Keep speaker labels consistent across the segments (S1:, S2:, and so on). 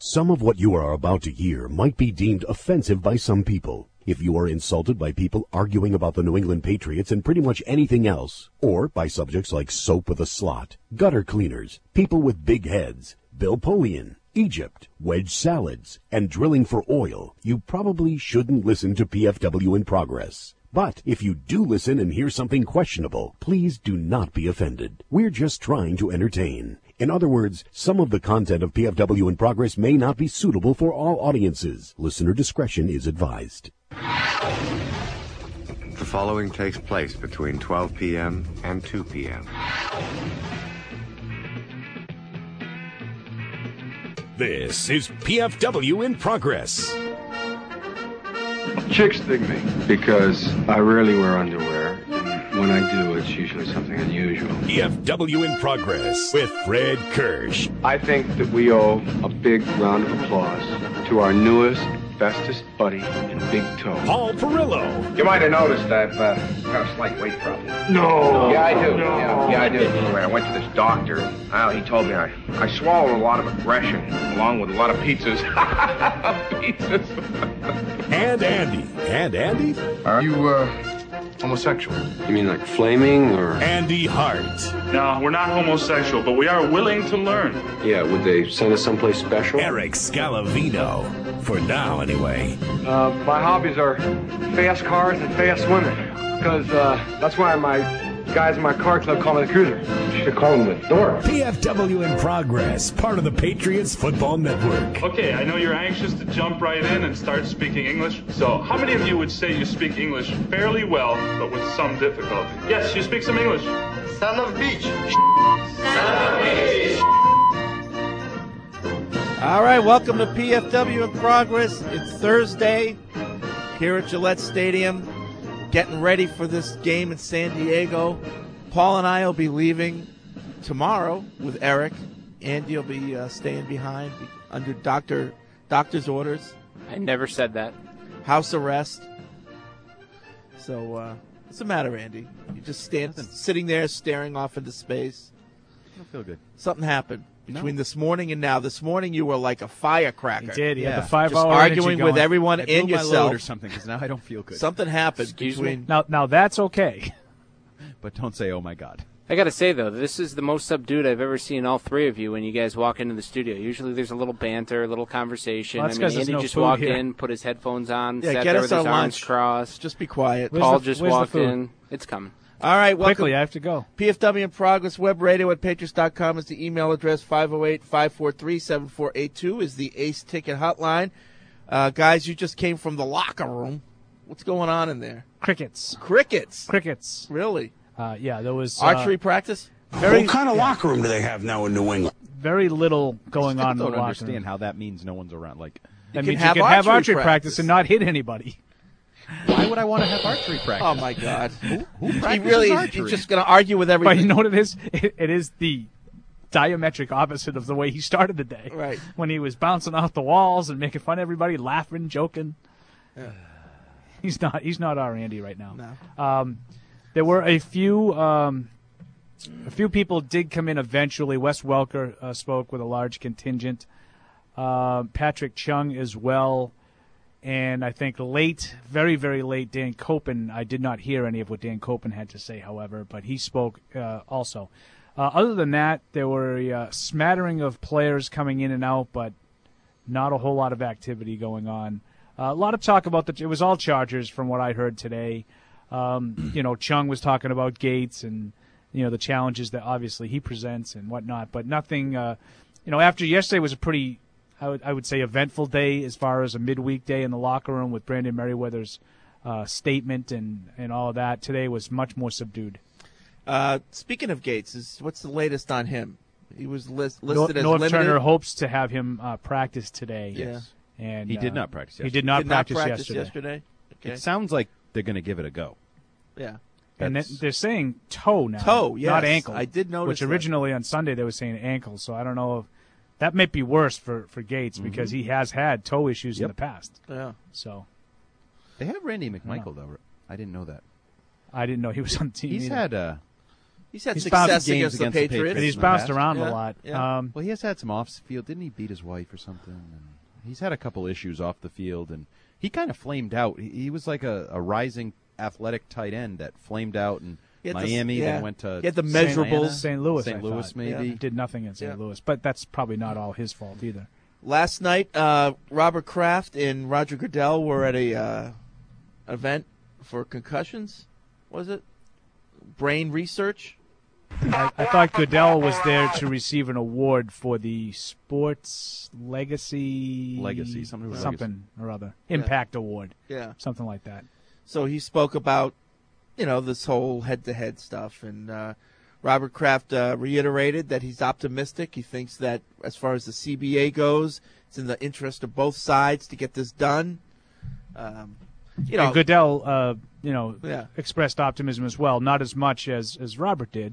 S1: Some of what you are about to hear might be deemed offensive by some people. If you are insulted by people arguing about the New England Patriots and pretty much anything else, or by subjects like soap with a slot, gutter cleaners, people with big heads, Bill Polian, Egypt, wedge salads, and drilling for oil, you probably shouldn't listen to PFW in Progress. But if you do listen and hear something questionable, please do not be offended. We're just trying to entertain. In other words, some of the content of PFW in Progress may not be suitable for all audiences. Listener discretion is advised.
S2: The following takes place between 12 p.m. and 2 p.m.
S1: This is PFW in Progress.
S3: Chicks dig me because I rarely wear underwear. And when I do, it's usually something unusual.
S1: PFW in Progress with Fred Kirsch.
S3: I think that we owe a big round of applause to our newest, bestest buddy in Big Toe.
S1: Paul Perillo.
S4: You might have noticed I've got a slight weight problem.
S3: No.
S4: Yeah, I do.
S3: No.
S4: Yeah, I do. When I went to this doctor, he told me I swallowed a lot of aggression along with a lot of pizzas. Pizzas.
S1: And Andy.
S3: Are you, homosexual? You mean like flaming or?
S1: Andy Hart.
S5: No, we're not homosexual, but we are willing to learn.
S3: Yeah, would they send us someplace special?
S1: Eric Scalavino. For now, anyway.
S3: My hobbies are fast cars and fast women. Because that's why my guys in my car club call me the Cruiser. You should call him the Dork.
S1: PFW in Progress, part of the Patriots Football Network.
S5: Okay, I know you're anxious to jump right in and start speaking English. So, how many of you would say you speak English fairly well, but with some difficulty? Yes, you speak some English.
S6: Son of bitch.
S7: All right, welcome to PFW in Progress. It's Thursday here at Gillette Stadium, getting ready for this game in San Diego. Paul and I will be leaving tomorrow with Eric. Andy will be staying behind under doctor's orders.
S8: I never said that.
S7: House arrest. So, what's the matter, Andy? You just sitting there staring off into space.
S9: I don't feel good.
S7: Something happened between this morning and now. This morning you were like a firecracker.
S9: You did, yeah.
S7: The 5-hour arguing with everyone and yourself
S9: or something, because now I don't feel good.
S7: Something happened.
S8: Excuse me?
S9: Now that's okay. But don't say, oh my God.
S8: I got to say, though, this is the most subdued I've ever seen all three of you when you guys walk into the studio. Usually there's a little banter, a little conversation.
S9: Well,
S8: Andy just walked in, put his headphones on, sat
S7: get
S8: there
S7: us
S8: with his
S7: our
S8: arms
S7: lunch.
S8: crossed.
S7: Just be quiet.
S8: Paul just walked in. It's coming.
S7: All right, welcome.
S9: Quickly, I have to go.
S7: PFW in Progress, web radio at patriots.com is the email address. 508-543-7482 is the Ace Ticket hotline. Guys, you just came from the locker room. What's going on in there?
S9: Crickets.
S7: Really?
S9: Yeah, there was
S7: archery practice?
S10: What kind of locker room do they have now in New England?
S9: Very little going on in the
S11: I don't
S9: locker
S11: understand
S9: room.
S11: how that means no one's around. Like,
S9: That means you can have archery practice and not hit anybody.
S11: why would I want to have archery practice?
S7: Oh, my God.
S11: Who
S7: He
S11: practices
S7: really
S11: archery?
S7: he's just going to argue with everybody.
S9: But you know what it is? It is the diametric opposite of the way he started the day.
S7: Right.
S9: When he was bouncing off the walls and making fun of everybody, laughing, joking.
S7: Yeah.
S9: He's not our Andy right now.
S7: No.
S9: There were a few people did come in eventually. Wes Welker spoke with a large contingent. Patrick Chung as well. And I think late, very, very late, Dan Copen. I did not hear any of what Dan Copen had to say, however, but he spoke also. Other than that, there were a smattering of players coming in and out, but not a whole lot of activity going on. A lot of talk about it was all Chargers from what I heard today. Chung was talking about Gates and, the challenges that obviously he presents and whatnot, but nothing, after yesterday was a pretty, I would say, eventful day as far as a midweek day in the locker room with Brandon Merriweather's statement and all of that. Today was much more subdued.
S7: Speaking of Gates, what's the latest on him? He was listed as
S9: North
S7: limited.
S9: Turner hopes to have him practice today.
S7: Yes.
S9: And
S11: he did not practice yesterday.
S9: He did not practice
S7: yesterday. Okay.
S11: It sounds like they're going to give it a go.
S7: Yeah.
S9: And they're saying toe now.
S7: Toe, yes.
S9: Not ankle.
S7: I did notice
S9: Which originally on Sunday they were saying ankle, so I don't know if that might be worse for Gates because he has had toe issues in the past.
S7: Yeah.
S9: So
S11: they have Randy McMichael though. I didn't know that.
S9: I didn't know he was on the team.
S11: He's
S9: either.
S11: had
S7: He's had
S9: He's
S7: success
S11: games
S7: against the Patriots.
S9: But he's
S11: in the
S9: bounced
S11: past.
S9: around
S7: Yeah,
S9: a lot.
S7: yeah.
S11: Well, he has had some off-field. Didn't he beat his wife or something? And he's had a couple issues off the field, and he kind of flamed out. He was like a rising athletic tight end that flamed out in Miami, then went to
S7: he had the
S11: St.
S7: measurables.
S11: Atlanta,
S9: St. Louis,
S11: St.
S9: I
S11: Louis,
S9: thought.
S11: maybe.
S9: He did nothing in St.
S7: Yeah.
S9: Louis, but that's probably not all his fault either.
S7: Last night, Robert Kraft and Roger Goodell were at a event for concussions. Was it brain research?
S9: I thought Goodell was there to receive an award for the Sports Legacy
S11: something
S9: or other. Impact Award.
S7: Yeah.
S9: Something like that.
S7: So he spoke about, this whole head-to-head stuff, and Robert Kraft reiterated that he's optimistic. He thinks that as far as the CBA goes, it's in the interest of both sides to get this done.
S9: And Goodell,
S7: Yeah.
S9: expressed optimism as well, not as much as Robert did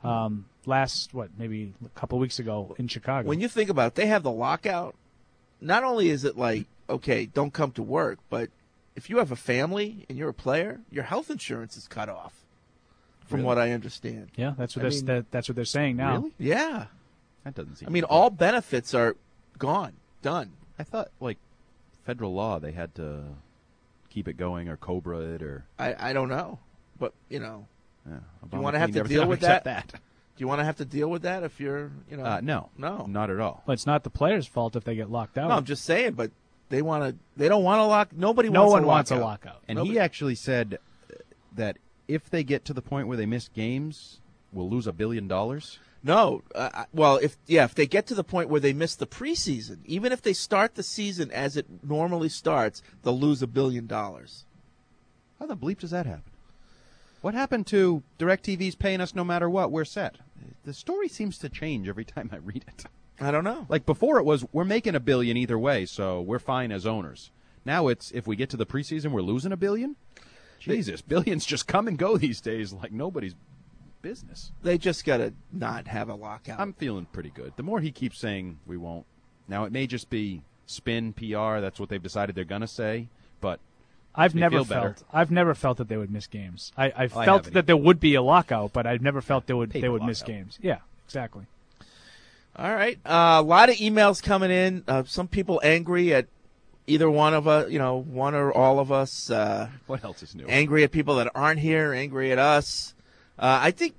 S9: maybe a couple of weeks ago in Chicago.
S7: When you think about it, they have the lockout. Not only is it like, okay, don't come to work, but if you have a family and you're a player, your health insurance is cut off, from what I understand.
S9: Yeah, that's what that's what they're saying now.
S11: Really?
S7: Yeah.
S11: That doesn't seem.
S7: I mean, all benefits are gone, done.
S11: I thought like federal law they had to keep it going or COBRA it or.
S7: I don't know, but
S11: Yeah,
S7: do you
S11: Obama
S7: want to have
S11: cleaned
S7: to
S11: everything
S7: deal
S11: up
S7: with
S11: except
S7: that?
S11: that?
S7: Do you want to have to deal with that if you're,
S11: No, not at all.
S9: Well, it's not the players' fault if they get locked out.
S7: No, I'm just saying, but they don't want to lock. Nobody
S9: no
S7: wants
S9: one
S7: a
S9: wants a
S7: lockout.
S9: lockout.
S11: And
S7: Nobody-
S11: he actually said that if they get to the point where they miss games, we'll lose $1 billion.
S7: No, if they get to the point where they miss the preseason, even if they start the season as it normally starts, they'll lose $1 billion.
S11: How the bleep does that happen? What happened to DirecTV's paying us no matter what? We're set. The story seems to change every time I read it.
S7: I don't know.
S11: Like before, it was we're making $1 billion either way, so we're fine as owners. Now it's if we get to the preseason, we're losing $1 billion. Jesus, billions just come and go these days like nobody's business.
S7: They just got to not have a lockout.
S11: I'm feeling pretty good. The more he keeps saying we won't. Now it may just be spin PR. That's what they've decided they're gonna say, but.
S9: I've
S11: me
S9: never
S11: feel better.
S9: felt that they would miss games. I felt
S11: haven't
S9: that there would be a lockout, but I've never felt they would
S11: Paper
S9: miss
S11: lockout.
S9: games. Yeah, exactly.
S7: All right. A lot of emails coming in. Some people angry at either one of us, one or all of us.
S11: What else is new?
S7: Angry at people that aren't here, angry at us. I think,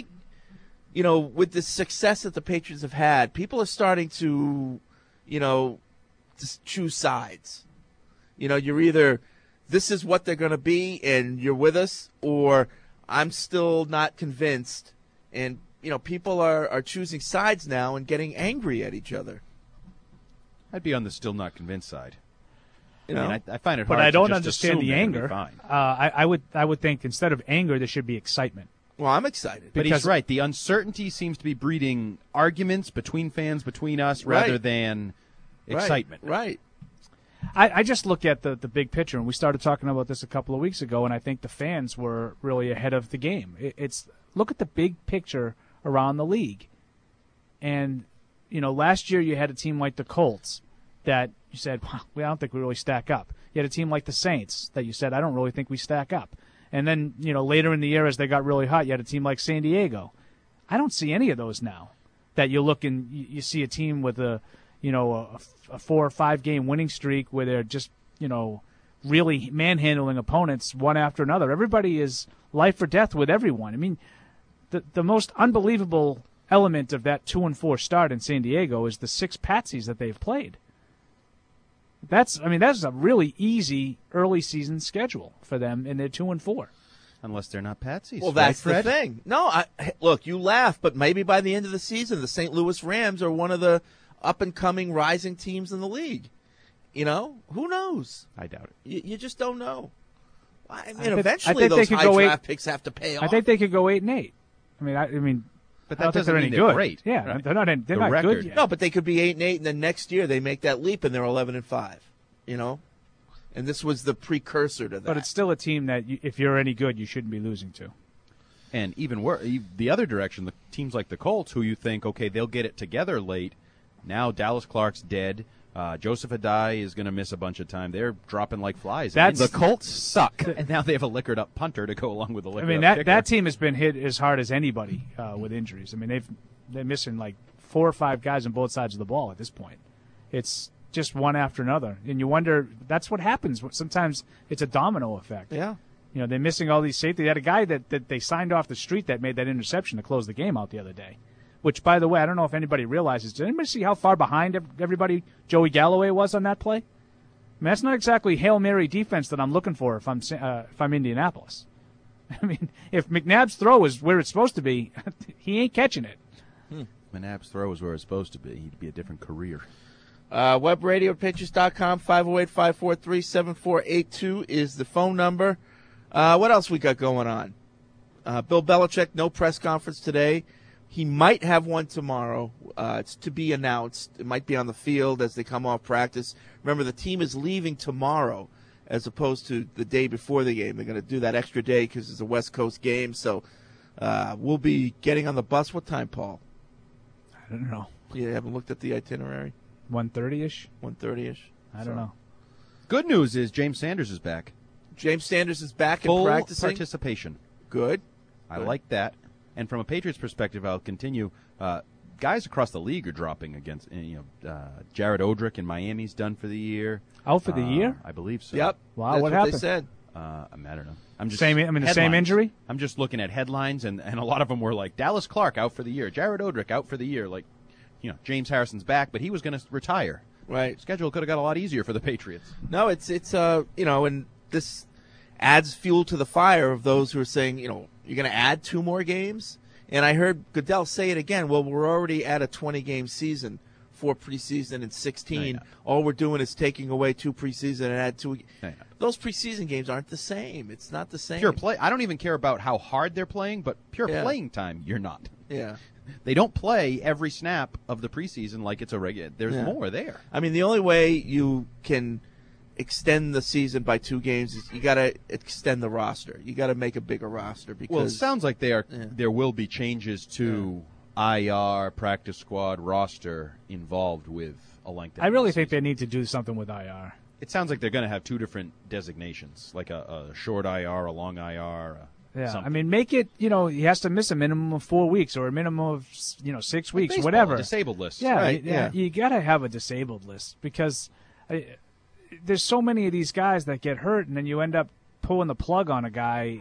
S7: with the success that the Patriots have had, people are starting to, just choose sides. You're either this is what they're going to be and you're with us, or I'm still not convinced. And, people are choosing sides now and getting angry at each other.
S11: I'd be on the still not convinced side.
S7: You know?
S11: I mean, I find it
S9: But
S11: hard
S9: I don't
S11: to just
S9: understand
S11: assume
S9: the
S11: they're gonna be
S9: anger.
S11: fine.
S9: I would think instead of anger, there should be excitement.
S7: Well, I'm excited.
S11: But
S9: Because-
S11: he's right. The uncertainty seems to be breeding arguments between fans, between us,
S7: Right.
S11: rather than excitement.
S7: Right.
S9: I just look at the big picture, and we started talking about this a couple of weeks ago, and I think the fans were really ahead of the game. It's look at the big picture around the league. And, last year you had a team like the Colts that you said, well, I don't think we really stack up. You had a team like the Saints that you said, I don't really think we stack up. And then, later in the year as they got really hot, you had a team like San Diego. I don't see any of those now. That you look and you see a team with a 4 or 5 game winning streak where they're just, really manhandling opponents one after another. Everybody is life or death with everyone. I mean, the most unbelievable element of that 2-4 start in San Diego is the 6 patsies that they've played. That's a really easy early season schedule for them, and they're 2-4.
S11: Unless they're not patsies.
S7: Well,
S11: right,
S7: that's the
S11: Fred?
S7: thing. No, look, you laugh, but maybe by the end of the season, the St. Louis Rams are one of the up-and-coming rising teams in the league. Who knows?
S11: I doubt it.
S7: You just don't know. I mean,
S9: think
S7: eventually
S9: they
S7: those
S9: could
S7: high
S9: go
S7: draft picks have to pay off.
S9: I think they could go 8-8. I mean,
S11: But
S9: I don't
S11: that
S9: think they're
S11: doesn't
S9: any
S11: mean they're
S9: good.
S11: great.
S9: Yeah,
S11: Right.
S9: they're not. They're
S11: The
S9: not
S11: record.
S9: good yet.
S7: No, but they could be 8-8, and then next year they make that leap and they're 11-5. And this was the precursor to that.
S9: But it's still a team that, if you're any good, you shouldn't be losing to.
S11: And even worse, the other direction, the teams like the Colts, who you think, okay, they'll get it together late, Now Dallas Clark's dead. Joseph Adai is going to miss a bunch of time. They're dropping like flies.
S9: The
S11: Colts suck, and now they have a liquored up punter to go along with the liquored
S9: up
S11: kicker.
S9: That team has been hit as hard as anybody with injuries. I mean, they're missing like 4 or 5 guys on both sides of the ball at this point. It's just one after another, and you wonder. That's what happens. Sometimes it's a domino effect.
S7: Yeah.
S9: You know, they're missing all these safety. They had a guy that they signed off the street that made that interception to close the game out the other day. Which, by the way, I don't know if anybody realizes. Did anybody see how far behind everybody Joey Galloway was on that play? I mean, that's not exactly Hail Mary defense that I'm looking for if I'm Indianapolis. I mean, if McNabb's throw is where it's supposed to be, he ain't catching it.
S11: McNabb's throw is where it's supposed to be. He'd be a different career.
S7: Web radio at Patriots.com, 508-543-7482 is the phone number. What else we got going on? Bill Belichick, no press conference today. He might have one tomorrow. It's to be announced. It might be on the field as they come off practice. Remember, the team is leaving tomorrow as opposed to the day before the game. They're going to do that extra day because it's a West Coast game. So we'll be getting on the bus. What time, Paul?
S9: I don't know.
S7: You haven't looked at the itinerary?
S9: 1:30-ish?
S7: 1:30-ish.
S9: I don't know.
S11: Good news is James Sanders is back.
S7: James Sanders is back
S11: Full
S7: and practicing?
S11: participation.
S7: Good.
S11: I like that. And from a Patriots perspective, I'll continue. Guys across the league are dropping against, Jared Odrick in Miami's done for the year.
S9: Out for the year?
S11: I believe so.
S7: Yep.
S9: Wow,
S7: That's
S9: what happened?
S7: They said.
S11: I don't know. I'm just
S9: the same injury?
S11: I'm just looking at headlines, and a lot of them were like, Dallas Clark out for the year, Jared Odrick out for the year. Like, James Harrison's back, but he was going to retire.
S7: Right.
S11: Schedule could have got a lot easier for the Patriots.
S7: No, it's and this adds fuel to the fire of those who are saying, you're going to add 2 more games? And I heard Goodell say it again. Well, we're already at a 20-game season, 4 preseason and 16. All we're doing is taking away 2 preseason and add 2. Those preseason games aren't the same. It's not the same.
S11: Pure play. I don't even care about how hard they're playing, but pure playing time, you're not.
S7: Yeah.
S11: They don't play every snap of the preseason like it's a regular. There's more there.
S7: I mean, the only way you can extend the season by 2 games is you got to extend the roster. You got to make a bigger roster because
S11: it sounds like there will be changes to IR, practice squad, roster involved with a length.
S9: I really think they need to do something with IR.
S11: It sounds like they're going to have 2 different designations, like a short IR, a long IR.
S9: Something. I mean, make it, he has to miss a minimum of 4 weeks or a minimum of, 6 weeks, whatever.
S11: Disabled list.
S9: Yeah,
S7: right,
S9: you got to have a disabled list because there's so many of these guys that get hurt, and then you end up pulling the plug on a guy.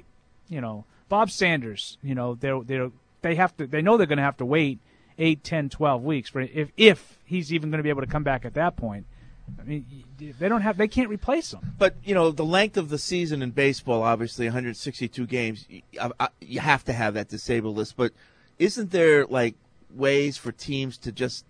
S9: Bob Sanders. They know they're going to have to wait 8, 10, 12 weeks for if he's even going to be able to come back at that point. I mean, they can't replace him.
S7: But the length of the season in baseball, obviously 162 games, you have to have that disabled list. But isn't there like ways for teams to just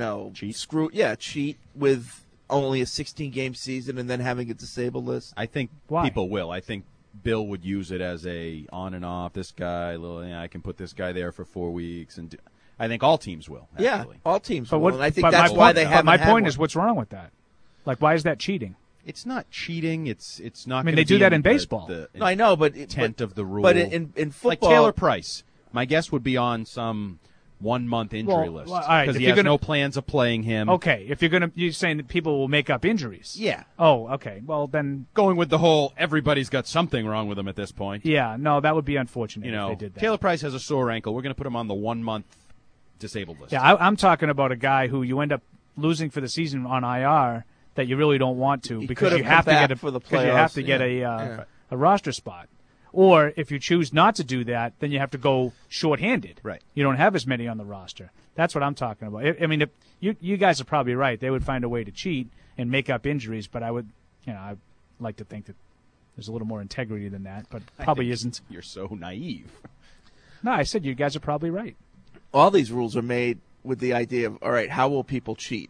S7: cheat with only a 16-game season and then having a disabled list?
S11: I think people will. I think Bill would use it as a on and off. This guy, I can put this guy there for 4 weeks, and I think all teams will. Actually.
S7: Yeah, all teams will. And I think that's why they haven't.
S9: My point is, what's wrong with that? Like, why is that cheating?
S11: It's not cheating. It's not.
S9: I mean, they do that in baseball.
S11: No,
S7: I know, but
S11: intent of the rule.
S7: But in football,
S11: like Taylor Price, my guess would be on some 1-month injury list because he has no plans of playing him.
S9: Okay, if you're saying that people will make up injuries.
S11: Yeah.
S9: Oh, okay. Well, then
S11: going with the whole everybody's got something wrong with him at this point.
S9: Yeah. No, that would be unfortunate if they did that.
S11: Taylor Price has a sore ankle. We're going to put him on the 1-month disabled list.
S9: Yeah, I'm talking about a guy who you end up losing for the season on IR that you really don't want to because you have to get a roster spot. Or if you choose not to do that, then you have to go shorthanded.
S11: Right.
S9: You don't have as many on the roster. That's what I'm talking about. I mean, you guys are probably right. They would find a way to cheat and make up injuries, but I'd like to think that there's a little more integrity than that, but probably isn't.
S11: You're so naive.
S9: No, I said you guys are probably right.
S7: All these rules are made with the idea of, all right, how will people cheat?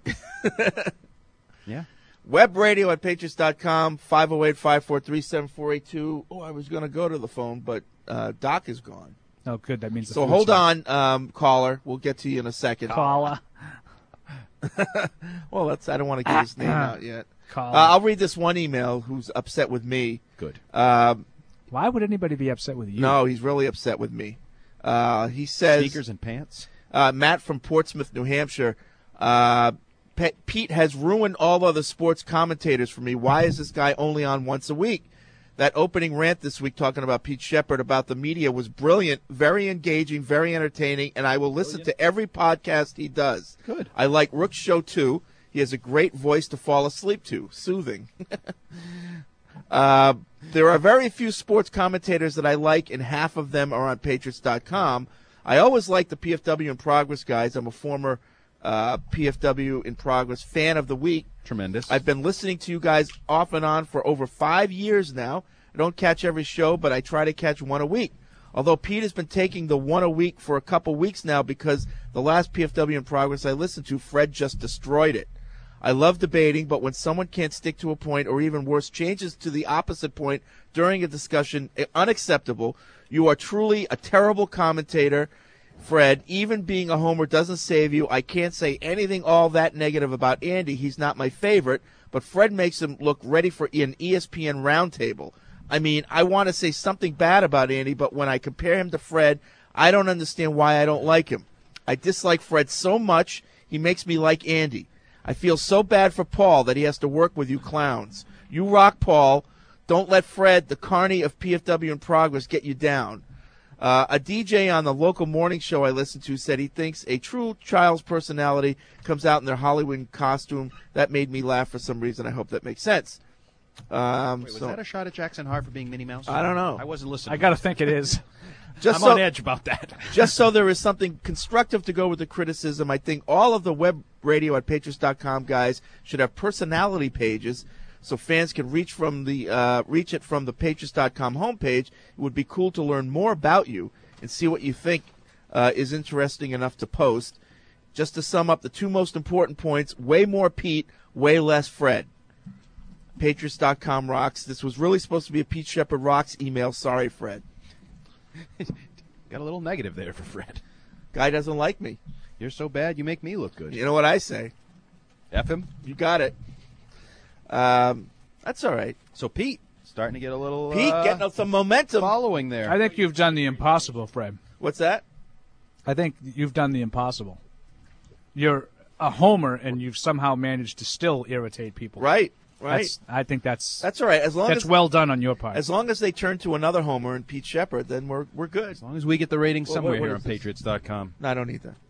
S11: Yeah.
S7: Web radio at Patriots.com, 508-543-7482. Oh, I was going to go to the phone, but Doc is gone.
S9: Oh, good. That means
S7: so hold on, caller. We'll get to you in a second.
S9: Caller.
S7: Well, I don't want to get his name out yet.
S9: Caller.
S7: I'll read this one email who's upset with me.
S11: Good.
S9: Why would anybody be upset with you?
S7: No, he's really upset with me. He says...
S11: Sneakers and pants?
S7: Matt from Portsmouth, New Hampshire. Pete has ruined all other sports commentators for me. Why is this guy only on once a week? That opening rant this week talking about Pete Shepard about the media was brilliant, very engaging, very entertaining, and I will listen to every podcast he does.
S11: Good.
S7: I like Rook's show, too. He has a great voice to fall asleep to. Soothing. There are very few sports commentators that I like, and half of them are on Patriots.com. I always like the PFW in Progress guys. I'm a former PFW in Progress fan of the week.
S11: Tremendous.
S7: I've been listening to you guys off and on for over 5 years now. I don't catch every show, but I try to catch one a week. Although Pete has been taking the one a week for a couple weeks now because the last PFW in Progress I listened to, Fred just destroyed it. I love debating, but when someone can't stick to a point or even worse, changes to the opposite point during a discussion, unacceptable. You are truly a terrible commentator, Fred. Even being a homer doesn't save you. I can't say anything all that negative about Andy. He's not my favorite, but Fred makes him look ready for an ESPN roundtable. I mean, I want to say something bad about Andy, but when I compare him to Fred, I don't understand why I don't like him. I dislike Fred so much, he makes me like Andy. I feel so bad for Paul that he has to work with you clowns. You rock, Paul. Don't let Fred, the carny of PFW in Progress, get you down. A DJ on the local morning show I listen to said he thinks a true child's personality comes out in their Hollywood costume. That made me laugh for some reason. I hope that makes sense.
S11: Wait, was that a shot at Jackson Hart for being Minnie Mouse?
S7: I don't know.
S11: I wasn't listening.
S9: I got to think it is.
S11: I'm on edge about that.
S7: Just so there is something constructive to go with the criticism, I think all of the web radio at Patriots.com guys should have personality pages so fans can reach it from the Patriots.com homepage. It would be cool to learn more about you and see what you think is interesting enough to post. Just to sum up the two most important points, way more Pete, way less Fred. Patriots.com rocks. This was really supposed to be a Pete Shepard rocks email. Sorry, Fred.
S11: Got a little negative there for Fred.
S7: Guy doesn't like me.
S11: You're so bad, you make me look good.
S7: You know what I say?
S11: F him.
S7: You got it. That's all right.
S11: So Pete, starting to get a little
S7: getting some momentum.
S11: Following there.
S9: I think you've done the impossible, Fred.
S7: What's that?
S9: I think you've done the impossible. You're a homer, and you've somehow managed to still irritate people.
S7: Right.
S9: I think that's
S7: all right. That's
S9: well done on your part.
S7: As long as they turn to another homer and Pete Shepard, then we're good.
S11: As long as we get the ratings somewhere here on Patriots.com.
S7: No, I don't need that.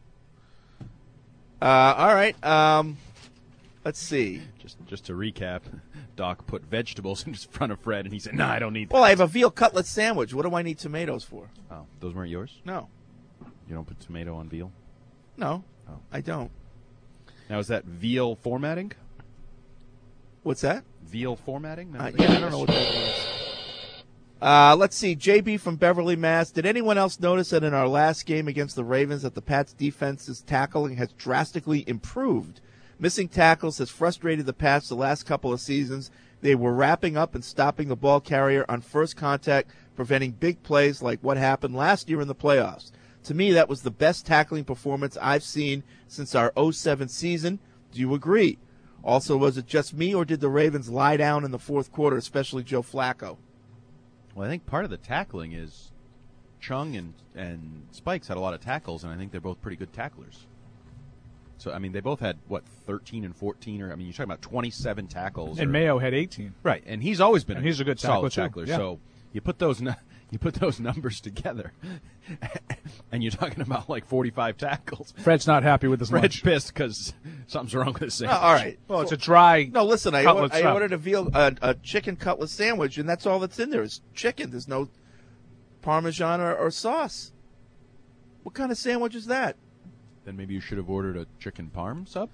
S7: All right. Let's see.
S11: Just to recap, Doc put vegetables in front of Fred, and he said, "No, I don't need that."
S7: Well, I have a veal cutlet sandwich. What do I need tomatoes for?
S11: Oh, those weren't yours?
S7: No.
S11: You don't put tomato on veal?
S7: No, I don't.
S11: Now, is that veal formatting?
S7: What's that?
S11: Veal formatting?
S7: I don't know what that is. Let's see. JB from Beverly, Mass. Did anyone else notice that in our last game against the Ravens that the Pats' defense's tackling has drastically improved? Missing tackles has frustrated the Pats the last couple of seasons. They were wrapping up and stopping the ball carrier on first contact, preventing big plays like what happened last year in the playoffs. To me, that was the best tackling performance I've seen since our 2007 season. Do you agree? Also, was it just me, or did the Ravens lie down in the fourth quarter, especially Joe Flacco?
S11: Well, I think part of the tackling is Chung and Spikes had a lot of tackles, and I think they're both pretty good tacklers. So, I mean, they both had, 13 and 14, or, I mean, you're talking about 27 tackles.
S9: And Mayo had 18.
S11: Right, and he's always been
S9: he's a good
S11: solid
S9: tackler,
S11: Yeah. So you put those numbers together, and you're talking about like 45 tackles.
S9: Fred's not happy with this
S11: Fred's
S9: lunch.
S11: pissed because something's wrong with his sandwich.
S7: All right.
S9: Well, it's a dry.
S7: No, listen. I
S9: cutlet
S7: ordered a chicken cutlet sandwich, and that's all that's in there is chicken. There's no Parmesan or sauce. What kind of sandwich is that?
S11: Then maybe you should have ordered a chicken parm sub.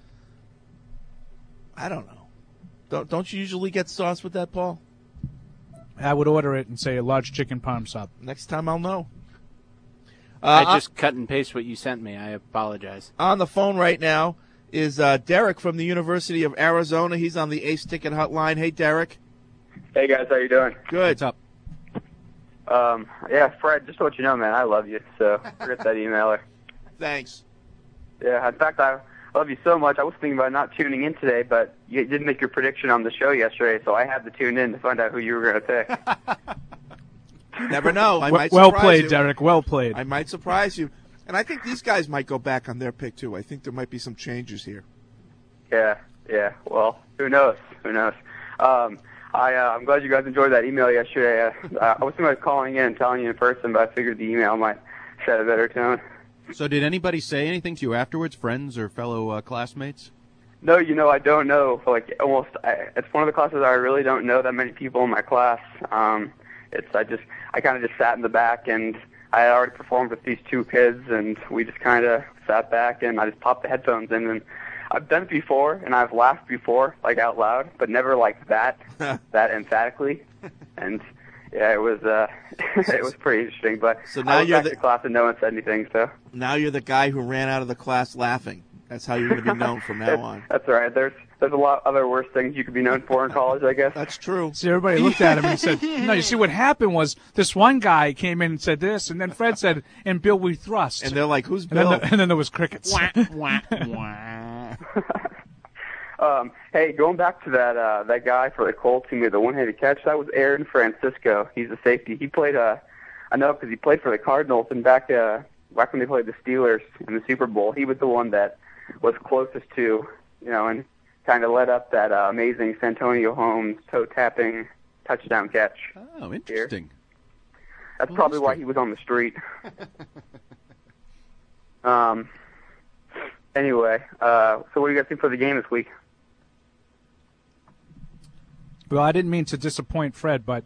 S7: I don't know. Don't you usually get sauce with that, Paul?
S9: I would order it and say a large chicken parm sub.
S7: Next time I'll know.
S8: I just cut and paste what you sent me. I apologize.
S7: On the phone right now is Derek from the University of Arizona. He's on the Ace Ticket Hotline. Hey, Derek.
S6: Hey, guys. How you doing?
S7: Good.
S11: What's up?
S6: Yeah, Fred, just to let you know, man, I love you. So forget that emailer.
S7: Thanks.
S6: Yeah, in fact, I love you so much. I was thinking about not tuning in today, but you did make your prediction on the show yesterday, so I had to tune in to find out who you were going to pick.
S7: You never know. I might
S9: well
S7: surprise
S9: played,
S7: you.
S9: Derek. Well played.
S7: I might surprise you. And I think these guys might go back on their pick, too. I think there might be some changes here.
S6: Yeah. Well, who knows? I'm glad you guys enjoyed that email yesterday. I was thinking about calling in and telling you in person, but I figured the email might set a better tone.
S11: So did anybody say anything to you afterwards, friends or fellow classmates?
S6: No, I don't know. It's one of the classes I really don't know that many people in my class. I kind of just sat in the back, and I had already performed with these two kids, and we just kind of sat back, and I just popped the headphones in, and I've done it before, and I've laughed before, like out loud, but never like that emphatically. And yeah, it was it was pretty interesting. But
S7: so now
S6: I was
S7: you're
S6: back to class and no one said anything. So
S7: now you're the guy who ran out of the class laughing. That's how you're going to be known from now on.
S6: That's right. There's a lot other worse things you could be known for in college, I guess.
S7: That's true.
S9: See, everybody looked at him and said, "No, you see what happened was this one guy came in and said this, and then Fred said, and Bill we thrust."
S7: And they're like, "Who's Bill?"
S9: And then there was crickets.
S6: Hey, going back to that guy for the Colts who made the one-handed catch, that was Aaron Francisco. He's a safety. He played, I know because he played for the Cardinals, and back when they played the Steelers in the Super Bowl, he was the one that was closest to, and kind of led up that amazing Santonio Holmes toe-tapping touchdown catch.
S11: Oh, interesting.
S6: Here. That's probably why he was on the street. Anyway, so what do you guys think for the game this week?
S9: Well, I didn't mean to disappoint Fred, but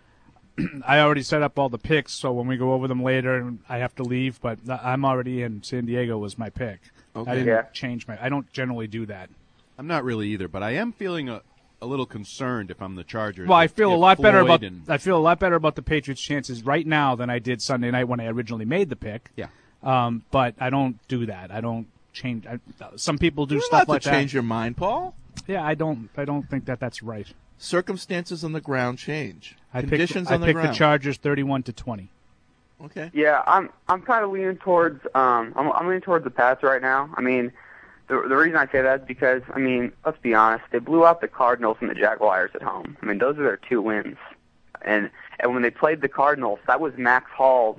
S9: I already set up all the picks, so when we go over them later, I have to leave, but I'm already in. San Diego was my pick.
S7: Okay.
S9: I didn't change I don't generally do that.
S11: I'm not really either, but I am feeling a little concerned if I'm the Chargers.
S9: Well, I feel a lot better about the Patriots' chances right now than I did Sunday night when I originally made the pick.
S11: Yeah.
S9: But I don't do that. I don't change. Some people do
S7: You're
S9: stuff
S7: allowed
S9: like
S7: to
S9: that.
S7: change your mind, Paul.
S9: Yeah, I don't think that's right.
S7: Circumstances on the ground change.
S9: I
S7: Conditions
S9: picked
S7: on the ground.
S9: the Chargers 31-20.
S7: Okay.
S6: Yeah, I'm kind of leaning towards I'm leaning towards the Pats right now. I mean, the reason I say that is because let's be honest, they blew out the Cardinals and the Jaguars at home. I mean, those are their two wins, and when they played the Cardinals, that was Max Hall's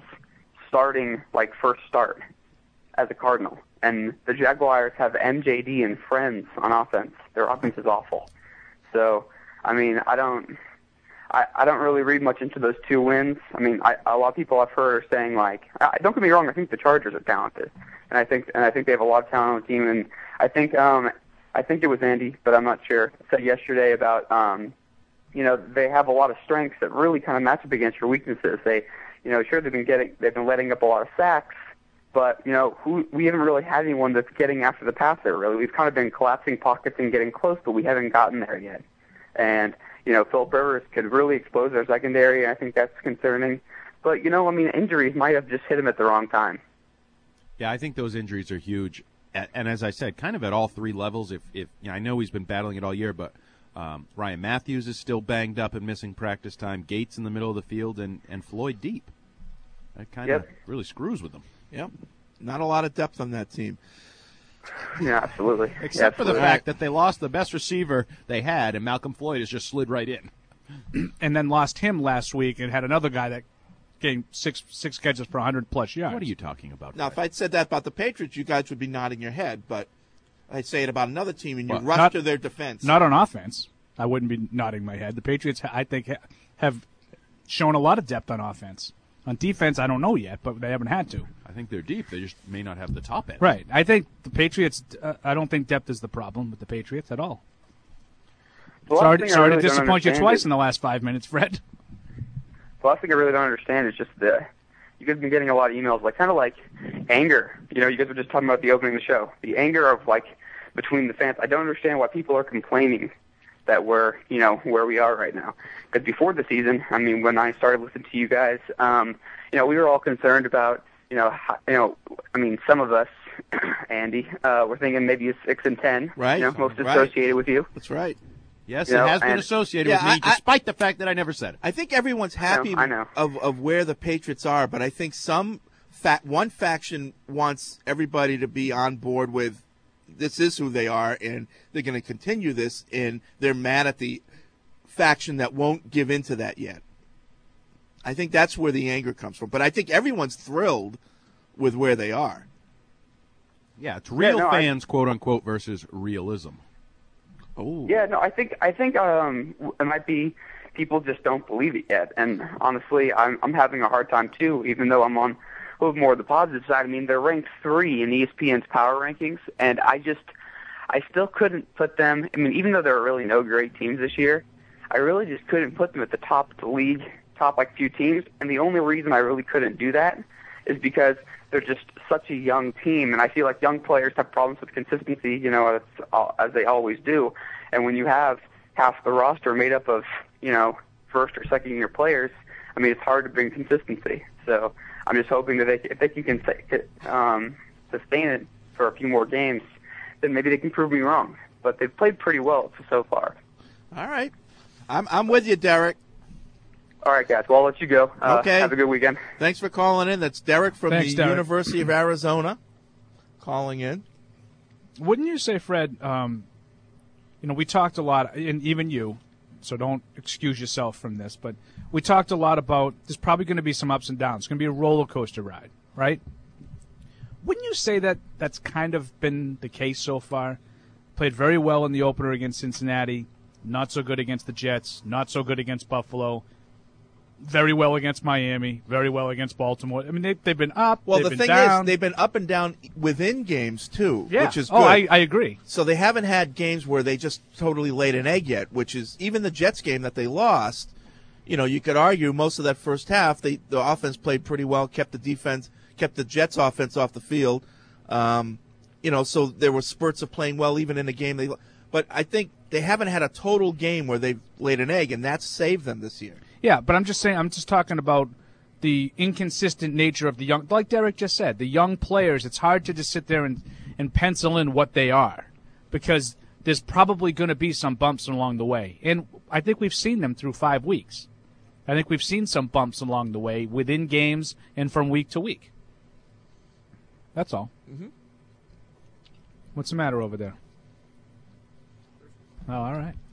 S6: first start as a Cardinal, and the Jaguars have MJD and friends on offense. Their offense is awful, so I don't really read much into those two wins. A lot of people I've heard are saying don't get me wrong, I think the Chargers are talented, and I think they have a lot of talent on the team, and I think it was Andy, but I'm not sure, said yesterday about they have a lot of strengths that really kind of match up against your weaknesses. They sure they've been letting up a lot of sacks, but we haven't really had anyone that's getting after the passer. Really, we've kind of been collapsing pockets and getting close, but we haven't gotten there yet, and Philip Rivers could really expose their secondary, and I think that's concerning. But, injuries might have just hit him at the wrong time.
S11: Yeah, I think those injuries are huge. And as I said, kind of at all three levels. If I know he's been battling it all year, but Ryan Matthews is still banged up and missing practice time. Gates in the middle of the field, and Floyd deep. That kind of really screws with them.
S7: Yep. Not a lot of depth on that team.
S6: Yeah, absolutely.
S11: Except for the fact that they lost the best receiver they had, and Malcolm Floyd has just slid right in.
S9: And then lost him last week and had another guy that gained six catches for 100-plus yards.
S11: What are you talking about?
S7: Now, if I'd said that about the Patriots, you guys would be nodding your head, but I'd say it about another team, and you rush to their defense.
S9: Not on offense. I wouldn't be nodding my head. The Patriots, I think, have shown a lot of depth on offense. On defense, I don't know yet, but they haven't had to.
S11: I think they're deep. They just may not have the top end.
S9: Right. I think the Patriots, I don't think depth is the problem with the Patriots at all. Sorry to disappoint you twice in the last 5 minutes, Fred.
S6: The last thing I really don't understand is just you guys have been getting a lot of emails, kind of anger. You guys were just talking about the opening of the show. The anger of, between the fans. I don't understand why people are complaining that we're, where we are right now. Because before the season, when I started listening to you guys, we were all concerned about, some of us, Andy, were thinking maybe a 6-10,
S7: right?
S6: Most associated with you.
S7: That's right.
S11: Yes, it has been associated with me, despite the fact that I never said it.
S7: I think everyone's happy of where the Patriots are, but I think one faction wants everybody to be on board with this is who they are, and they're going to continue this, and they're mad at the faction that won't give in to that yet. I think that's where the anger comes from. But I think everyone's thrilled with where they are.
S11: Yeah, it's real fans, quote unquote, versus realism.
S7: Oh.
S6: Yeah, no, I think it might be people just don't believe it yet. And honestly, I'm having a hard time too, even though I'm on a little more of the positive side. I mean, they're ranked 3 in ESPN's power rankings, and I still couldn't put them. I mean, even though there are really no great teams this year, I really just couldn't put them at the top of the league, top like few teams. And the only reason I really couldn't do that is because they're just such a young team, and I feel like young players have problems with consistency, you know, as they always do. And when you have half the roster made up of, you know, first or second year players, I mean, it's hard to bring consistency. So I'm just hoping that if they can sustain it for a few more games, then maybe they can prove me wrong. But they've played pretty well so far.
S7: All right. I'm with you, Derek.
S6: All right, guys. Well, I'll let you go.
S7: Okay.
S6: Have a good weekend.
S7: Thanks for calling in. That's Derek from
S9: Thanks,
S7: the
S9: Derek.
S7: University of Arizona calling in.
S9: Wouldn't you say, Fred, you know, we talked a lot, and even you, so don't excuse yourself from this, but we talked a lot about there's probably going to be some ups and downs. It's going to be a roller coaster ride, right? Wouldn't you say that that's kind of been the case so far? Played very well in the opener against Cincinnati, not so good against the Jets, not so good against Buffalo, very well against Miami, very well against Baltimore. I mean, they've been up.
S7: Well,
S9: they've
S7: the
S9: been
S7: thing
S9: down.
S7: is, they've been up and down within games, too,
S9: Yeah.
S7: which is good.
S9: Oh, I agree.
S7: So they haven't had games where they just totally laid an egg yet, which is even the Jets game that they lost. You know, you could argue most of that first half, the offense played pretty well, kept the Jets offense off the field. You know, so there were spurts of playing well even in a game. But I think they haven't had a total game where they've laid an egg, and that's saved them this year.
S9: Yeah, but I'm just saying, I'm just talking about the inconsistent nature of the young, like Derek just said, the young players. It's hard to just sit there and pencil in what they are because there's probably going to be some bumps along the way. And I think we've seen them through 5 weeks. I think we've seen some bumps along the way within games and from week to week. That's all.
S7: Mm-hmm.
S9: What's the matter over there? Oh, all right.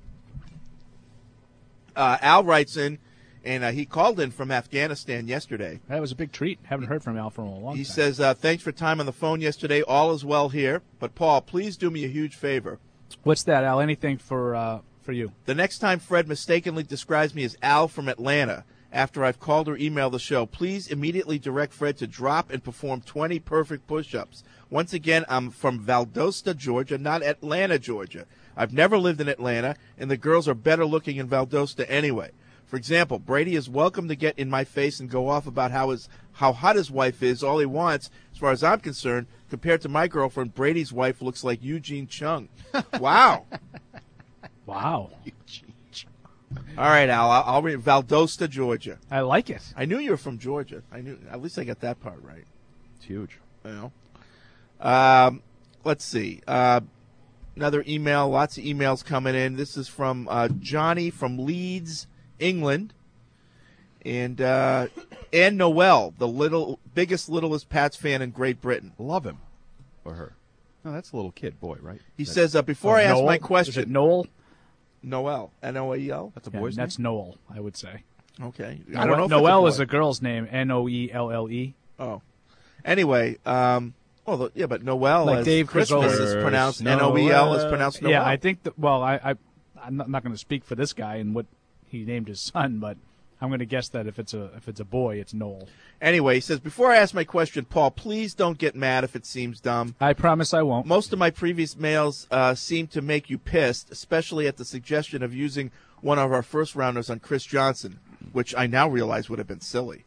S7: Al writes in, and he called in from Afghanistan yesterday.
S9: That was a big treat. Haven't heard from Al for a long time.
S7: He says, thanks for time on the phone yesterday. All is well here. But, Paul, please do me a huge favor.
S9: What's that, Al? Anything for you?
S7: The next time Fred mistakenly describes me as Al from Atlanta after I've called or emailed the show, please immediately direct Fred to drop and perform 20 perfect push-ups. Once again, I'm from Valdosta, Georgia, not Atlanta, Georgia. I've never lived in Atlanta, and the girls are better looking in Valdosta anyway. For example, Brady is welcome to get in my face and go off about how hot his wife is. All he wants, as far as I'm concerned, compared to my girlfriend, Brady's wife looks like Eugene Chung. Wow.
S9: Wow.
S7: Eugene Chung. All right, Al, I'll read Valdosta, Georgia.
S9: I like it.
S7: I knew you were from Georgia. At least I got that part right.
S11: It's huge.
S7: You know. Let's see. Another email. Lots of emails coming in. This is from Johnny from Leeds, England, and Noel, the littlest Pats fan in Great Britain.
S11: Love him or her. No, that's a little kid boy, right?
S7: He says, before I ask my question,
S9: is it Noel?
S7: Noel, N-O-E-L.
S11: That's a boy's name.
S9: That's Noel, I would say.
S7: Okay, I don't know. If
S9: Noel
S7: it's
S9: is a girl's name. Noelle.
S7: Oh, anyway. But Noel,
S9: like
S7: as
S9: Dave
S7: Christmas
S9: Chrysolis.
S7: is pronounced Noel is pronounced Noel.
S9: Yeah, I think that. Well, I'm not going to speak for this guy and what he named his son, but I'm going to guess that if it's a boy, it's Noel.
S7: Anyway, he says, before I ask my question, Paul, please don't get mad if it seems dumb.
S9: I promise I won't.
S7: Most of my previous mails seem to make you pissed, especially at the suggestion of using one of our first rounders on Chris Johnson, which I now realize would have been silly.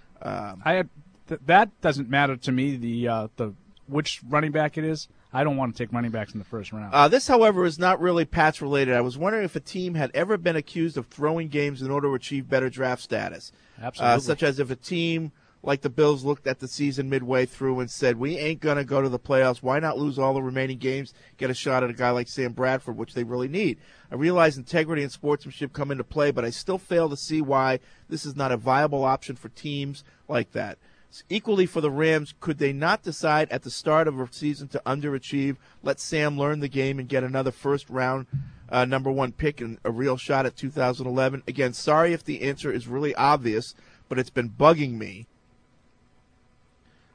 S9: That doesn't matter to me. The which running back it is. I don't want to take running backs in the first round.
S7: This, however, is not really Pats related. I was wondering if a team had ever been accused of throwing games in order to achieve better draft status.
S9: Absolutely.
S7: Such as if a team like the Bills looked at the season midway through and said, we ain't going to go to the playoffs. Why not lose all the remaining games, get a shot at a guy like Sam Bradford, which they really need? I realize integrity and sportsmanship come into play, but I still fail to see why this is not a viable option for teams like that. Equally for the Rams, could they not decide at the start of a season to underachieve, let Sam learn the game, and get another first-round number one pick and a real shot at 2011? Again, sorry if the answer is really obvious, but it's been bugging me.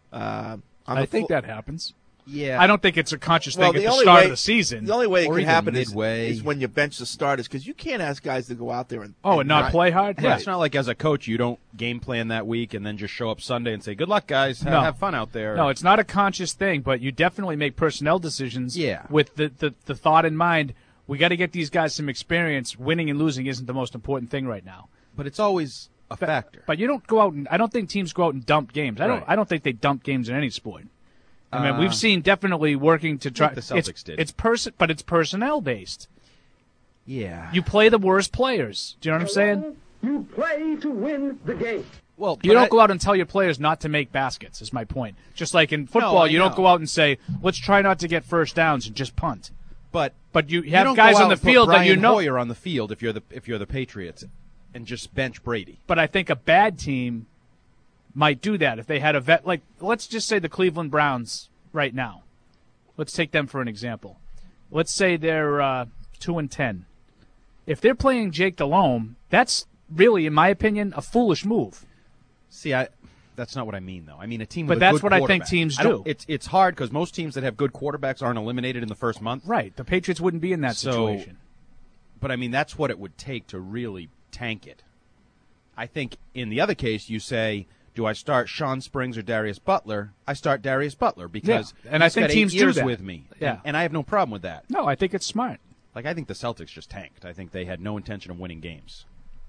S9: I think that happens.
S11: Yeah.
S9: I don't think it's a conscious thing at the start of the season.
S12: The only way it
S11: Or
S12: could
S11: even
S12: happen
S11: midway.
S12: is when you bench the starters, because you can't ask guys to go out there and
S9: not play hard?
S11: Yeah,
S9: Right.
S11: it's not like as a coach you don't game plan that week and then just show up Sunday and say, good luck, guys.
S9: No.
S11: Have fun out there.
S9: No, it's not a conscious thing, but you definitely make personnel decisions
S11: Yeah.
S9: with the thought in mind, we got to get these guys some experience. Winning and losing isn't the most important thing right now.
S11: But it's always a factor.
S9: But you don't go out and I don't think teams go out and dump games. I don't think they dump games in any sport. I mean, we've seen definitely working to try.
S11: The Celtics did.
S9: But it's personnel based.
S11: Yeah.
S9: You play the worst players. Do you know what I'm saying?
S13: You play to win the game.
S11: Well,
S9: you don't go out and tell your players not to make baskets, is my point. Just like in football,
S11: I
S9: you don't
S11: know.
S9: go out and say, let's try not to get first downs and just punt.
S11: But
S9: you
S11: you
S9: have
S11: don't
S9: guys
S11: go
S9: on
S11: out
S9: the
S11: and put
S9: field that you
S11: Brian
S9: know.
S11: Hoyer on the field if you're the Patriots and just bench Brady.
S9: But I think a bad team might do that if they had a vet. Like, let's just say the Cleveland Browns right now. Let's take them for an example. Let's say they're 2-10. If they're playing Jake Delhomme, that's really, in my opinion, a foolish move.
S11: See, that's not what I mean, though. I mean a team
S9: But
S11: with a good
S9: that's what I think
S11: quarterback.
S9: teams
S11: I don't-
S9: do.
S11: It's hard because most teams that have good quarterbacks aren't eliminated in the first month.
S9: Right. The Patriots wouldn't be in that situation.
S11: But, I mean, that's what it would take to really tank it. I think in the other case, you say, do I start Sean Springs or Darius Butler? I start Darius Butler because
S9: and I
S11: he's
S9: think
S11: got
S9: teams
S11: 8
S9: do
S11: years
S9: that.
S11: with me.
S9: Yeah.
S11: And I have no problem with that.
S9: No, I think it's smart.
S11: Like, I think the Celtics just tanked. I think they had no intention of winning games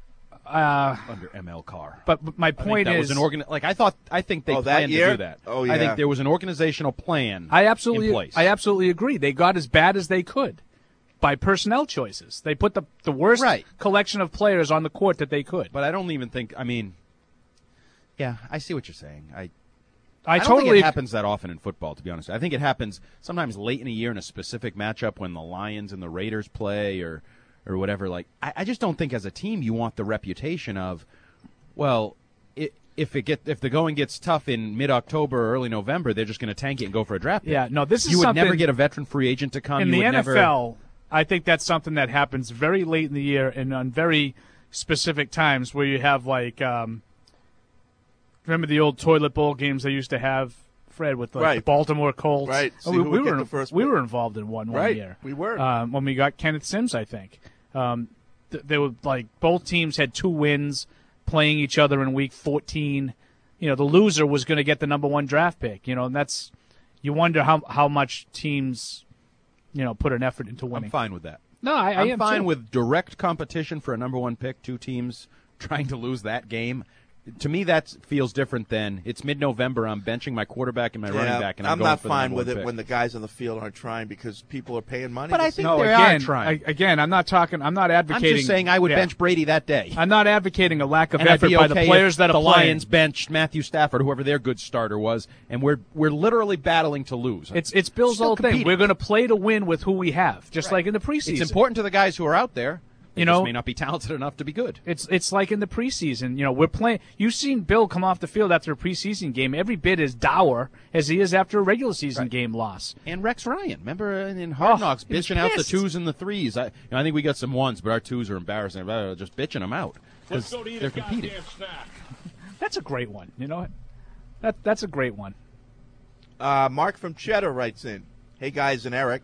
S11: under ML Carr.
S9: But my point
S11: that
S9: is,
S11: was an I think they
S12: that
S11: planned
S12: year?
S11: to do that.
S12: Oh,
S11: I
S12: yeah.
S11: think there was an organizational plan
S9: I
S11: in
S9: absolutely
S11: place.
S9: agree. They got as bad as they could by personnel choices. They put the worst collection of players on the court that they could.
S11: But I don't even think. I mean, yeah, I see what you're saying. I
S9: I
S11: don't
S9: totally
S11: think it happens that often in football, to be honest. I think it happens sometimes late in a year in a specific matchup when the Lions and the Raiders play or whatever. Like, I just don't think as a team you want the reputation of, well, if the going gets tough in mid-October or early November, they're just going to tank it and go for a draft pick.
S9: Yeah, no, this is
S11: you would
S9: something
S11: never get a veteran free agent to come.
S9: in
S11: You
S9: the
S11: would
S9: NFL.
S11: never,
S9: I think that's something that happens very late in the year and on very specific times where you have like. Remember the old toilet bowl games they used to have, Fred, with the Baltimore Colts?
S12: Right.
S9: Oh,
S12: See
S9: we
S12: who would get
S9: were
S12: the first
S9: we
S12: pick.
S9: were involved in one
S12: Right.
S9: year.
S12: We were.
S9: When we got Kenneth Sims, I think. They were like both teams had 2 wins playing each other in week 14. You know, the loser was going to get the number 1 draft pick. You know, and that's you wonder how much teams, put an effort into winning.
S11: I'm fine with that.
S9: No, I
S11: I'm
S9: am
S11: fine
S9: too.
S11: with direct competition for a number 1 pick, 2 teams trying to lose that game. To me, that feels different than it's mid-November. I'm benching my quarterback and my running back, and I'm going
S12: not
S11: for the
S12: fine
S11: number
S12: with
S11: 1
S12: it
S11: pick.
S12: when the guys on the field aren't trying because people are paying money.
S11: But I
S12: to
S11: think
S12: see
S11: they
S12: them.
S11: are trying.
S9: Again, I'm not advocating.
S11: I'm just saying I would bench Brady that day.
S9: I'm not advocating a lack of
S11: And I'd
S9: effort
S11: be
S9: by
S11: okay
S9: the players
S11: if
S9: that
S11: the
S9: are playing.
S11: Lions benched Matthew Stafford, whoever their good starter was, and we're literally battling to lose.
S9: It's Bill's
S11: Still
S9: whole thing.
S11: competing.
S9: We're going to play to win with who we have, just like in the preseason.
S11: It's important to the guys who are out there. They
S9: You
S11: just
S9: know,
S11: may not be talented enough to be good.
S9: It's like in the preseason. We're playing. You've seen Bill come off the field after a preseason game every bit as dour as he is after a regular season game loss.
S11: And Rex Ryan, remember in Hard Knocks,
S9: he was
S11: bitching out the
S9: pissed.
S11: 2s and the 3s. I think we got some 1s, but our 2s are embarrassing. Just bitching them out because they're competing.
S9: That's a great one. You know what? That's a great one.
S12: Mark from Cheddar writes in, "Hey guys and Eric,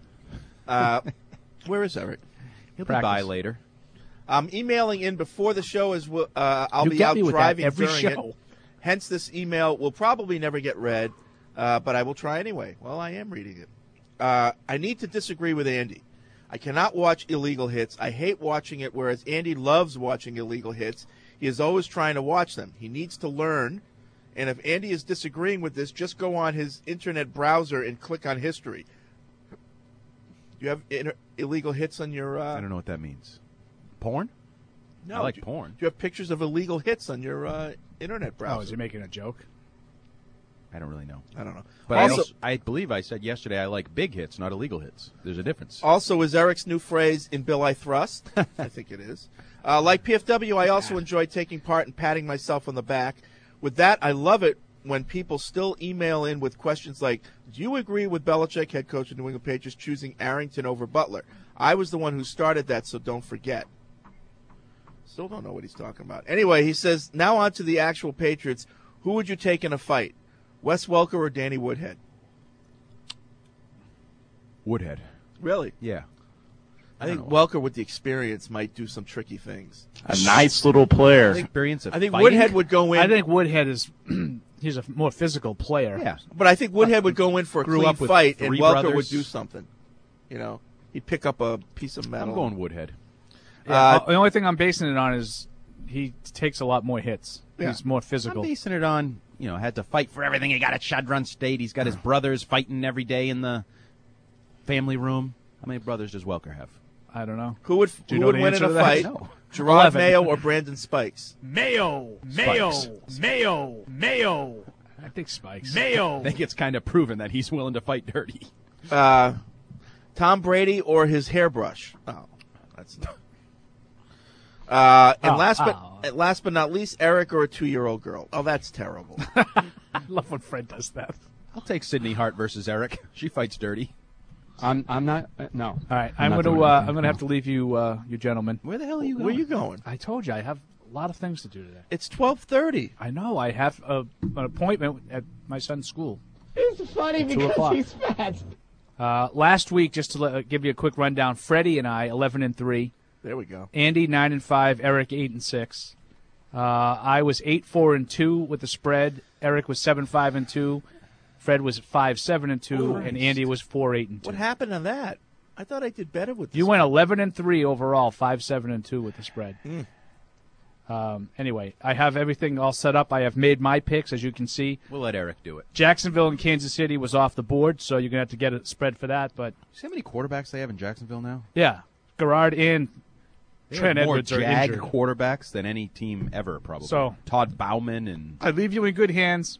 S12: where is Eric?
S11: He'll be by later.
S12: I'm emailing in before the show as I'll
S9: You
S12: be
S9: get
S12: out
S9: me with that
S12: driving
S9: every
S12: during
S9: show.
S12: it. Hence, this email will probably never get read, but I will try anyway. Well, I am reading it. I need to disagree with Andy. I cannot watch illegal hits. I hate watching it, whereas Andy loves watching illegal hits. He is always trying to watch them. He needs to learn, and if Andy is disagreeing with this, just go on his internet browser and click on history. Do you have illegal hits on your...
S11: I don't know what that means. Porn?
S12: No,
S11: I like porn.
S12: Do you have pictures of illegal hits on your internet browser?
S9: Oh, is he making a joke?
S11: I don't really know.
S12: I don't know.
S11: But
S12: Also-
S11: I believe I said yesterday I like big hits, not illegal hits. There's a difference.
S12: Also, is Eric's new phrase "in Bill I thrust"? I think it is. Like PFW, I also enjoy taking part and patting myself on the back. With that, I love it when people still email in with questions like, "Do you agree with Belichick, head coach of the New England Patriots, choosing Arrington over Butler? I was the one who started that, so don't forget." Still don't know what he's talking about. Anyway, he says, now on to the actual Patriots. Who would you take in a fight? Wes Welker or Danny Woodhead?
S11: Woodhead.
S12: Really?
S11: Yeah.
S12: I think Welker, with the experience, might do some tricky things.
S14: A nice little player.
S12: I think Woodhead would go in.
S9: I think Woodhead is he's a more physical player.
S11: Yeah,
S12: but I think Woodhead would go in for a
S11: Grew
S12: clean
S11: up with
S12: fight, and
S11: three
S12: Welker
S11: brothers.
S12: would do something. You know, he'd pick up a piece of metal.
S11: I'm going Woodhead.
S9: Yeah, the only thing I'm basing it on is he takes a lot more hits.
S11: Yeah.
S9: He's more physical.
S11: I'm basing it on, had to fight for everything he got at Chadron State. He's got his brothers fighting every day in the family room. How many brothers does Welker have?
S9: I don't know.
S12: Who would
S9: Do you know
S12: win
S9: the
S12: in
S9: answer
S12: a
S9: to that?
S12: fight?
S9: No.
S12: Gerard
S9: 11.
S12: Mayo or Brandon Spikes?
S9: Mayo. I think Spikes.
S11: I think it's kind of proven that he's willing to fight dirty.
S12: Tom Brady or his hairbrush? Oh, that's not. And last but not least, Eric or a 2-year-old girl? Oh, that's terrible.
S9: I love when Fred does that.
S11: I'll take Sydney Hart versus Eric. She fights dirty.
S14: I'm not. No.
S9: All right, I'm gonna have to leave you, you gentlemen.
S11: Where the hell are you going?
S12: Where are you going?
S9: I told you I have a lot of things to do today.
S12: It's 12:30.
S9: I know. I have an appointment at my son's school.
S13: It's funny
S9: At 2
S13: because
S9: o'clock.
S13: he's fat.
S9: Last week, just to give you a quick rundown, Freddie and I 11-3.
S12: There we go.
S9: Andy 9-5. Eric 8-6. I was 8-4-2 with the spread. Eric was 7-5-2. Fred was 5-7-2, and Andy was 4-8-2.
S12: What happened on that? I thought I did better with this.
S9: You went 11-3 overall, 5-7-2 with the spread. Anyway, I have everything all set up. I have made my picks, as you can see.
S11: We'll let Eric do it.
S9: Jacksonville and Kansas City was off the board, so you're going to have to get a spread for that. But
S11: See how many quarterbacks they have in Jacksonville now?
S9: yeah, Garrard and
S11: They
S9: Trent
S11: have more
S9: Edwards are
S11: Jag
S9: injured.
S11: quarterbacks than any team ever, probably.
S9: So-
S11: Todd Bauman and
S9: I leave you in good hands,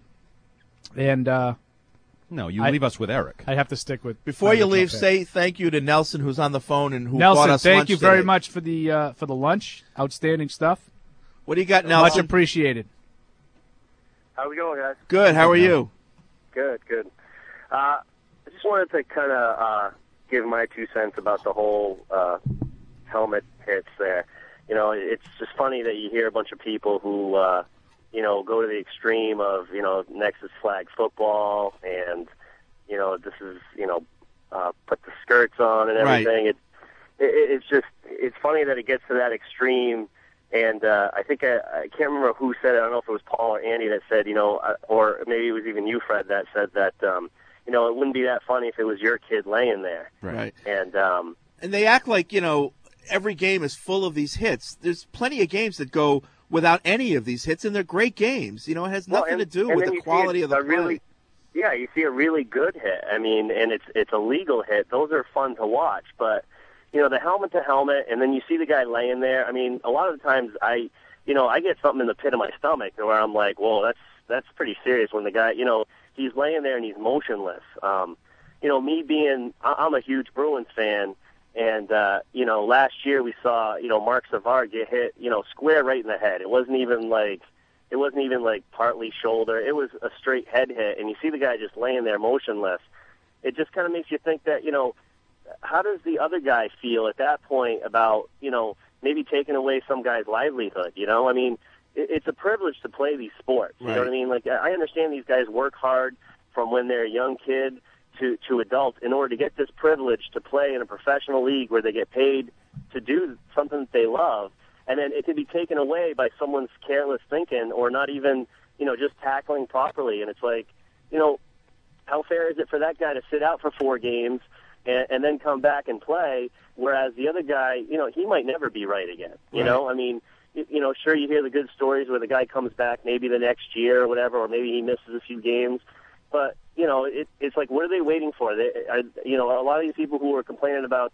S9: and
S11: no, you leave us with Eric.
S9: I have to stick with.
S12: Before
S9: my
S12: you leave,
S9: original pick.
S12: say thank you to Nelson, who's on the phone and who bought
S9: Nelson,
S12: us
S9: thank
S12: lunch
S9: you very
S12: today.
S9: much for the lunch. Outstanding stuff.
S12: What do you got,
S9: Much
S12: Nelson?
S9: appreciated.
S15: How's it going, guys?
S12: Good. How are you?
S15: Good. I just wanted to kind of give my 2 cents about the whole helmet hits there. You know, it's just funny that you hear a bunch of people who, go to the extreme of, next is flag football and, this is, put the skirts on and everything.
S12: Right.
S15: It's funny that it gets to that extreme. And I think I can't remember who said it. I don't know if it was Paul or Andy that said, or maybe it was even you, Fred, that said that, it wouldn't be that funny if it was your kid laying there.
S12: Right.
S15: And
S12: they act like, every game is full of these hits. There's plenty of games that go without any of these hits, and they're great games. It has nothing to do with the quality of the play.
S15: Yeah, you see a really good hit. I mean, and it's a legal hit. Those are fun to watch, but the helmet to helmet, and then you see the guy laying there. I mean, a lot of the times I get something in the pit of my stomach where I'm like, whoa, that's pretty serious when the guy, he's laying there and he's motionless. Me being, I'm a huge Bruins fan, and last year we saw, Mark Savard get hit, square right in the head. It wasn't even like partly shoulder. It was a straight head hit, and you see the guy just laying there motionless. It just kind of makes you think that, how does the other guy feel at that point about, maybe taking away some guy's livelihood? I mean, it's a privilege to play these sports. You know what I mean? Like, I understand these guys work hard from when they're a young kid to adult in order to get this privilege to play in a professional league where they get paid to do something that they love. And then it can be taken away by someone's careless thinking or not even, just tackling properly. And it's like, how fair is it for that guy to sit out for 4 games and then come back and play, whereas the other guy, he might never be right again. You know, I mean, sure, you hear the good stories where the guy comes back maybe the next year or whatever, or maybe he misses a few games. But, it's like, what are they waiting for? A lot of these people who are complaining about,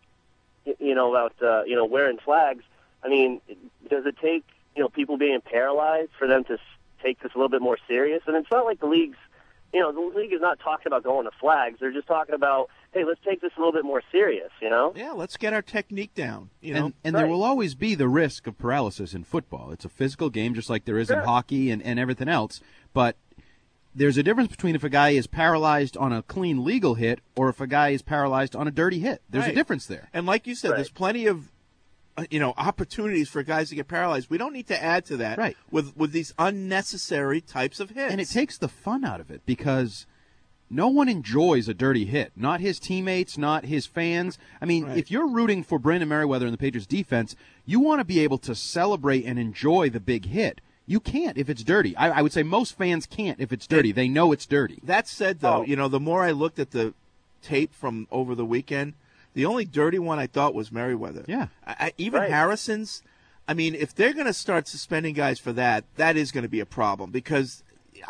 S15: wearing flags, I mean, does it take, people being paralyzed for them to take this a little bit more serious? And it's not like the league's, the league is not talking about going to flags. They're just talking about, hey, let's take this a little bit more serious,
S12: Yeah, let's get our technique down,
S11: And there will always be the risk of paralysis in football. It's a physical game just like there is in hockey and everything else. But there's a difference between if a guy is paralyzed on a clean legal hit or if a guy is paralyzed on a dirty hit. There's a difference there.
S12: And like you said, there's plenty of opportunities for guys to get paralyzed. We don't need to add to that with these unnecessary types of hits.
S11: And it takes the fun out of it because no one enjoys a dirty hit. Not his teammates, not his fans. I mean, if you're rooting for Brandon Merriweather and the Patriots defense, you want to be able to celebrate and enjoy the big hit. You can't if it's dirty. I would say most fans can't if it's dirty. They know it's dirty.
S12: That said, though, the more I looked at the tape from over the weekend, the only dirty one I thought was Merriweather.
S11: Yeah.
S12: Even Harrison's, I mean, if they're going to start suspending guys for that is going to be a problem because,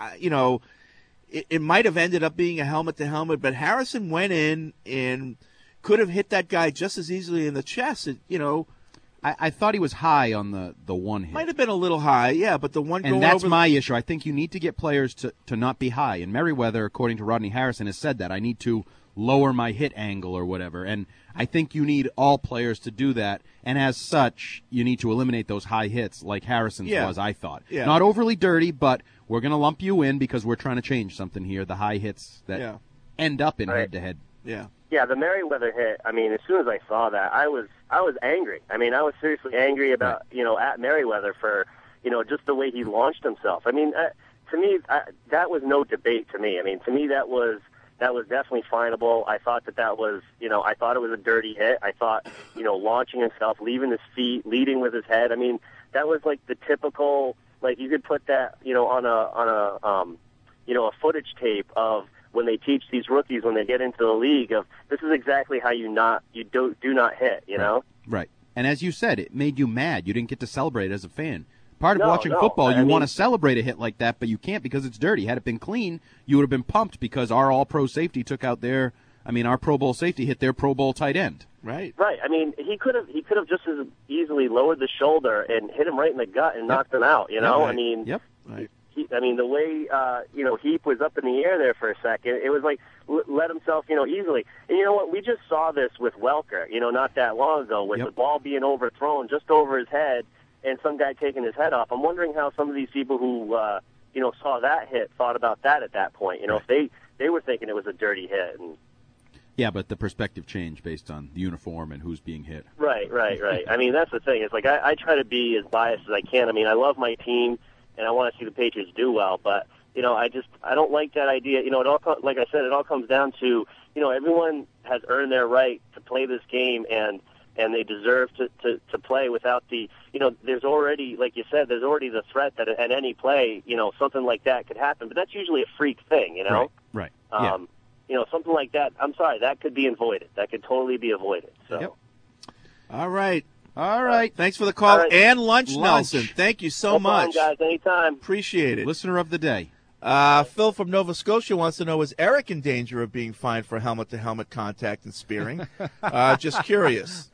S12: it might have ended up being a helmet-to-helmet, but Harrison went in and could have hit that guy just as easily in the chest.
S11: I thought he was high on the one hit.
S12: Might have been a little high, yeah, but the one going
S11: over... And that's
S12: over
S11: my issue. I think you need to get players to not be high. And Merriweather, according to Rodney Harrison, has said that. I need to lower my hit angle or whatever. And I think you need all players to do that. And as such, you need to eliminate those high hits like Harrison's was, I thought.
S12: Yeah.
S11: Not overly dirty, but we're going to lump you in because we're trying to change something here, the high hits that end up in head-to-head.
S12: Yeah.
S15: Yeah, the Merriweather hit, I mean, as soon as I saw that, I was angry. I mean, I was seriously angry about, at Merriweather for, just the way he launched himself. I mean, to me, that was no debate to me. I mean, to me, that was definitely finable. I thought that was, I thought it was a dirty hit. I thought, launching himself, leaving his feet, leading with his head. I mean, that was like the typical, like you could put that, on a footage tape of when they teach these rookies when they get into the league of this is exactly how you do not hit, know?
S11: Right. And as you said, it made you mad. You didn't get to celebrate as a fan. Part of watching football, you want to celebrate a hit like that, but you can't because it's dirty. Had it been clean, you would have been pumped because our all-pro safety took out our Pro Bowl safety hit their Pro Bowl tight end.
S12: Right.
S15: Right. I mean, he could have just as easily lowered the shoulder and hit him right in the gut and knocked him out, I mean,
S12: Right.
S15: The way, Heap was up in the air there for a second, it was like let himself, easily. And you know what? We just saw this with Welker, not that long ago with the ball being overthrown just over his head and some guy taking his head off. I'm wondering how some of these people who, saw that hit thought about that at that point. If they were thinking it was a dirty hit. And,
S11: yeah, but the perspective changed based on the uniform and who's being hit.
S15: Right. I mean, that's the thing. It's like I try to be as biased as I can. I mean, I love my team. And I want to see the Patriots do well, but I don't like that idea. It all, like I said, it all comes down to everyone has earned their right to play this game, and they deserve to play without the there's already, like you said, there's already the threat that at any play something like that could happen, but that's usually a freak thing,
S11: Right.
S15: Something like that. I'm sorry, that could be avoided. That could totally be avoided. So.
S12: All right. Thanks for the call and lunch, Nelson. Thank you so much.
S15: No problem, guys. Anytime.
S12: Appreciate it.
S11: Listener of the day.
S12: Phil from Nova Scotia wants to know, is Eric in danger of being fined for helmet-to-helmet contact and spearing? Just curious.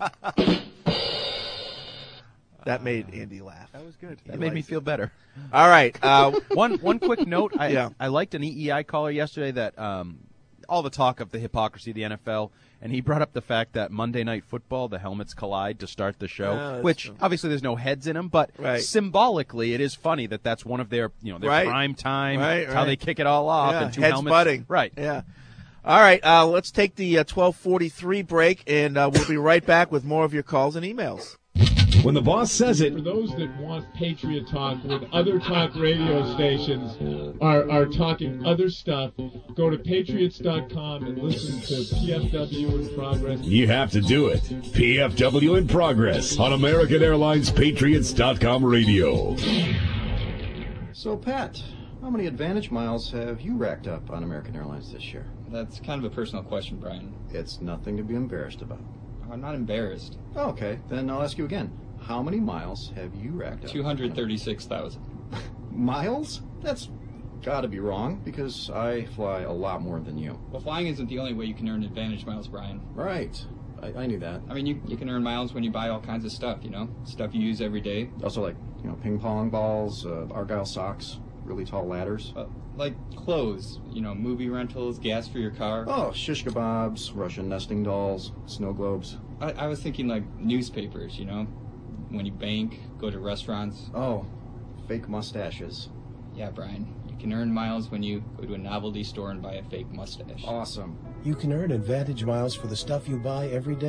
S12: That made Andy laugh.
S11: That was good. That made me feel better.
S12: All right.
S11: One quick note. I liked an EEI caller yesterday that all the talk of the hypocrisy of the NFL, and he brought up the fact that Monday Night Football, the helmets collide to start the show, which obviously there's no heads in them, but symbolically it is funny that that's one of their prime time. It's how they kick it all off.
S12: Yeah,
S11: and two
S12: heads
S11: helmets.
S12: butting.
S11: Right.
S12: Yeah. All right. Let's take the 12:43 break, and we'll be right back with more of your calls and emails.
S16: When the boss says it.
S17: For those that want Patriot Talk when other talk radio stations are talking other stuff, go to patriots.com and listen to PFW in Progress.
S16: You have to do it. PFW in Progress on American Airlines Patriots.com radio.
S18: So, Pat, how many Advantage miles have you racked up on American Airlines this year?
S19: That's kind of a personal question, Brian.
S18: It's nothing to be embarrassed about.
S19: I'm not embarrassed.
S18: Okay, then I'll ask you again. How many miles have you racked up?
S19: 236,000.
S18: Miles? That's got to be wrong, because I fly a lot more than you.
S19: Well, flying isn't the only way you can earn Advantage miles, Brian.
S18: Right. I knew that.
S19: I mean, you can earn miles when you buy all kinds of stuff, stuff you use every day.
S18: Also, like, ping pong balls, Argyle socks, really tall ladders.
S19: Like clothes, movie rentals, gas for your car.
S18: Oh, shish kebabs, Russian nesting dolls, snow globes.
S19: I was thinking like newspapers, when you bank, go to restaurants.
S18: Oh, fake mustaches.
S19: Yeah, Brian. You can earn miles when you go to a novelty store and buy a fake mustache.
S18: Awesome.
S20: You can earn Advantage miles for the stuff you buy every day.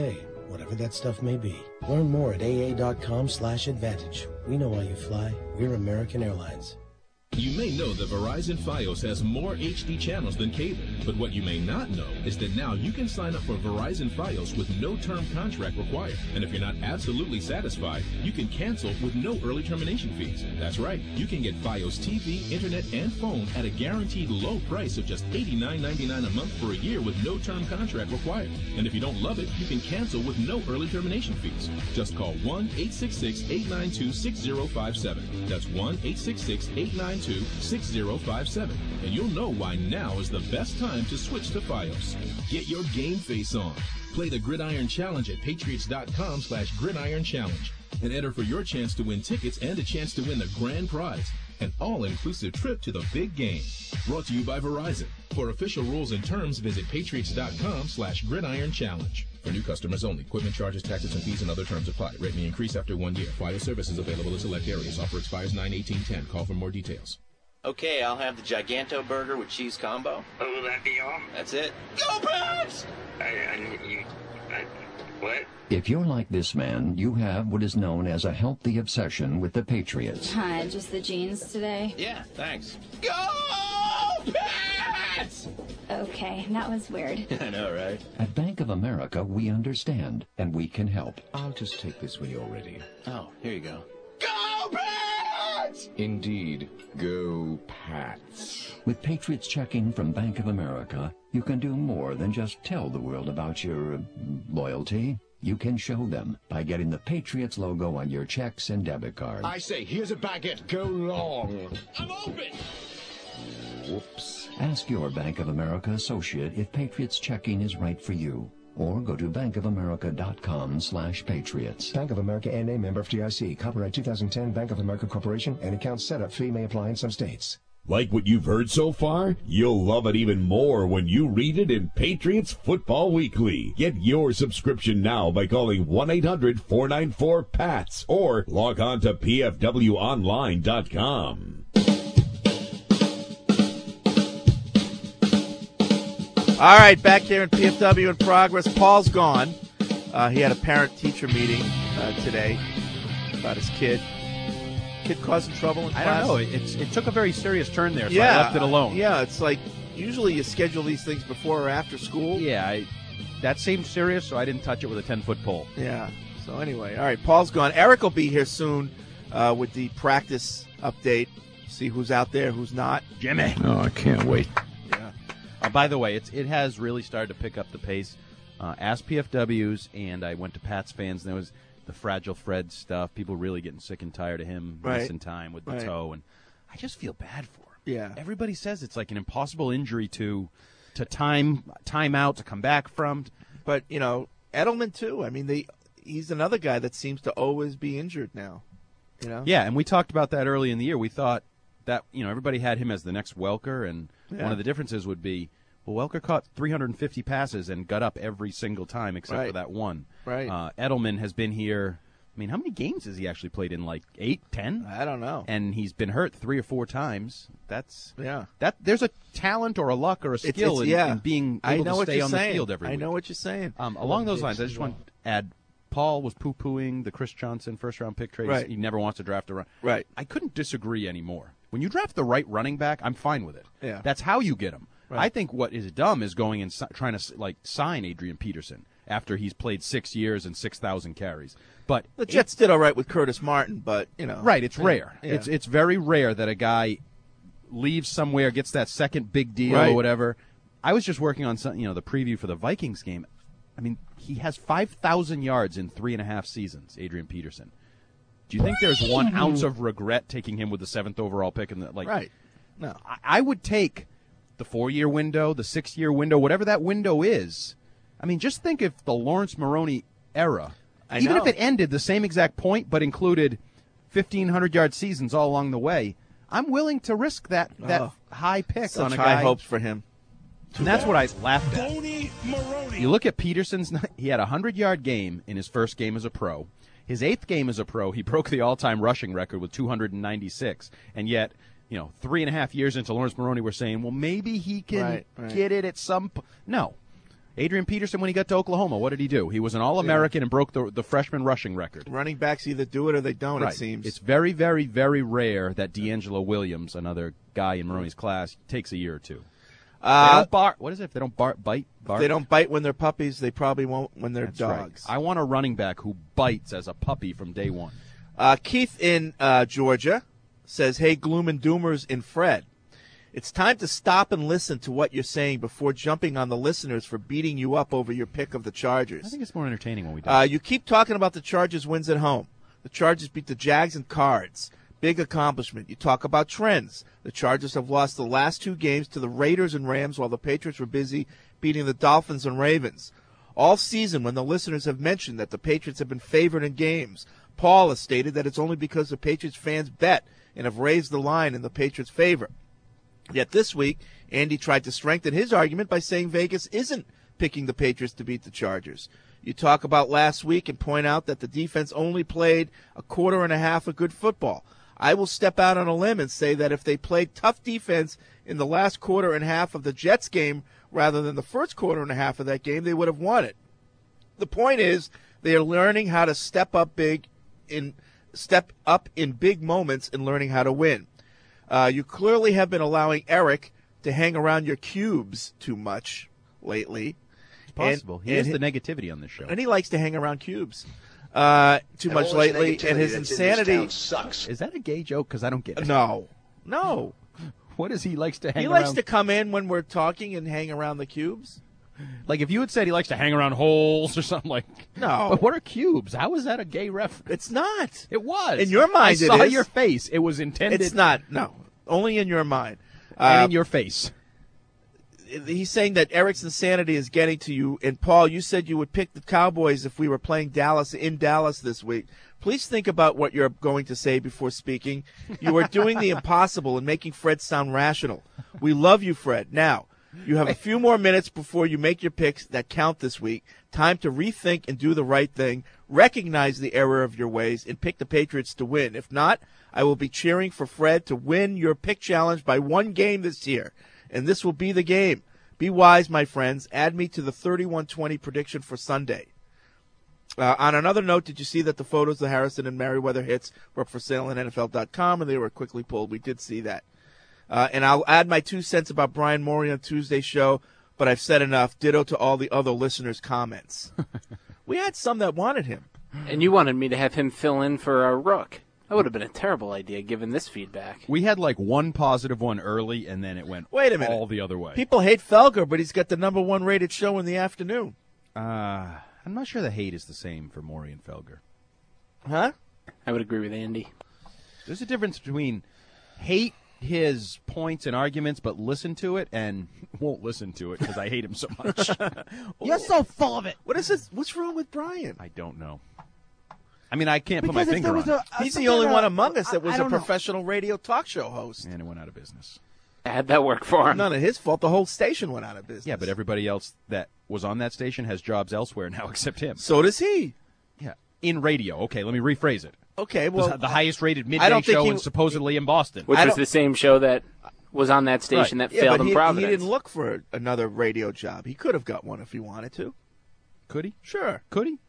S20: whatever that stuff may be. Learn more at aa.com/advantage. We know why you fly. We're American Airlines.
S21: You may know that Verizon Fios has more HD channels than cable, but what you may not know is that now you can sign up for Verizon Fios with no term contract required. And if you're not absolutely satisfied, you can cancel with no early termination fees. That's right, you can get Fios TV, internet, and phone at a guaranteed low price of just $89.99 a month for a year with no term contract required. And if you don't love it, you can cancel with no early termination fees. Just call 1-866-892-6057. That's 1-866-892-6057, and you'll know why now is the best time to switch to Fios. Get your game face on. Play the Gridiron Challenge at Patriots.com/Gridiron Challenge and enter for your chance to win tickets and a chance to win the grand prize, an all-inclusive trip to the big game. Brought to you by Verizon. For official rules and terms, visit Patriots.com/Gridiron Challenge. For new customers only. Equipment charges, taxes, and fees and other terms apply. Rate may increase after 1 year. Fios services available in select areas. Offer expires 9/18/10. Call for more details.
S22: Okay, I'll have the Giganto burger with cheese combo.
S23: Oh, will that be all?
S22: That's it. Go Pats!
S23: What?
S24: If you're like this man, you have what is known as a healthy obsession with the Patriots.
S25: Hi, just the jeans today?
S22: Yeah, thanks.
S23: Go Pats!
S25: Okay, that was weird.
S22: I know, right?
S24: At Bank of America, we understand, and we can help.
S26: I'll just take this when you're ready.
S22: Oh, here you go.
S23: Go Pats!
S26: Indeed, go Pats.
S24: With Patriots checking from Bank of America, you can do more than just tell the world about your loyalty. You can show them by getting the Patriots logo on your checks and debit cards.
S26: I say, here's a baguette. Go long.
S23: I'm open!
S26: Whoops.
S24: Ask your Bank of America associate if Patriots checking is right for you. Or go to bankofamerica.com/patriots.
S27: Bank of America N.A. member FDIC. Copyright 2010 Bank of America Corporation. And account setup fee may apply in some states.
S16: Like what you've heard so far? You'll love it even more when you read it in Patriots Football Weekly. Get your subscription now by calling 1-800-494-PATS or log on to pfwonline.com.
S12: All right, back here in PFW in progress. Paul's gone. He had a parent-teacher meeting today about his kid. Kid causing trouble in class?
S11: I don't know. It took a very serious turn there, so I left it alone.
S12: Yeah, it's like usually you schedule these things before or after school.
S11: Yeah, that seemed serious, so I didn't touch it with a 10-foot pole.
S12: Yeah. So anyway, all right, Paul's gone. Eric will be here soon with the practice update. See who's out there, who's not.
S11: Jimmy.
S26: Oh, I can't wait.
S11: By the way, it has really started to pick up the pace. Ask PFWs, and I went to Pats fans, and there was the Fragile Fred stuff. People really getting sick and tired of him missing time with the toe, and I just feel bad for him.
S12: Yeah.
S11: Everybody says it's like an impossible injury to time out, to come back from.
S12: But, Edelman, too. I mean, he's another guy that seems to always be injured now.
S11: Yeah, and we talked about that early in the year. We thought that, everybody had him as the next Welker, and one of the differences would be, Welker caught 350 passes and got up every single time except for that one.
S12: Right.
S11: Edelman has been here. I mean, how many games has he actually played in? Like 8, 10?
S12: I don't know.
S11: And he's been hurt 3 or 4 times. There's a talent or a luck or a skill in being able to stay on the field every week.
S12: I know what you're saying.
S11: Along those lines, I just want to add, Paul was poo-pooing the Chris Johnson first-round pick trade.
S12: Right.
S11: He never wants to draft a run.
S12: Right.
S11: I couldn't disagree anymore. When you draft the right running back, I'm fine with it.
S12: Yeah.
S11: That's how you get him.
S12: Right.
S11: I think what is dumb is going and trying to sign Adrian Peterson after he's played 6 years and 6,000 carries. But
S12: the Jets did all right with Curtis Martin, but
S11: right, it's rare.
S12: Yeah.
S11: It's very rare that a guy leaves somewhere, gets that second big deal or whatever. I was just working on some, the preview for the Vikings game. I mean, he has 5,000 yards in 3.5 seasons, Adrian Peterson. Do you think there's 1 ounce of regret taking him with the 7th overall pick?
S12: Right. No.
S11: I would take the 4-year window, the 6-year window, whatever that window is. I mean, just think if the Lawrence Maroney era, even if it ended the same exact point but included 1,500-yard seasons all along the way, I'm willing to risk that high pick on a guy.
S12: Such high hopes for him.
S11: And that's what I laughed at. You look at Peterson's, he had a 100-yard game in his first game as a pro. His 8th game as a pro, he broke the all-time rushing record with 296. And yet, 3.5 years into Lawrence Maroney, we're saying, well, maybe he can get it at some point. No. Adrian Peterson, when he got to Oklahoma, what did he do? He was an All-American and broke the freshman rushing record.
S12: Running backs either do it or they don't,
S11: Right.
S12: it seems.
S11: It's very, very, very rare that D'Angelo Williams, another guy in Maroney's class, takes a year or two. They don't bark. What is it? If they don't bite?
S12: If they don't bite when they're puppies, they probably won't when they're
S11: That's
S12: dogs.
S11: right. I want a running back who bites as a puppy from day one.
S12: Keith in Georgia says, hey, Gloom and Doomers and Fred. It's time to stop and listen to what you're saying before jumping on the listeners for beating you up over your pick of the Chargers.
S11: I think it's more entertaining when we do.
S12: You keep talking about the Chargers wins at home. The Chargers beat the Jags and Cards. Big accomplishment. You talk about trends. The Chargers have lost the last 2 games to the Raiders and Rams while the Patriots were busy beating the Dolphins and Ravens. All season, when the listeners have mentioned that the Patriots have been favored in games, Paul has stated that it's only because the Patriots fans bet and have raised the line in the Patriots' favor. Yet this week, Andy tried to strengthen his argument by saying Vegas isn't picking the Patriots to beat the Chargers. You talk about last week and point out that the defense only played a quarter and a half of good football. I will step out on a limb and say that if they played tough defense in the last quarter and a half of the Jets game rather than the first quarter and a half of that game, they would have won it. The point is they are learning how to step up in big moments and learning how to win. You clearly have been allowing Eric to hang around your cubes too much lately.
S11: It's possible. He has the negativity on this show.
S12: And he likes to hang around cubes too much lately. And his insanity
S11: sucks. Is that a gay joke? Because I don't get it.
S12: No.
S11: What is he likes to hang
S12: He
S11: around?
S12: likes to come in when we're talking and hang around the cubes.
S11: Like if you had said he likes to hang around holes or something like.
S12: No.
S11: But what are cubes? How is that a gay reference?
S12: It's not.
S11: It was.
S12: In your mind,
S11: I saw
S12: it is.
S11: your face. It was intended.
S12: It's not. No. Only in your mind.
S11: And in your face.
S12: He's saying that Eric's insanity is getting to you. And, Paul, you said you would pick the Cowboys if we were playing in Dallas this week. Please think about what you're going to say before speaking. You are doing the impossible and making Fred sound rational. We love you, Fred. Now, you have a few more minutes before you make your picks that count this week. Time to rethink and do the right thing. Recognize the error of your ways and pick the Patriots to win. If not, I will be cheering for Fred to win your pick challenge by 1 game this year. And this will be the game. Be wise, my friends. Add me to the 31-20 prediction for Sunday. On another note, did you see that the photos of the Harrison and Merriweather hits were for sale on NFL.com, and they were quickly pulled? We did see that. And I'll add my 2 cents about Brian Morey on Tuesday's show, but I've said enough. Ditto to all the other listeners' comments. We had some that wanted him.
S1: And you wanted me to have him fill in for a Rook. That would have been a terrible idea, given this feedback.
S11: We had like one positive one early, and then it went
S12: Wait a minute.
S11: all the other way.
S12: People hate Felger, but he's got the number 1 rated show in the afternoon.
S11: I'm not sure the hate is the same for Morey and Felger.
S12: Huh?
S1: I would agree with Andy.
S11: There's a difference between hate his points and arguments, but listen to it, and won't listen to it because I hate him so much.
S12: You're so full of it. What is this? What's wrong with Brian?
S11: I don't know. I mean, I can't put my finger on it.
S12: He's the only one among us that was a professional radio talk show host.
S11: And it went out of business.
S1: Had that work for him.
S12: None of his fault. The whole station went out of business.
S11: Yeah, but everybody else that was on that station has jobs elsewhere now except him.
S12: So does he.
S11: Yeah, in radio. Okay, let me rephrase it.
S12: Okay, well,
S11: the highest-rated midday show and supposedly in Boston.
S1: Which was the same show that was on that station that failed in Providence.
S12: He didn't look for another radio job. He could have got one if he wanted to.
S11: Could he?
S12: Sure.
S11: Could he?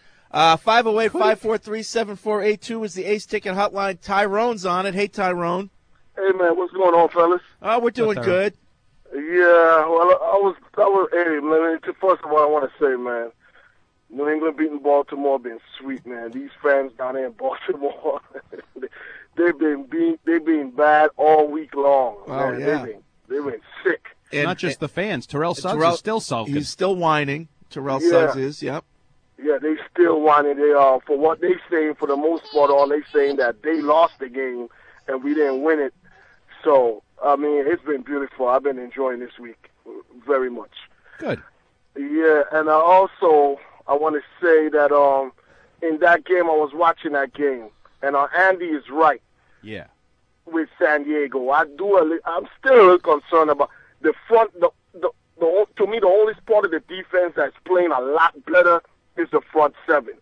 S12: 508-543-7482 is the Ace Ticket Hotline. Tyrone's on it. Hey, Tyrone.
S2: Hey, man, what's going on, fellas?
S12: We're doing good.
S2: Yeah, well, hey, man, first of all, I want to say, man, New England beating Baltimore been sweet, man. These fans down there in Baltimore, they've been bad all week long.
S12: Oh,
S2: man.
S12: yeah.
S2: They've been sick.
S11: And not just the fans. Terrell Suggs is still sulking.
S12: He's still whining. Terrell Suggs is, yep.
S2: Yeah, they still whining. They for what they saying, for the most part, all they saying that they lost the game and we didn't win it. So, I mean, it's been beautiful. I've been enjoying this week very much.
S11: Good.
S2: Yeah, and I want to say that in that game, I was watching that game, and Andy is right.
S11: Yeah.
S2: With San Diego, I'm still a little concerned about the front. To me, the only part of the defense that's playing a lot better is the front seven.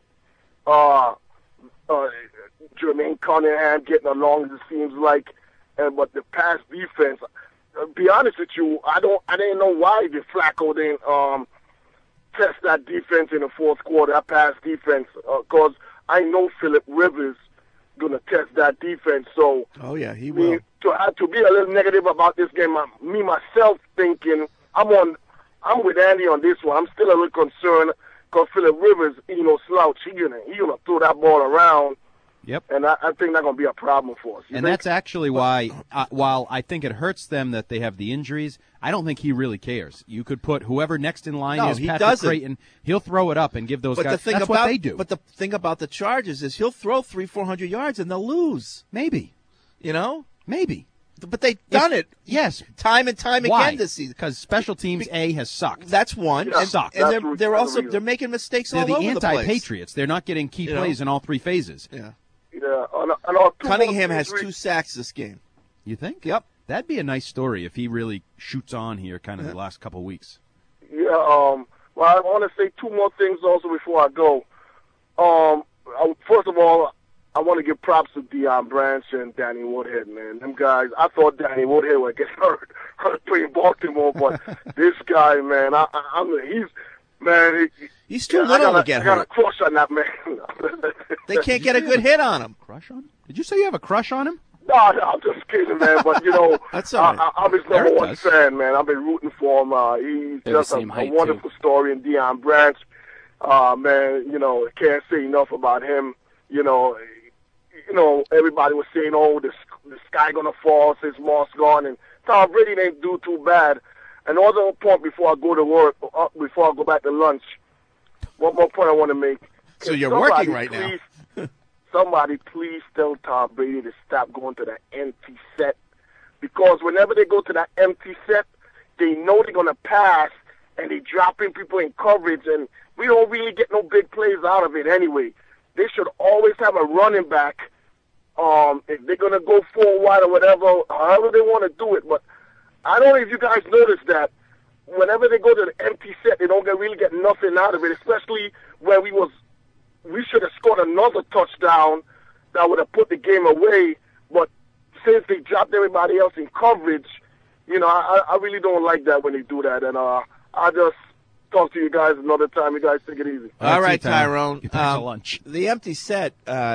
S2: Jermaine Cunningham getting along, it seems like, but the pass defense. Be honest with you, I didn't know why the Flacco didn't test that defense in the fourth quarter, that pass defense, because I know Phillip Rivers going to test that defense. So,
S12: oh yeah, he will.
S2: To be a little negative about this game, myself thinking I'm with Andy on this one. I'm still a little concerned because Phillip Rivers, slouch. He gonna throw that ball around.
S11: Yep.
S2: And I think that's going to be a problem for us.
S11: And that's actually why, while I think it hurts them that they have the injuries, I don't think he really cares. You could put whoever next in line is Patrick Creighton. He'll throw it up and give those guys. That's what they do.
S12: But the thing about the Chargers is he'll throw 300-400 yards and they'll lose.
S11: Maybe. Maybe.
S12: But they've done it.
S11: Yes.
S12: Time and time again this season.
S11: Because special teams, has sucked.
S12: That's one.
S11: Yeah, sucked.
S12: And they're making mistakes all over the place.
S11: They're the anti-Patriots. They're not getting key plays in all three phases.
S12: Yeah.
S2: Yeah,
S12: Cunningham has 2 sacks this game.
S11: You think?
S12: Yep.
S11: That'd be a nice story if he really shoots on here kind of the last couple of weeks.
S2: Yeah, well, I want to say 2 more things also before I go. First of all, I want to give props to Deion Branch and Danny Woodhead, man. Them guys, I thought Danny Woodhead would get hurt playing Baltimore, but this guy, man,
S12: he's too little to get hurt.
S2: I got a crush on that man.
S12: They can't get a good hit on him.
S11: Crush on him? Did you say you have a crush on him?
S2: No, I'm just kidding, man. But,
S12: That's all right.
S2: I'm his number one fan, man. I've been rooting for him. He's just a wonderful story. And Deion Branch, man, can't say enough about him. Everybody was saying, the sky going to fall since Moss gone. And Tom Brady didn't do too bad. And another point before I go to work, before I go back to lunch, one more point I want to make.
S12: So you're working right now.
S2: Somebody please tell Tom Brady to stop going to that empty set. Because whenever they go to that empty set, they know they're going to pass, and they're dropping people in coverage, and we don't really get no big plays out of it anyway. They should always have a running back. If they're going to go 4 wide or whatever, however they want to do it. But I don't know if you guys noticed that whenever they go to the empty set, they don't really get nothing out of it, especially when we should have scored another touchdown that would have put the game away. But since they dropped everybody else in coverage, I really don't like that when they do that. And I just talk to you guys another time. You guys take it easy.
S12: All right, Tyrone.
S11: Lunch.
S12: The empty set,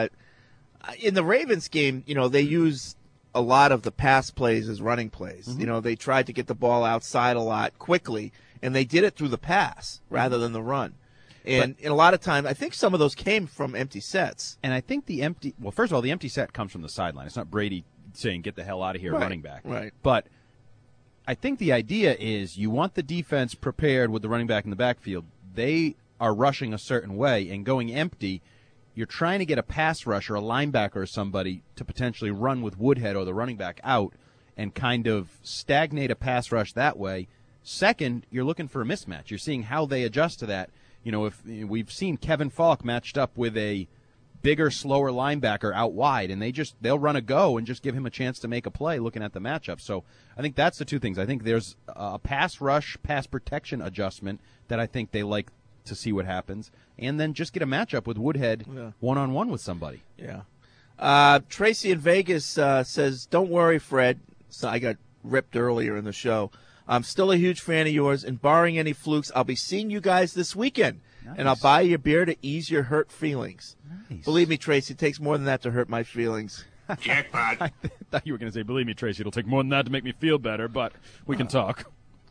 S12: in the Ravens game, they use a lot of the pass plays as running plays.
S11: Mm-hmm.
S12: They tried to get the ball outside a lot quickly, and they did it through the pass rather than the run. And a lot of times, I think some of those came from empty sets.
S11: And I think first of all, the empty set comes from the sideline. It's not Brady saying, get the hell out of here, running back.
S12: Right.
S11: But I think the idea is you want the defense prepared with the running back in the backfield. They are rushing a certain way, and going empty, you're trying to get a pass rush or a linebacker or somebody to potentially run with Woodhead or the running back out and kind of stagnate a pass rush that way. Second, you're looking for a mismatch. You're seeing how they adjust to that. If we've seen Kevin Falk matched up with a bigger, slower linebacker out wide, and they'll run a go and just give him a chance to make a play looking at the matchup. So I think that's the 2 things. I think there's a pass rush, pass protection adjustment that I think they like to see what happens, and then just get a matchup with Woodhead one-on-one with somebody.
S12: Yeah. Tracy in Vegas says, don't worry, Fred. So I got ripped earlier in the show. I'm still a huge fan of yours, and barring any flukes, I'll be seeing you guys this weekend, and I'll buy you a beer to ease your hurt feelings. Nice. Believe me, Tracy, it takes more than that to hurt my feelings.
S26: Jackpot.
S11: I thought you were going to say, believe me, Tracy, it'll take more than that to make me feel better, but we can talk.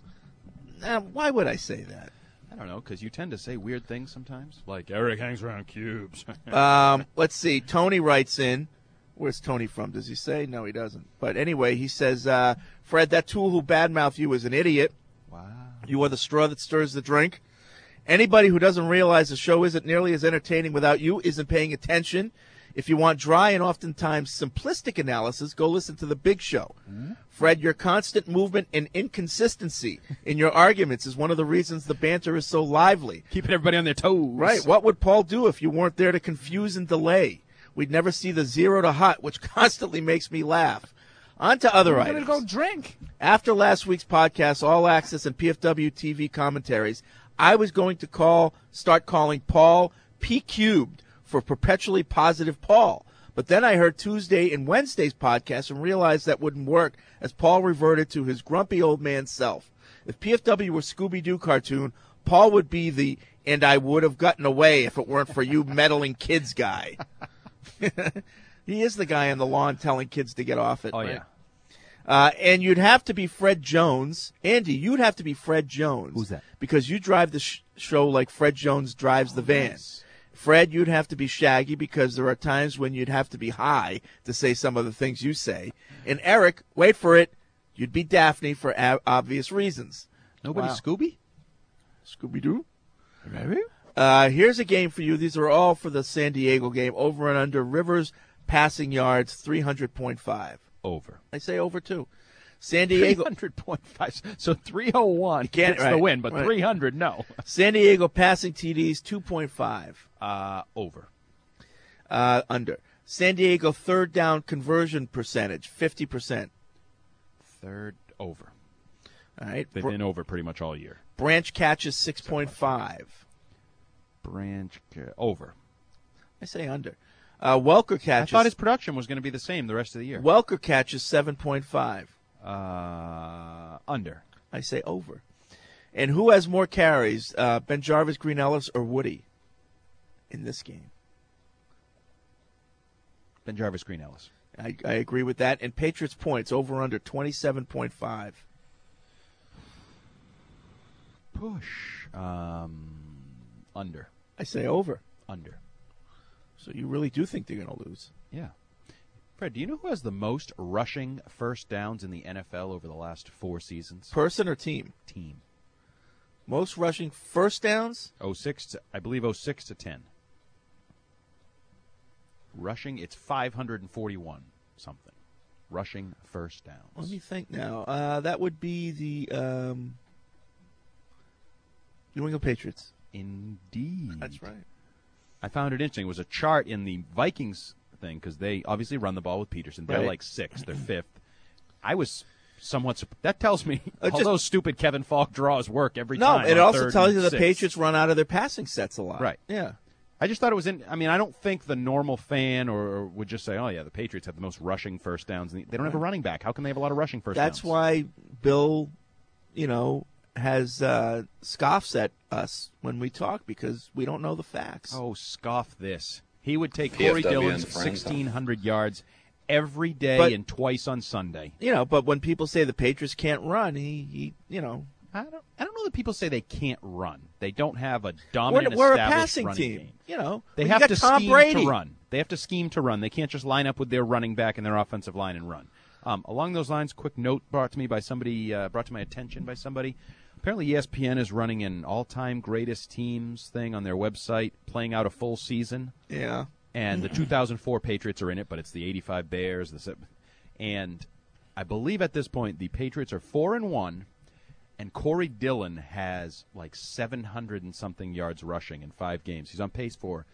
S12: Why would I say that?
S11: I don't know, because you tend to say weird things sometimes. Like, Eric hangs around cubes.
S12: Let's see. Tony writes in. Where's Tony from? Does he say? No, he doesn't. But anyway, he says, Fred, that tool who badmouthed you is an idiot.
S11: Wow.
S12: You are the straw that stirs the drink. Anybody who doesn't realize the show isn't nearly as entertaining without you isn't paying attention. If you want dry and oftentimes simplistic analysis, go listen to The Big Show. Mm-hmm. Fred, your constant movement and inconsistency in your arguments is one of the reasons the banter is so lively.
S11: Keeping everybody on their toes.
S12: Right. What would Paul do if you weren't there to confuse and delay? We'd never see the 0 to hot, which constantly makes me laugh. On to other items.
S9: I'm going to go drink.
S12: After last week's podcast, All Access and PFW TV commentaries, I was going to start calling Paul P Cubed for perpetually positive Paul. But then I heard Tuesday and Wednesday's podcast and realized that wouldn't work, as Paul reverted to his grumpy old man self. If PFW were Scooby-Doo cartoon, Paul would be the "and I would have gotten away if it weren't for you meddling kids" guy. He is the guy on the lawn telling kids to get off it.
S11: Oh,
S12: right?
S11: yeah.
S12: And you'd have to be Fred Jones. Andy, you'd have to be Fred Jones.
S11: Who's that?
S12: Because you drive the show like Fred Jones drives the van.
S11: Nice.
S12: Fred, you'd have to be Shaggy because there are times when you'd have to be high to say some of the things you say. And Eric, wait for it, you'd be Daphne for obvious reasons.
S11: Nobody
S12: Wow.
S11: Scooby?
S12: Scooby-Doo? Here's a game for you. These are all for the San Diego game. Over and under Rivers passing yards, 300.5.
S11: Over.
S12: I say over, too. San Diego.
S11: 300.5. So 301
S12: Can't-
S11: gets
S12: right,
S11: the win, but
S12: right.
S11: 300, no.
S12: San Diego passing TDs, 2.5.
S11: Over.
S12: Under. San Diego third down conversion percentage, 50%.
S11: Third, over.
S12: All right.
S11: They've been over pretty much all year.
S12: Branch catches 6.5.
S11: Branch, over.
S12: I say under. Welker catches.
S11: I thought his production was going to be the same the rest of the year.
S12: Welker catches 7.5.
S11: Under.
S12: I say over. And who has more carries, Ben Jarvis, Green Ellis, or Woody in this game?
S11: Ben Jarvis, Green Ellis.
S12: I agree with that. And Patriots points, over under 27.5.
S11: Push. Under.
S12: I say over.
S11: Under.
S12: So you really do think they're going to lose?
S11: Yeah. Fred, do you know who has the most rushing first downs in the NFL over the last 4 seasons?
S12: Person or team?
S11: Team.
S12: Most rushing first downs?
S11: 06 to 10. Rushing, it's 541 something. Rushing first downs.
S12: Let me think now. That would be the New England Patriots.
S11: Indeed.
S12: That's right.
S11: I found it interesting. It was a chart in the Vikings thing because they obviously run the ball with Peterson. They're
S12: Right.
S11: like 6th. They're 5th. I was somewhat that tells me all
S12: just-
S11: those stupid Kevin Falk draws work every
S12: No,
S11: time.
S12: it
S11: on
S12: also
S11: 3rd
S12: tells
S11: and
S12: you the
S11: 6th.
S12: Patriots run out of their passing sets a lot.
S11: Right.
S12: Yeah.
S11: I just thought it was I don't think the normal fan or would just say, oh, yeah, the Patriots have the most rushing first downs. They don't have a running back. How can they have a lot of rushing first
S12: That's
S11: downs?
S12: why Bill, has scoffs at us when we talk because we don't know the facts.
S11: Oh, scoff this. He would take Corey
S12: PFW
S11: Dillon's
S12: and friends.
S11: 1,600 yards every day
S12: But-
S11: and twice on Sunday.
S12: But when people say the Patriots can't run, he
S11: I don't know that people say they can't run. They don't have a dominant
S12: we're a
S11: established
S12: passing
S11: running
S12: team.
S11: game.
S12: They
S11: They
S12: have
S11: have to
S12: Tom
S11: scheme
S12: Brady.
S11: to run. They have to scheme to run. They can't just line up with their running back and their offensive line and run. Along those lines, quick note brought to my attention by somebody. Apparently ESPN is running an all-time greatest teams thing on their website, playing out a full season.
S12: Yeah.
S11: And the 2004 Patriots are in it, but it's the 85 Bears. And I believe at this point the Patriots are 4-1, and Corey Dillon has like 700 and something yards rushing in 5 games. He's on pace for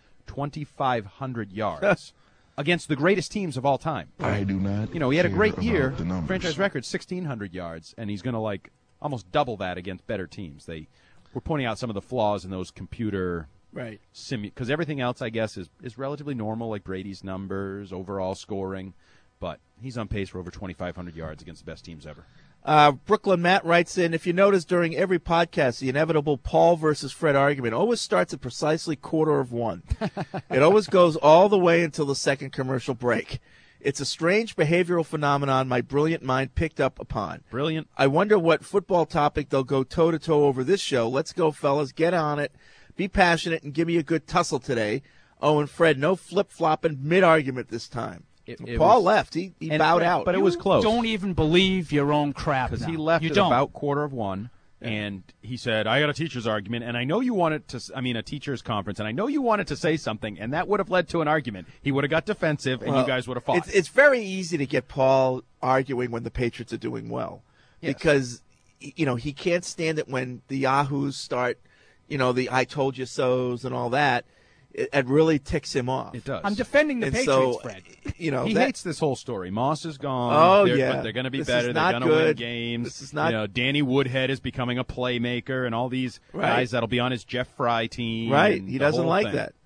S11: 2,500 yards against the greatest teams of all time.
S26: I do not.
S11: He had a great
S26: care
S11: year.
S26: about the numbers.
S11: Franchise record 1,600 yards, and he's going to almost double that against better teams. They were pointing out some of the flaws in those computer
S12: Right.
S11: because everything else, I guess, is relatively normal, like Brady's numbers, overall scoring. But he's on pace for over 2,500 yards against the best teams ever.
S12: Brooklyn Matt writes in, if you notice during every podcast, the inevitable Paul versus Fred argument always starts at precisely 1:15. It always goes all the way until the second commercial break. It's a strange behavioral phenomenon my brilliant mind picked up upon.
S11: Brilliant.
S12: I wonder what football topic they'll go toe-to-toe over this show. Let's go, fellas. Get on it. Be passionate and give me a good tussle today. Oh, and Fred, no flip-flopping mid-argument this time. Paul left. He bowed out.
S11: But it was close.
S9: Don't even believe your own crap.
S11: Because
S9: now.
S11: he left
S9: you
S11: at
S9: don't.
S11: about 1:15, and he said, I got a teacher's argument, and I know you wanted to, a teacher's conference, and I know you wanted to say something, and that would have led to an argument. He would have got defensive, and you guys would have fought.
S12: It's very easy to get Paul arguing when the Patriots are doing well.
S11: Yes.
S12: Because, he can't stand it when the Yahoos start, the I told you so's and all that. It really ticks him off.
S11: It does.
S9: I'm defending the
S12: And
S9: Patriots,
S12: so,
S9: Fred.
S11: He
S12: that-
S11: hates this whole story. Moss is gone.
S12: Oh,
S11: they're,
S12: yeah.
S11: but they're going to be
S12: This is
S11: better. They're
S12: not
S11: going to win
S12: good.
S11: games.
S12: This is not-
S11: Danny Woodhead is becoming a playmaker, and all these
S12: Right.
S11: guys that'll be on his Jeff Fry team.
S12: Right.
S11: and
S12: He
S11: the
S12: doesn't
S11: whole
S12: like
S11: thing.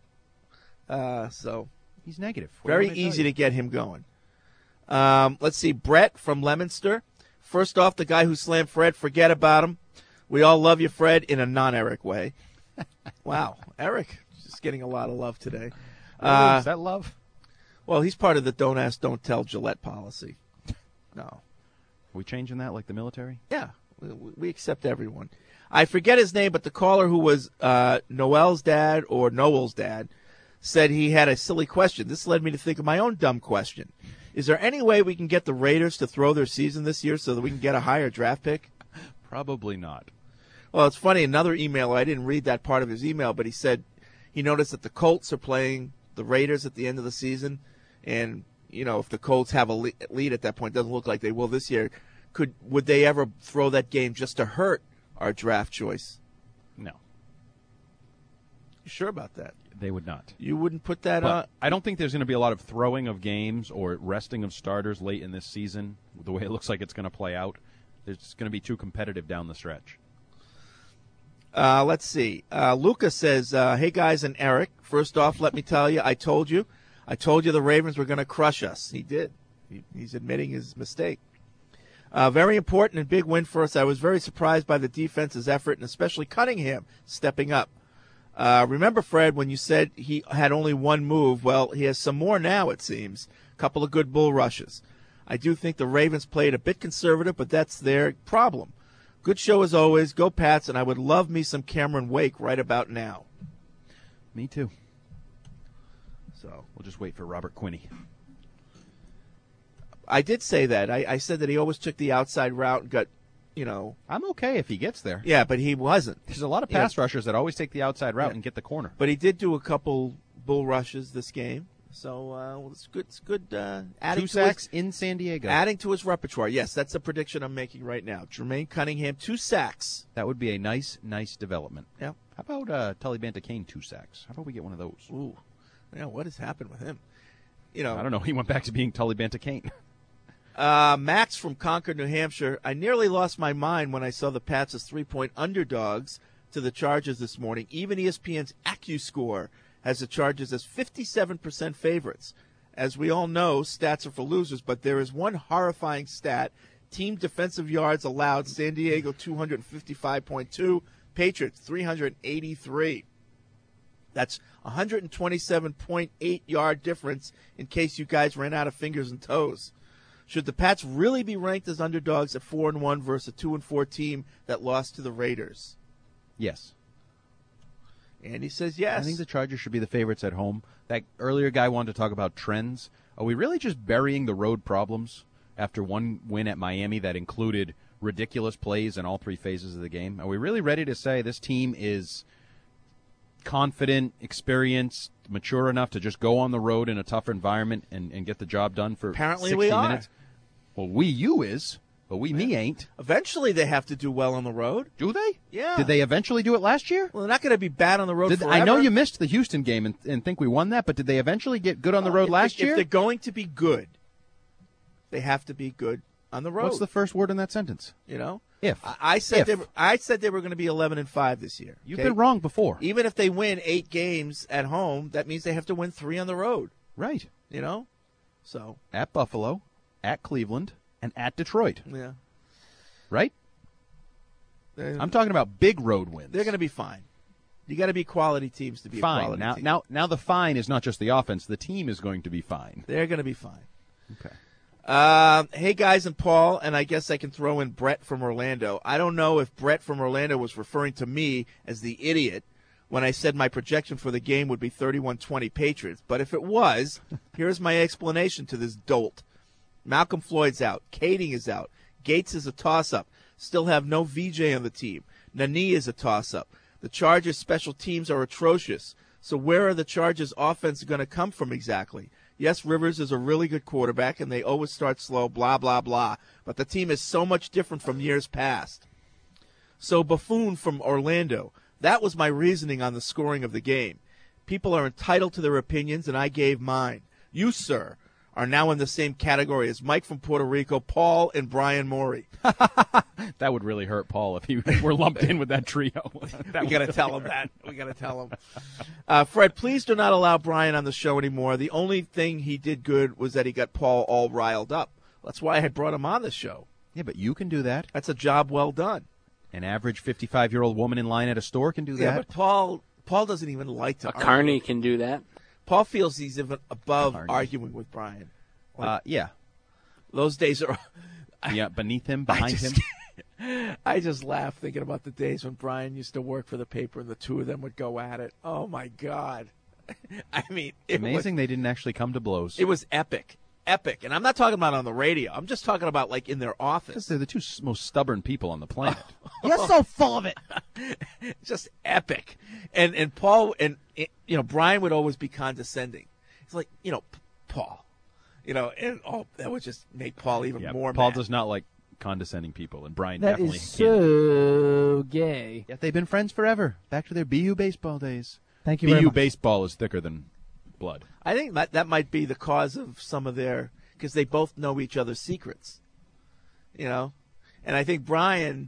S12: that. So
S11: He's negative.
S12: very easy to get him going. Let's see. Brett from Leominster. First off, the guy who slammed Fred, forget about him. We all love you, Fred, in a non-Eric way. Wow, Eric just getting a lot of love today.
S11: Really? Is that love?
S12: Well, he's part of the don't ask, don't tell Gillette policy. No.
S11: Are we changing that like the military?
S12: Yeah, we accept everyone. I forget his name, but the caller who was Noel's dad or Noel's dad said he had a silly question. This led me to think of my own dumb question. Is there any way we can get the Raiders to throw their season this year so that we can get a higher draft pick?
S11: Probably not.
S12: Well, it's funny. Another emailer, I didn't read that part of his email, but he said he noticed that the Colts are playing the Raiders at the end of the season. And, you know, if the Colts have a lead at that point, doesn't look like they will this year, would they ever throw that game just to hurt our draft choice?
S11: No.
S12: You sure about that?
S11: They would not.
S12: You wouldn't put that
S11: But
S12: on?
S11: I don't think there's going to be a lot of throwing of games or resting of starters late in this season, the way it looks like it's going to play out. It's going to be too competitive down the stretch.
S12: Let's see. Luca says, hey, guys, and Eric, first off, let me tell you, I told you the Ravens were going to crush us. He did. He's admitting his mistake. Very important and big win for us. I was very surprised by the defense's effort, and especially Cunningham stepping up. Remember, Fred, when you said he had only one move? Well, he has some more now, it seems. A couple of good bull rushes. I do think the Ravens played a bit conservative, but that's their problem. Good show as always. Go Pats, and I would love me some Cameron Wake right about now.
S11: Me too.
S12: So
S11: we'll just wait for Robert Quinney.
S12: I did say that. I said that he always took the outside route and got, you know.
S11: I'm okay if he gets there.
S12: Yeah, but he wasn't.
S11: There's a lot of pass rushers that always take the outside route and get the corner.
S12: But he did do a couple bull rushes this game. So it's good. It's good. Adding
S11: 2 sacks in San Diego.
S12: Adding to his repertoire. Yes, that's the prediction I'm making right now. Jermaine Cunningham, 2 sacks.
S11: That would be a nice development.
S12: Yeah.
S11: How about Tully Banta-Kane 2 sacks? How about we get one of those?
S12: Ooh. Yeah, what has happened with him? You know,
S11: I don't know. He went back to being Tully Banta-Kane.
S12: Max from Concord, New Hampshire. I nearly lost my mind when I saw the Pats as 3-point underdogs to the Chargers this morning. Even ESPN's AccuScore has the Chargers as 57% favorites. As we all know, stats are for losers, but there is one horrifying stat. Team defensive yards allowed, San Diego 255.2, Patriots 383. That's 127.8 yard difference in case you guys ran out of fingers and toes. Should the Pats really be ranked as underdogs at 4-1 versus a 2-4 team that lost to the Raiders?
S11: Yes.
S12: Andy says yes.
S11: I think the Chargers should be the favorites at home. That earlier guy wanted to talk about trends. Are we really just burying the road problems after one win at Miami that included ridiculous plays in all 3 phases of the game? Are we really ready to say this team is confident, experienced, mature enough to just go on the road in a tougher environment and get the job done for
S12: Apparently
S11: 60
S12: we are.
S11: minutes? Well, you is, but me ain't.
S12: Eventually they have to do well on the road.
S11: Do they?
S12: Yeah.
S11: Did they eventually do it last year?
S12: Well, they're not going to be bad on the road forever.
S11: I know you missed the Houston game and think we won that, but did they eventually get good on the road last year?
S12: If they're going to be good, they have to be good on the road.
S11: What's the first word in that sentence?
S12: You know?
S11: If.
S12: I said they were going to be 11-5 this year.
S11: You've been wrong before.
S12: Even if they win 8 games at home, that means they have to win 3 on the road.
S11: Right.
S12: You know? So
S11: at Buffalo, at Cleveland, and at Detroit.
S12: Yeah.
S11: Right? I'm talking about big road wins.
S12: They're going to be fine. You got to be quality teams to be
S11: fine.
S12: A quality team.
S11: Now the fine is not just the offense. The team is going to be fine.
S12: They're going to be fine.
S11: Okay.
S12: Hey, guys, and Paul, and I guess I can throw in Brett from Orlando. I don't know if Brett from Orlando was referring to me as the idiot when I said my projection for the game would be 31-20 Patriots. But if it was, here's my explanation to this dolt. Malcolm Floyd's out. Kading is out. Gates is a toss-up. Still have no VJ on the team. Nani is a toss-up. The Chargers' special teams are atrocious. So where are the Chargers' offense going to come from exactly? Yes, Rivers is a really good quarterback, and they always start slow, blah, blah, blah. But the team is so much different from years past. So Buffoon from Orlando, that was my reasoning on the scoring of the game. People are entitled to their opinions, and I gave mine. You, sir, are now in the same category as Mike from Puerto Rico, Paul, and Brian Morey.
S11: That would really hurt Paul if he were lumped in with that trio.
S12: We got to tell him that. We got to tell him. Fred, please do not allow Brian on the show anymore. The only thing he did good was that he got Paul all riled up. That's why I brought him on the show.
S11: Yeah, but you can do that.
S12: That's a job well done.
S11: An average 55-year-old woman in line at a store can do that.
S12: Yeah, but Paul doesn't even like to.
S1: Carney can do that.
S12: Paul feels he's even above arguing with Brian.
S11: Yeah.
S12: Those days are.
S11: Yeah, beneath him, behind him.
S12: I just laugh thinking about the days when Brian used to work for the paper and the two of them would go at it. Oh, my God. I mean,
S11: Amazing they didn't actually come to blows.
S12: It was epic. Epic. And I'm not talking about on the radio. I'm just talking about, like, in their office.
S11: Because they're the two most stubborn people on the planet.
S12: You're so full of it. Just epic. And Paul, and, Brian would always be condescending. It's like, Paul. And that would just make Paul even more
S11: Paul
S12: mad.
S11: does not like condescending people, and Brian
S3: That
S11: definitely
S3: is so gay.
S11: Yet they've been friends forever, back to their BU baseball days.
S3: Thank you very
S11: BU
S3: much.
S11: baseball is thicker than blood.
S12: I think that might be the cause of some of their, because they both know each other's secrets, And I think Brian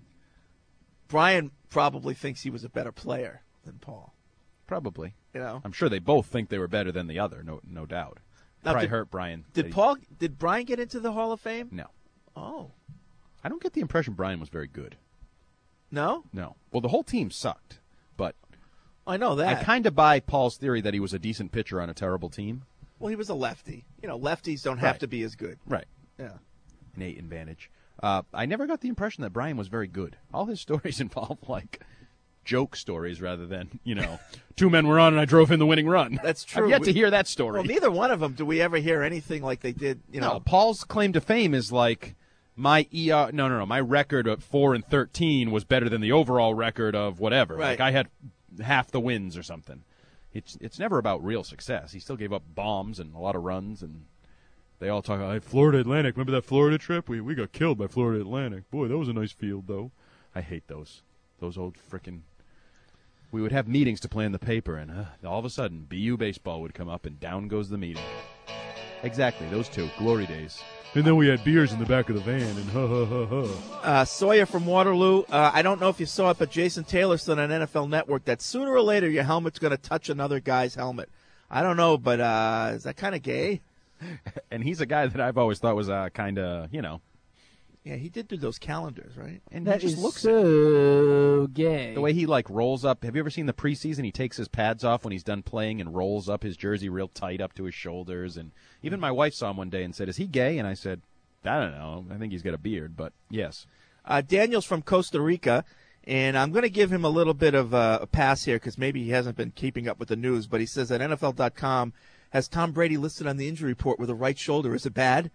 S12: probably thinks he was a better player than Paul.
S11: Probably.
S12: I'm
S11: sure they both think they were better than the other, no doubt.
S12: Now,
S11: Probably hurt Brian.
S12: Did Brian get into the Hall of Fame?
S11: No.
S12: Oh.
S11: I don't get the impression Brian was very good.
S12: No?
S11: No. Well, the whole team sucked, but
S12: I know that.
S11: I kind of buy Paul's theory that he was a decent pitcher on a terrible team.
S12: Well, he was a lefty. Lefties don't have to be as good.
S11: Right.
S12: Yeah.
S11: Innate advantage. I never got the impression that Brian was very good. All his stories involve, joke stories rather than, 2 men were on and I drove in the winning run.
S12: That's true.
S11: I've yet to hear that story.
S12: Well, neither one of them do we ever hear anything like they did,
S11: No, Paul's claim to fame is my my record of 4-13 was better than the overall record of whatever.
S12: Right.
S11: I had half the wins or something. It's never about real success. He still gave up bombs and a lot of runs, and they all talk about Florida Atlantic. Remember that Florida trip? We got killed by Florida Atlantic. Boy, that was a nice field, though. I hate those old frickin'. We would have meetings to play in the paper, and all of a sudden, BU baseball would come up, and down goes the meeting. Exactly, those two. Glory days. And then we had beers in the back of the van, and ha.
S12: Sawyer from Waterloo. I don't know if you saw it, but Jason Taylor said on NFL Network that sooner or later your helmet's going to touch another guy's helmet. I don't know, but is that kind of gay?
S11: And he's a guy that I've always thought was kind of,
S12: Yeah, he did do those calendars, right?
S11: And
S3: That
S11: he just
S3: is
S11: looks
S3: so gay.
S11: the way he rolls up. Have you ever seen the preseason? He takes his pads off when he's done playing and rolls up his jersey real tight up to his shoulders. And even my wife saw him one day and said, "Is he gay?" And I said, "I don't know. I think he's got a beard, but yes."
S12: Daniel's from Costa Rica, and I'm going to give him a little bit of a pass here because maybe he hasn't been keeping up with the news. But he says that NFL.com has Tom Brady listed on the injury report with a right shoulder. Is it bad?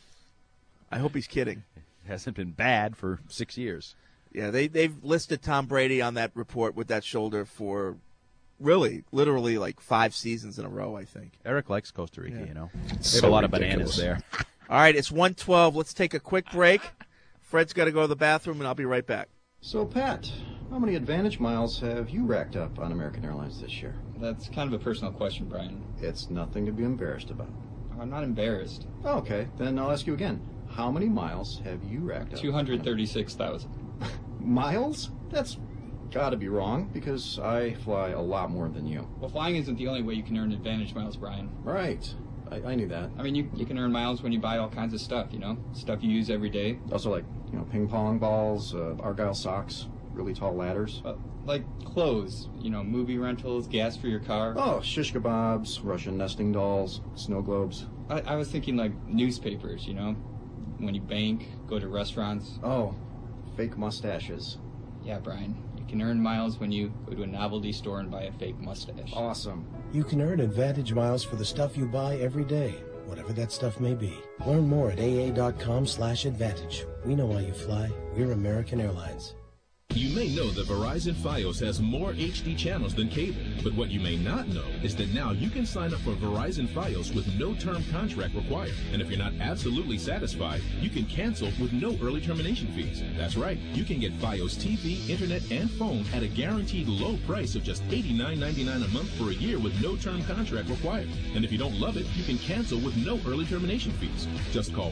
S12: I hope he's kidding.
S11: Hasn't been bad for 6 years.
S12: Yeah, they've listed Tom Brady on that report with that shoulder for literally 5 seasons in a row, I think.
S11: Eric likes Costa Rica,
S12: Yeah.
S11: They have a lot of bananas there.
S12: All right, it's 1:12. Let's take a quick break. Fred's got to go to the bathroom, and I'll be right back.
S18: So, Pat, how many Advantage miles have you racked up on American Airlines this year?
S19: That's kind of a personal question, Brian.
S18: It's nothing to be embarrassed about.
S19: I'm not embarrassed.
S18: Okay, then I'll ask you again. How many miles have you racked up?
S19: 236,000.
S18: Miles? That's got to be wrong, because I fly a lot more than you.
S19: Well, flying isn't the only way you can earn Advantage miles, Brian.
S18: Right. I knew that.
S19: I mean, you can earn miles when you buy all kinds of stuff, stuff you use every day.
S18: Also, ping pong balls, Argyle socks, really tall ladders.
S19: Like clothes, movie rentals, gas for your car.
S18: Oh, shish kebabs, Russian nesting dolls, snow globes.
S19: I was thinking newspapers, when you bank, go to restaurants.
S18: Oh, fake mustaches.
S19: Yeah, Brian. You can earn miles when you go to a novelty store and buy a fake mustache.
S18: Awesome.
S20: You can earn Advantage miles for the stuff you buy every day, whatever that stuff may be. Learn more at aa.com/advantage. We know why you fly. We're American Airlines.
S21: You may know that Verizon Fios has more HD channels than cable, but what you may not know is that now you can sign up for Verizon Fios with no term contract required. And if you're not absolutely satisfied, you can cancel with no early termination fees. That's right, you can get Fios TV, internet, and phone at a guaranteed low price of just $89.99 a month for a year with no term contract required. And if you don't love it, you can cancel with no early termination fees. Just call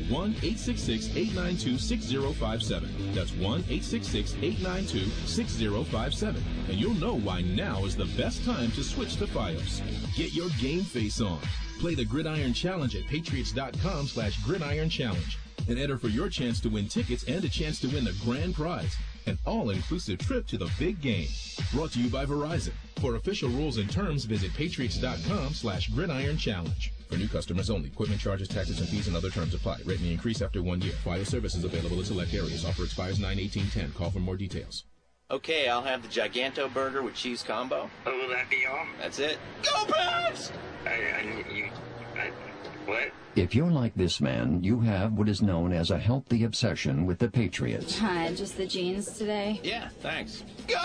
S21: 1-866-892-6057. That's 1-866-892-6057, and you'll know why now is the best time to switch to Fios. Get your game face on. Play the Gridiron Challenge at Patriots.com/Gridiron Challenge and enter for your chance to win tickets and a chance to win the grand prize. an all-inclusive trip to the big game. Brought to you by Verizon. For official rules and terms, visit patriots.com/gridiron challenge. For new customers only. Equipment charges, taxes, and fees and other terms apply. Rate may increase after 1 year. Fios service is available in select areas. Offer expires 9/18/10. Call for more details.
S22: Okay, I'll have the Giganto burger with cheese combo.
S23: Oh, will that be all?
S22: That's it.
S23: Go Pats! What?
S24: If you're like this man, you have what is known as a healthy obsession with the Patriots.
S25: Hi, just the jeans today?
S22: Yeah, thanks.
S23: Go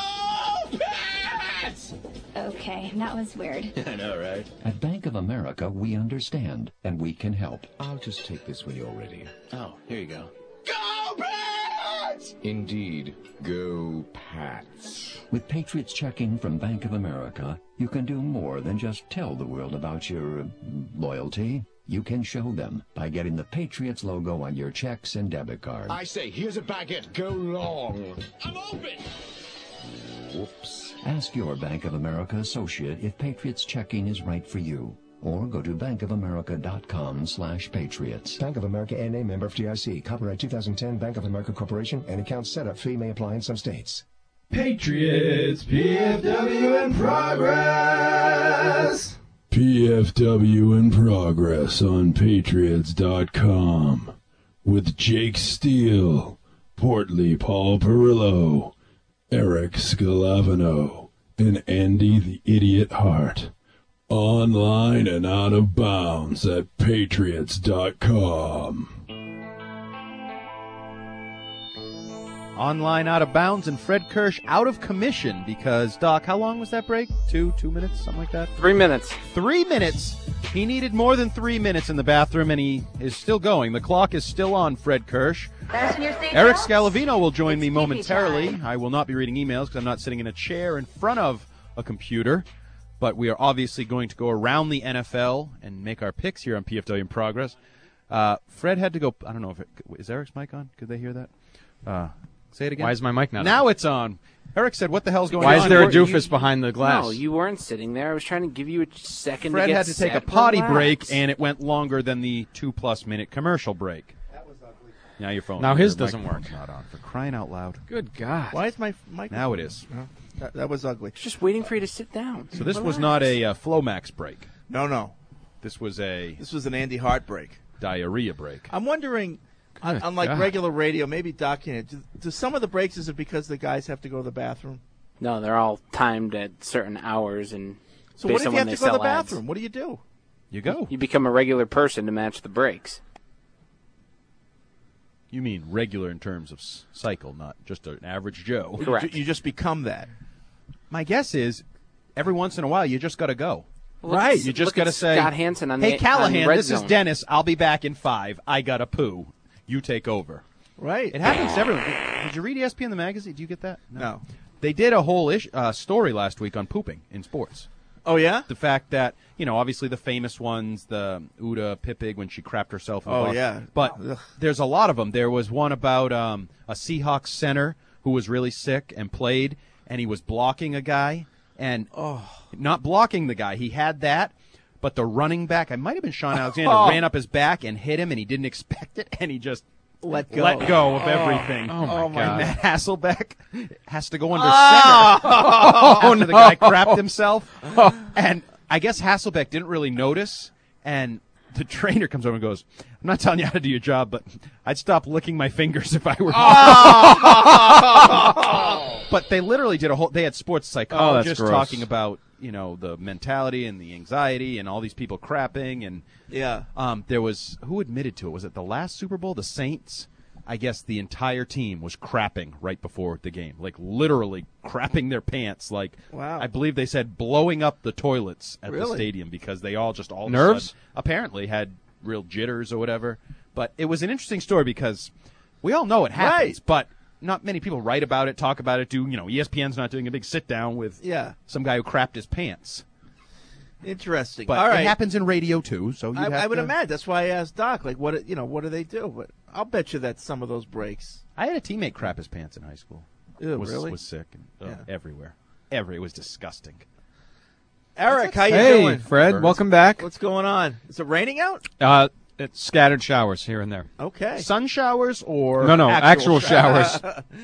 S23: Pats!
S25: Okay, that was weird.
S22: I know, right?
S24: At Bank of America, we understand, and we can help.
S26: I'll just take this when you're ready.
S22: Oh, here you go.
S23: Go Pats!
S26: Indeed. Go Pats.
S24: With Patriots checking from Bank of America, you can do more than just tell the world about your loyalty. You can show them by getting the Patriots logo on your checks and debit cards.
S26: I say, here's a baguette. Go long.
S23: I'm open!
S26: Whoops.
S24: Ask your Bank of America associate if Patriots checking is right for you. Or go to bankofamerica.com/patriots.
S27: Bank of America N.A. member FDIC. Copyright 2010 Bank of America Corporation. An account setup fee may apply in some states.
S4: Patriots, PFW in progress.
S5: PFW in progress on Patriots.com with Jake Steele, Portly Paul Perillo, Eric Scalavino, and Andy the Idiot Hart. Online and out of bounds at Patriots.com.
S11: Online out of bounds and Fred Kirsch out of commission because, Doc, how long was that break? 2 minutes, something like that?
S1: 3 minutes.
S11: 3 minutes. He needed more than 3 minutes in the bathroom, and he is still going. The clock is still on, Fred Kirsch. Eric Scalavino will join me momentarily. I will not be reading emails because I'm not sitting in a chair in front of a computer. But we are obviously going to go around the NFL and make our picks here on PFW in progress. Fred had to go. I don't know if is Eric's mic on? Could they hear that? Say it again.
S6: Why is my mic not on?
S11: Now it's on. Eric said, what the hell's going on?
S6: Why is there a doofus behind the glass?
S1: No, you weren't sitting there. I was trying to give you a second
S11: Fred
S1: to get
S11: had to take a
S1: set.
S11: potty
S1: Relax.
S11: break, and it went longer than the 2+ minute commercial break. That was ugly. Now your phone.
S6: Now his
S11: your
S6: doesn't
S11: mic
S6: work.
S11: Not on. For crying out loud.
S6: Good God.
S12: Why is my mic?
S11: Now it is.
S12: That was ugly.
S1: Just waiting for you to sit down.
S11: So this was
S1: Relax.
S11: not a Flomax break.
S12: No.
S11: This was an
S12: Andy Hart break.
S11: Diarrhea break.
S12: I'm wondering, unlike
S11: God.
S12: regular radio, maybe Doc can. Do some of the breaks, is it because the guys have to go to the bathroom?
S1: No, they're all timed at certain hours and.
S12: So
S1: based
S12: what if
S1: on
S12: you
S1: when
S12: have to
S1: they
S12: go to the
S1: sell ads.
S12: bathroom? What do you do?
S11: You go.
S1: You become a regular person to match the breaks.
S11: You mean regular in terms of cycle, not just an average Joe.
S1: Correct.
S12: You just become that.
S11: My guess is, every once in a while, you just got to go.
S1: Right.
S11: You just
S1: Look
S11: got
S1: at
S11: to say,
S1: Scott Hansen on
S11: hey,
S1: the
S11: Callahan,
S1: on Red
S11: this is
S1: Zone.
S11: Dennis. I'll be back in 5. I got to poo. You take over.
S12: Right.
S11: It happens to everyone. Did you read ESPN the magazine? Do you get that?
S12: No.
S11: They did a whole story last week on pooping in sports.
S12: Oh, yeah?
S11: The fact that, obviously the famous ones, the Uda Pippig when she crapped herself in the
S12: Oh,
S11: bar.
S12: yeah.
S11: But there's a lot of them. There was one about a Seahawks center who was really sick and played, and he was blocking a guy and not blocking the guy. He had that, but the running back, I might have been Sean Alexander, ran up his back and hit him, and he didn't expect it, and he just
S12: let go
S11: of everything.
S6: Oh, my God.
S11: And Matt Hasselbeck has to go under center after the guy crapped himself. And I guess Hasselbeck didn't really notice, and the trainer comes over and goes, I'm not telling you how to do your job, but I'd stop licking my fingers if I were you. But they literally did they had sports psychologists
S6: gross.
S11: talking about, the mentality and the anxiety and all these people crapping. And there was, who admitted to it? Was it the last Super Bowl? The Saints? I guess the entire team was crapping right before the game, like literally crapping their pants. Like,
S12: wow.
S11: I believe they said blowing up the toilets at the
S12: Really?
S11: stadium because they all just all
S6: Nerves?
S11: of a sudden, apparently had real jitters or whatever. But it was an interesting story because we all know it happens, but not many people write about it, talk about it. ESPN's not doing a big sit down with some guy who crapped his pants.
S12: Interesting.
S11: But
S12: All right.
S11: it happens in radio too, so
S12: I would imagine. That's why I asked Doc, like, what do they do? But I'll bet you that some of those breaks.
S11: I had a teammate crap his pants in high school.
S12: Ew,
S11: was
S12: really?
S11: Was sick and
S12: Yeah.
S11: everywhere. It was disgusting.
S12: Eric, how you
S6: Hey,
S12: doing?
S6: Fred, welcome back.
S12: What's going on? Is it raining out?
S6: It's scattered showers here and there.
S12: Okay.
S11: Sun showers or
S6: No, actual showers.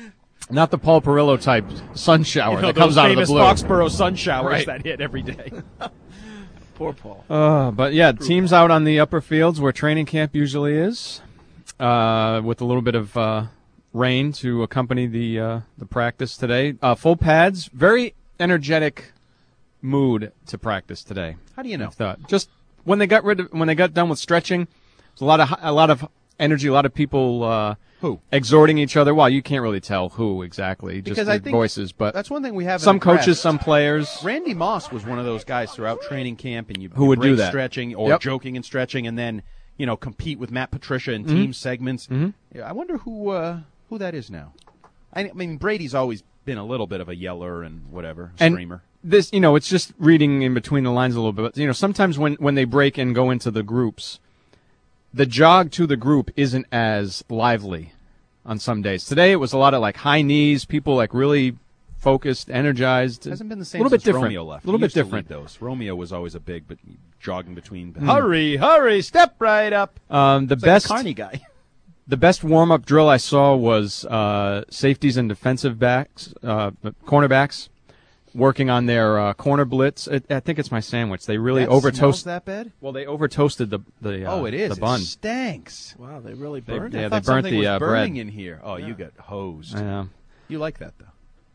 S6: Not the Paul Perillo type sun shower
S11: You know,
S6: that comes
S11: those
S6: out of the
S11: famous
S6: blue.
S11: Foxborough sun showers
S6: Right.
S11: that hit every day.
S12: Poor Paul.
S6: But yeah, teams out on the upper fields where training camp usually is, with a little bit of rain to accompany the practice today. Full pads, very energetic mood to practice today.
S11: How do you know?
S6: I thought. Just when they got done with stretching, there's a lot of energy, a lot of people exhorting each other. Well, you can't really tell who exactly,
S11: Because
S6: just
S11: I
S6: the
S11: think
S6: voices. But
S11: that's one thing we haven't
S6: some coaches,
S11: addressed.
S6: some players.
S11: Randy Moss was one of those guys throughout training camp, and
S6: Who would do
S11: break
S6: that.
S11: stretching or
S6: Yep.
S11: joking and stretching, and then compete with Matt Patricia in
S6: Mhm.
S11: team segments.
S6: Mhm.
S11: Yeah, I wonder who that is now. I mean, Brady's always been a little bit of a yeller and whatever screamer.
S6: This, it's just reading in between the lines a little bit. Sometimes when they break and go into the groups, the jog to the group isn't as lively on some days. Today it was a lot of like high knees, people like really focused, energized.
S11: Hasn't been the
S6: a
S11: same
S6: little bit
S11: since
S6: different.
S11: Romeo left.
S6: A little
S11: He
S6: bit
S11: used to lead
S6: different.
S11: those. Romeo was always a big, but jogging between.
S6: Mm.
S11: Hurry, step right up.
S6: The
S11: It's like
S6: best
S11: a Carney guy.
S6: The best warm up drill I saw was safeties and defensive backs, cornerbacks, working on their corner blitz. I think it's my sandwich. They really
S11: That smells
S6: overtoast
S11: that bad?
S6: Well, they overtoasted the
S11: Oh, it is.
S6: the bun.
S11: It stinks.
S12: Wow, they really
S6: They-
S12: burned
S6: yeah,
S12: it.
S6: they
S11: I thought
S6: burnt
S11: something
S6: the
S11: was burning
S6: bread.
S11: in here. Oh, you got hosed.
S6: Yeah.
S11: You like that though.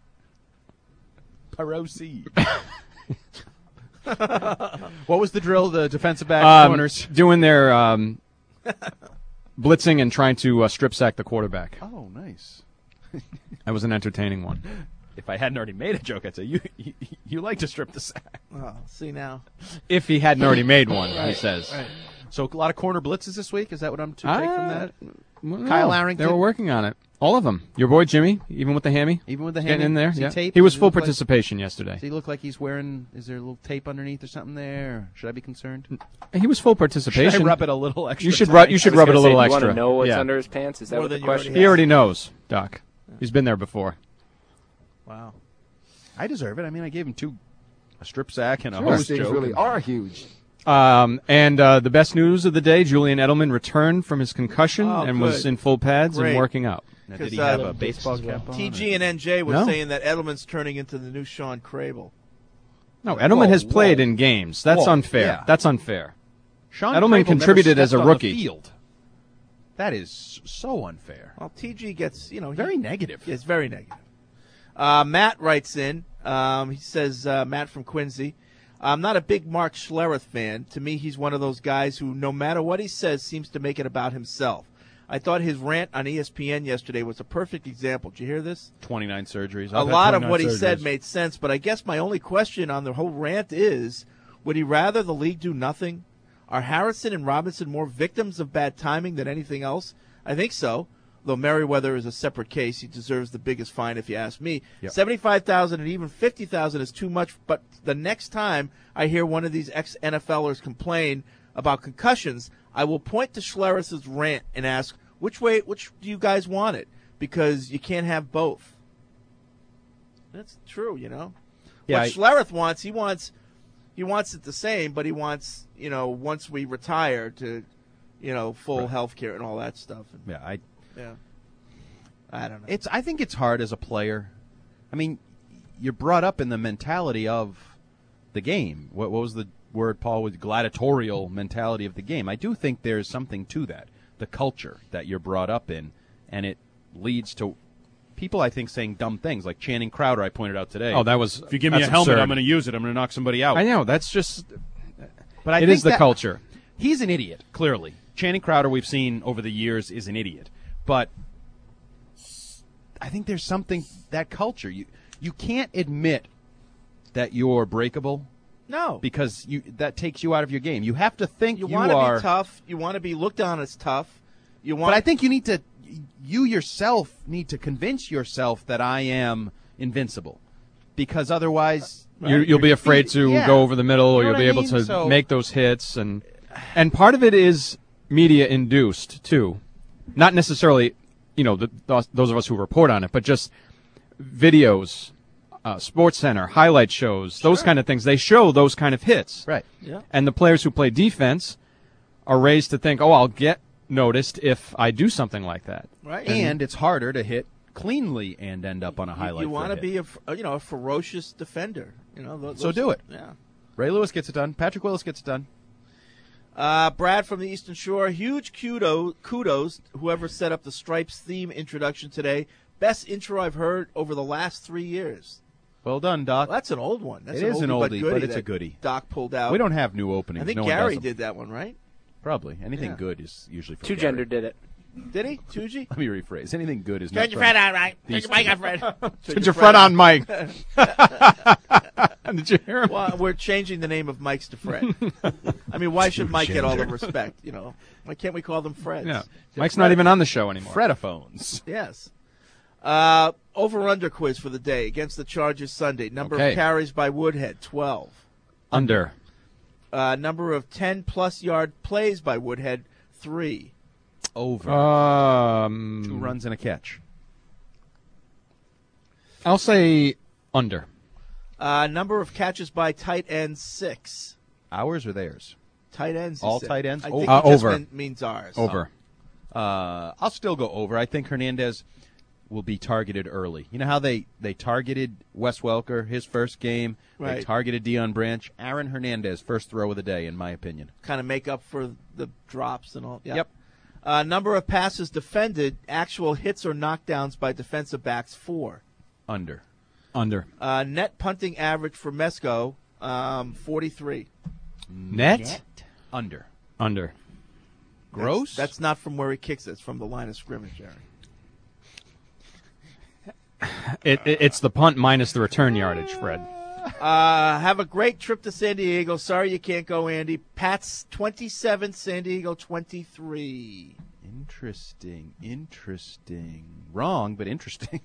S11: Proceed. What was the drill? The defensive back corners
S6: doing their blitzing and trying to strip sack the quarterback.
S11: Oh, nice.
S6: That was an entertaining one.
S11: If I hadn't already made a joke, I'd say you like to strip the sack.
S12: Oh, see now.
S6: If he hadn't already made one, he
S12: Right,
S6: says.
S12: right.
S11: So a lot of corner blitzes this week. Is that what I'm to take from that?
S6: Well,
S11: Kyle
S6: no,
S11: Arrington.
S6: They were working on it. All of them. Your boy Jimmy, even with the hammy.
S11: Even with the
S6: Getting
S11: hammy?
S6: in there.
S11: Is he
S6: Yeah.
S11: taped?
S6: He was
S11: Does he
S6: full
S11: look like-
S6: participation yesterday.
S11: Does he look like he's wearing? Is there a little tape underneath or something there? Should I be concerned?
S6: He was full participation.
S11: Should I rub it a little extra?
S6: You should
S11: tight?
S6: rub. You should
S1: I was
S6: rub it a
S1: gonna say,
S6: little
S1: do you
S6: extra.
S1: wanna know what's
S6: Yeah.
S1: under his pants? Is that
S12: More
S1: what the
S12: than you already
S1: question
S12: have.
S6: He already knows, Doc. He's been there before.
S12: Wow.
S11: I deserve it. I mean, I gave him a strip sack and a
S26: Those
S11: hose
S26: things
S11: joke.
S26: really are huge.
S6: And the best news of the day: Julian Edelman returned from his concussion
S12: Oh,
S6: and was
S12: good.
S6: in full pads
S12: Great.
S6: and working out.
S11: Now, did he
S12: 'Cause,
S11: have a baseball cap on?
S12: TG and NJ was
S6: No.
S12: saying that Edelman's turning into the new Sean Crable.
S6: No, Edelman
S11: Whoa,
S6: has played
S11: whoa.
S6: in games. That's
S11: Whoa,
S6: unfair.
S11: yeah.
S6: That's unfair.
S11: Sean
S6: Edelman
S11: Crable never
S6: contributed as a
S11: stepped on the
S6: rookie.
S11: field. That is so unfair.
S12: Well, TG gets,
S11: Very negative.
S12: It's very negative. Matt writes in. He says, Matt from Quincy, I'm not a big Mark Schlereth fan. To me, he's one of those guys who, no matter what he says, seems to make it about himself. I thought his rant on ESPN yesterday was a perfect example. Did you hear this?
S11: 29 surgeries.
S12: A lot of what he said made sense, but I guess my only question on the whole rant is, would he rather the league do nothing? Are Harrison and Robinson more victims of bad timing than anything else? I think so. Though Merriweather is a separate case, he deserves the biggest fine if you ask me.
S11: Yep.
S12: 75,000 and even 50,000 is too much, but the next time I hear one of these ex-NFLers complain about concussions, I will point to Schlereth's rant and ask, which do you guys want it? Because you can't have both. That's true,
S11: Yeah,
S12: what Schlereth wants, he wants it the same, but he wants, once we retire to, full health care and all that stuff. And,
S11: Yeah,
S12: I don't know.
S11: I think it's hard as a player. I mean, you're brought up in the mentality of the game. What was the word, Paul, with gladiatorial mentality of the game? I do think there's something to that, the culture that you're brought up in, and it leads to people, I think, saying dumb things, like Channing Crowder, I pointed out today.
S6: Oh, that was
S11: if you give me a
S6: that's
S11: helmet,
S6: absurd.
S11: I'm going to use it. I'm going to knock somebody out.
S6: I know. That's just.
S11: But I
S6: it
S11: think
S6: is the
S11: that-
S6: culture.
S11: He's an idiot, clearly. Channing Crowder, we've seen over the years, is an idiot. But I think there's something, that culture. You can't admit that you're breakable.
S12: No.
S11: Because that takes you out of your game. You have to think you
S12: want to
S11: are
S12: be tough. You want to be looked on as tough.
S11: But I think you yourself need to convince yourself that I am invincible. Because otherwise
S6: You'll be afraid to go over the middle, or
S11: You know
S6: you'll be
S11: what I
S6: able
S11: mean?
S6: to
S11: So-
S6: make those hits, and part of it is media induced too, not necessarily, those of us who report on it, but just videos, Sports Center, highlight shows, those kind of things. They show those kind of hits,
S11: right?
S12: Yeah.
S6: And the players who play defense are raised to think, oh, I'll get noticed if I do something like that,
S12: Right.
S11: And it's harder to hit cleanly and end up on a highlight.
S12: You want to
S11: hit.
S12: be a ferocious defender.
S11: So do it.
S12: Yeah.
S11: Ray Lewis gets it done. Patrick Willis gets it done.
S12: Brad from the Eastern Shore, huge kudos whoever set up the Stripes theme introduction today. Best intro I've heard over the last 3 years.
S11: Well done, Doc.
S12: Well, that's an old one. That's
S11: It is an oldie, but it's a
S12: that
S11: goodie.
S12: Doc pulled out.
S11: We don't have new openings.
S12: I think
S11: No one
S12: Gary
S11: does them.
S12: did that one, right?
S11: Probably. Anything
S12: Yeah.
S11: good is usually from
S1: Two
S11: Gary.
S1: Gender did it.
S12: Did he? Tucci?
S11: Let me rephrase. Anything good is
S12: Turn
S11: not
S12: your
S11: from
S12: Fred on, right? Turn
S11: these
S12: your mic
S11: two.
S12: on, Fred.
S6: Turn your Fred on, Mike. Did you hear him?
S12: Well, we're changing the name of Mike's to Fred. I mean, why should Mike get all the
S11: Gender.
S12: respect? Why can't we call them Freds?
S6: Yeah.
S12: They're
S6: Mike's not even on the show anymore.
S11: Fredophones.
S12: Yes. Over-under quiz for the day against the Chargers Sunday. Number
S6: Okay.
S12: of carries by Woodhead, 12.
S6: Under.
S12: Number of 10-plus yard plays by Woodhead, 3.
S11: Over. 2 runs and a catch.
S6: I'll say under.
S12: Number of catches by tight ends, 6.
S11: Ours or theirs?
S12: Tight ends. he
S11: All
S12: said.
S11: tight ends?
S12: I think
S11: Over.
S12: he just
S6: Over.
S12: means ours.
S6: Over.
S11: I'll still go over. I think Hernandez will be targeted early. You know how they targeted Wes Welker, his first game? They
S12: Right.
S11: targeted Deion Branch. Aaron Hernandez, first throw of the day, in my opinion.
S12: Kind of make up for the drops and all.
S11: Yep.
S12: Number of passes defended, actual hits or knockdowns by defensive backs, 4.
S11: Under.
S6: Under.
S12: Net punting average for Mesco, 43.
S6: Net?
S11: Under.
S6: Under.
S11: Gross?
S12: That's not from where he kicks it. It's from the line of scrimmage, Jerry.
S6: It's the punt minus the return yardage, Fred.
S12: Have a great trip to San Diego. Sorry you can't go, Andy. Pats 27, San Diego 23.
S11: Interesting. Wrong, but interesting.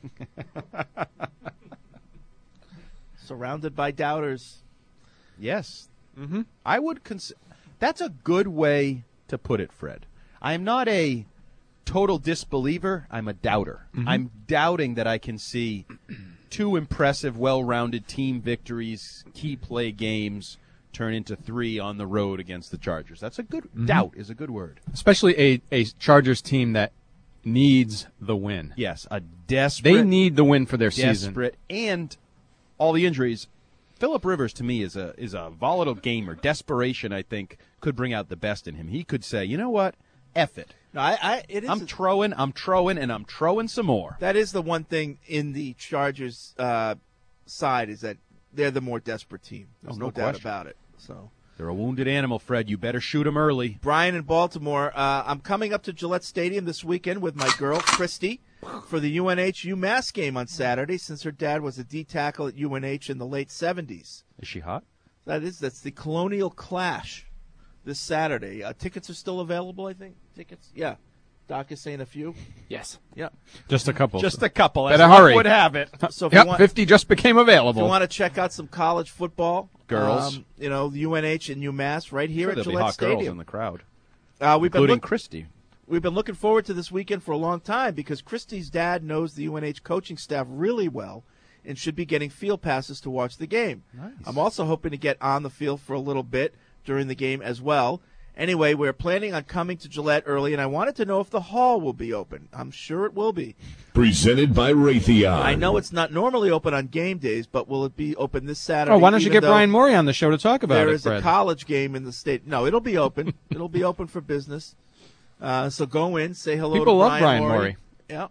S12: Surrounded by doubters.
S11: Yes. Mm-hmm. I would that's a good way to put it, Fred. I am not a total disbeliever. I'm a doubter.
S6: Mm-hmm.
S11: I'm doubting that I can see 2 impressive, well-rounded team victories, key play games turn into 3 on the road against the Chargers. That's a good doubt is a good word.
S6: Especially a Chargers team that needs the win.
S11: Yes, a desperate.
S6: They need the win for their season.
S11: Desperate, and all the injuries. Phillip Rivers, to me, is a volatile gamer. Desperation, I think, could bring out the best in him. He could say, you know what, F it.
S12: No,
S11: I'm throwing, and I'm throwing some more.
S12: That is the one thing in the Chargers side is that they're the more desperate team. There's
S11: no
S12: doubt
S11: question.
S12: about it. So
S11: They're a wounded animal, Fred. You better shoot them early.
S12: Brian in Baltimore. I'm coming up to Gillette Stadium this weekend with my girl, Christy, for the UNH-UMass game on Saturday, since her dad was a D tackle at UNH in the late 70s.
S11: Is she hot?
S12: That's the Colonial Clash this Saturday. Tickets are still available, I think. Tickets? Yeah. Doc is saying a few.
S1: Yes.
S12: Yeah.
S6: Just a couple.
S11: Just a couple.
S6: Better
S11: as luck
S6: hurry.
S11: would have it.
S12: So if
S6: Yep,
S12: you want,
S6: 50 just became
S12: if
S6: available.
S12: you want to check out some college football,
S11: Girls.
S12: the UNH and UMass right here
S11: Sure,
S12: at
S11: there'll be
S12: Gillette
S11: hot girls in
S12: Stadium.
S11: the crowd,
S12: We've been
S11: including Christy.
S12: We've been looking forward to this weekend for a long time because Christy's dad knows the UNH coaching staff really well and should be getting field passes to watch the game.
S11: Nice.
S12: I'm also hoping to get on the field for a little bit during the game as well. Anyway, we're planning on coming to Gillette early, and I wanted to know if the hall will be open. I'm sure it will be.
S16: Presented by Raytheon.
S12: I know it's not normally open on game days, but will it be open this Saturday?
S6: Oh, why don't you
S12: even
S6: get
S12: though
S6: Brian Morey on the show to talk about
S12: there
S6: it,
S12: is
S6: Fred?
S12: a college game in the state. No, it'll be open. It'll be open for business. So go in, say hello
S6: People
S12: to
S6: love
S12: Brian
S6: Brian Morey.
S12: Yeah.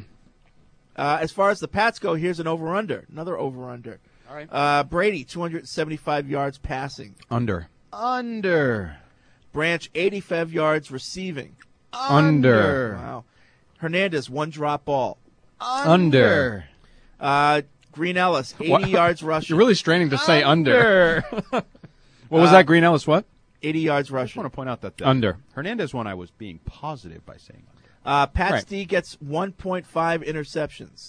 S12: As far as the Pats go, here's an over-under. Another over-under.
S6: All right.
S12: Brady, 275 yards passing.
S6: Under.
S12: Branch, 85 yards receiving.
S6: Under.
S12: Wow. Hernandez, 1 drop ball.
S6: Under.
S12: Green Ellis, 80
S6: What?
S12: yards rushing.
S6: You're really straining to say under. What was that, Green Ellis? What?
S12: 80 yards
S11: I just
S12: rushing.
S11: want to point out that the
S6: Under.
S11: Hernandez one I was being positive by saying under.
S12: Pats
S6: Right.
S12: D gets 1.5 interceptions.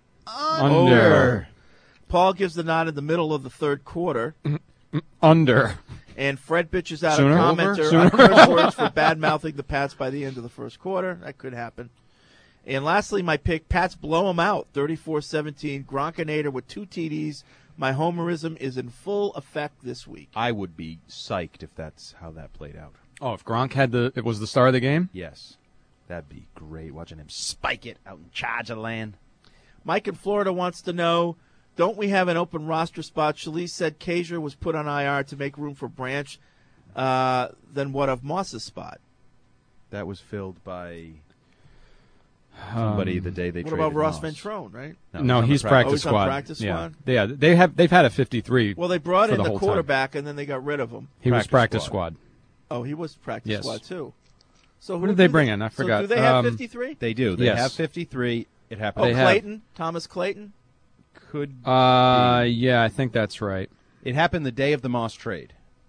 S6: Under.
S12: Paul gives the nod in the middle of the third quarter.
S6: Under.
S12: And Fred bitches out
S6: Sooner?
S12: a
S6: Over?
S12: commenter
S6: Sooner?
S12: on curse words for bad-mouthing the Pats by the end of the first quarter. That could happen. And lastly, my pick, Pats blow them out, 34-17. Gronkinator with 2 TDs. My homerism is in full effect this week.
S11: I would be psyched if that's how that played out.
S6: Oh, if Gronk it was the star of the game?
S11: Yes. That'd be great, watching him spike it out in charge of land.
S12: Mike in Florida wants to know, don't we have an open roster spot? Shalise said Kaiser was put on IR to make room for Branch. Then what of Moss's spot?
S11: That was filled by somebody the day they
S12: what
S11: traded
S12: about Ross
S11: Moss.
S12: Ventrone, right?
S6: No, he's practice
S12: he's
S6: squad.
S12: on practice squad?
S6: Yeah, they've had a 53.
S12: Well, they brought
S6: for
S12: in the
S6: whole
S12: quarterback,
S6: time.
S12: and then they got rid of him.
S6: He was practice squad.
S12: Oh, he was practice squad, too. So
S6: What did they bring in? I forgot.
S12: So do they have 53?
S11: They do. They have 53. It happened.
S12: Oh, Clayton? Thomas Clayton?
S11: Could
S6: yeah, I think that's right.
S11: It happened the day of the Moss trade.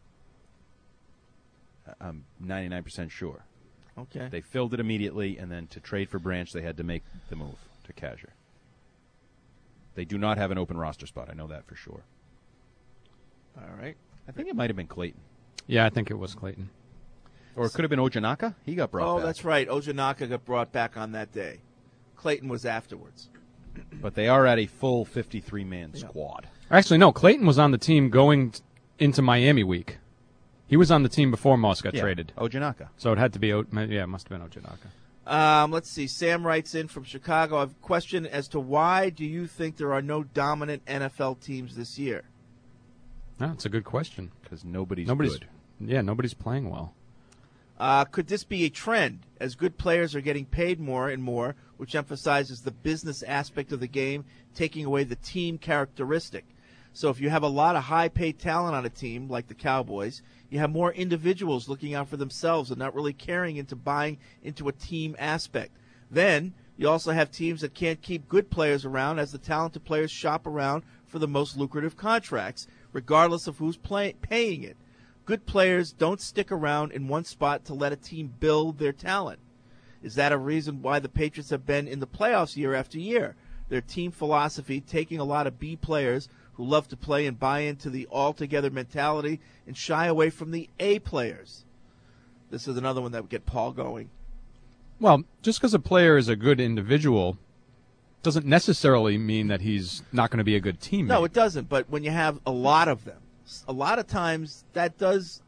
S11: I'm 99% sure.
S12: Okay.
S11: They filled it immediately, and then to trade for Branch, they had to make the move to Kaiser. They do not have an open roster spot. I know that for sure.
S12: All right.
S11: I think it might have been Clayton.
S6: Yeah, I think it was Clayton.
S11: Or it could have been Ojanaka. He got brought back.
S12: that's right. Ojanaka got brought back on that day. Clayton was afterwards.
S11: But they are at a full 53-man squad.
S6: Actually, no. Clayton was on the team going into Miami week. He was on the team before Moss got traded.
S11: Ojanaka.
S6: So it had to be. It must have been Ojanaka.
S12: Let's see. Sam writes in from Chicago. I have a question as to why do you think there are no dominant NFL teams this year?
S6: That's a good question.
S11: Because nobody's
S6: good.
S11: Yeah,
S6: nobody's playing well.
S12: Could this be a trend as good players are getting paid more and more, which emphasizes the business aspect of the game, taking away the team characteristic? So if you have a lot of high-paid talent on a team, like the Cowboys, you have more individuals looking out for themselves and not really caring into buying into a team aspect. Then you also have teams that can't keep good players around as the talented players shop around for the most lucrative contracts, regardless of who's paying it. Good players don't stick around in one spot to let a team build their talent. Is that a reason why the Patriots have been in the playoffs year after year? Their team philosophy, taking a lot of B players who love to play and buy into the all-together mentality and shy away from the A players. This is another one that would get Paul going.
S6: Well, just because a player is a good individual doesn't necessarily mean that he's not going to be a good teammate.
S12: No, it doesn't. But when you have a lot of them, a lot of times that does,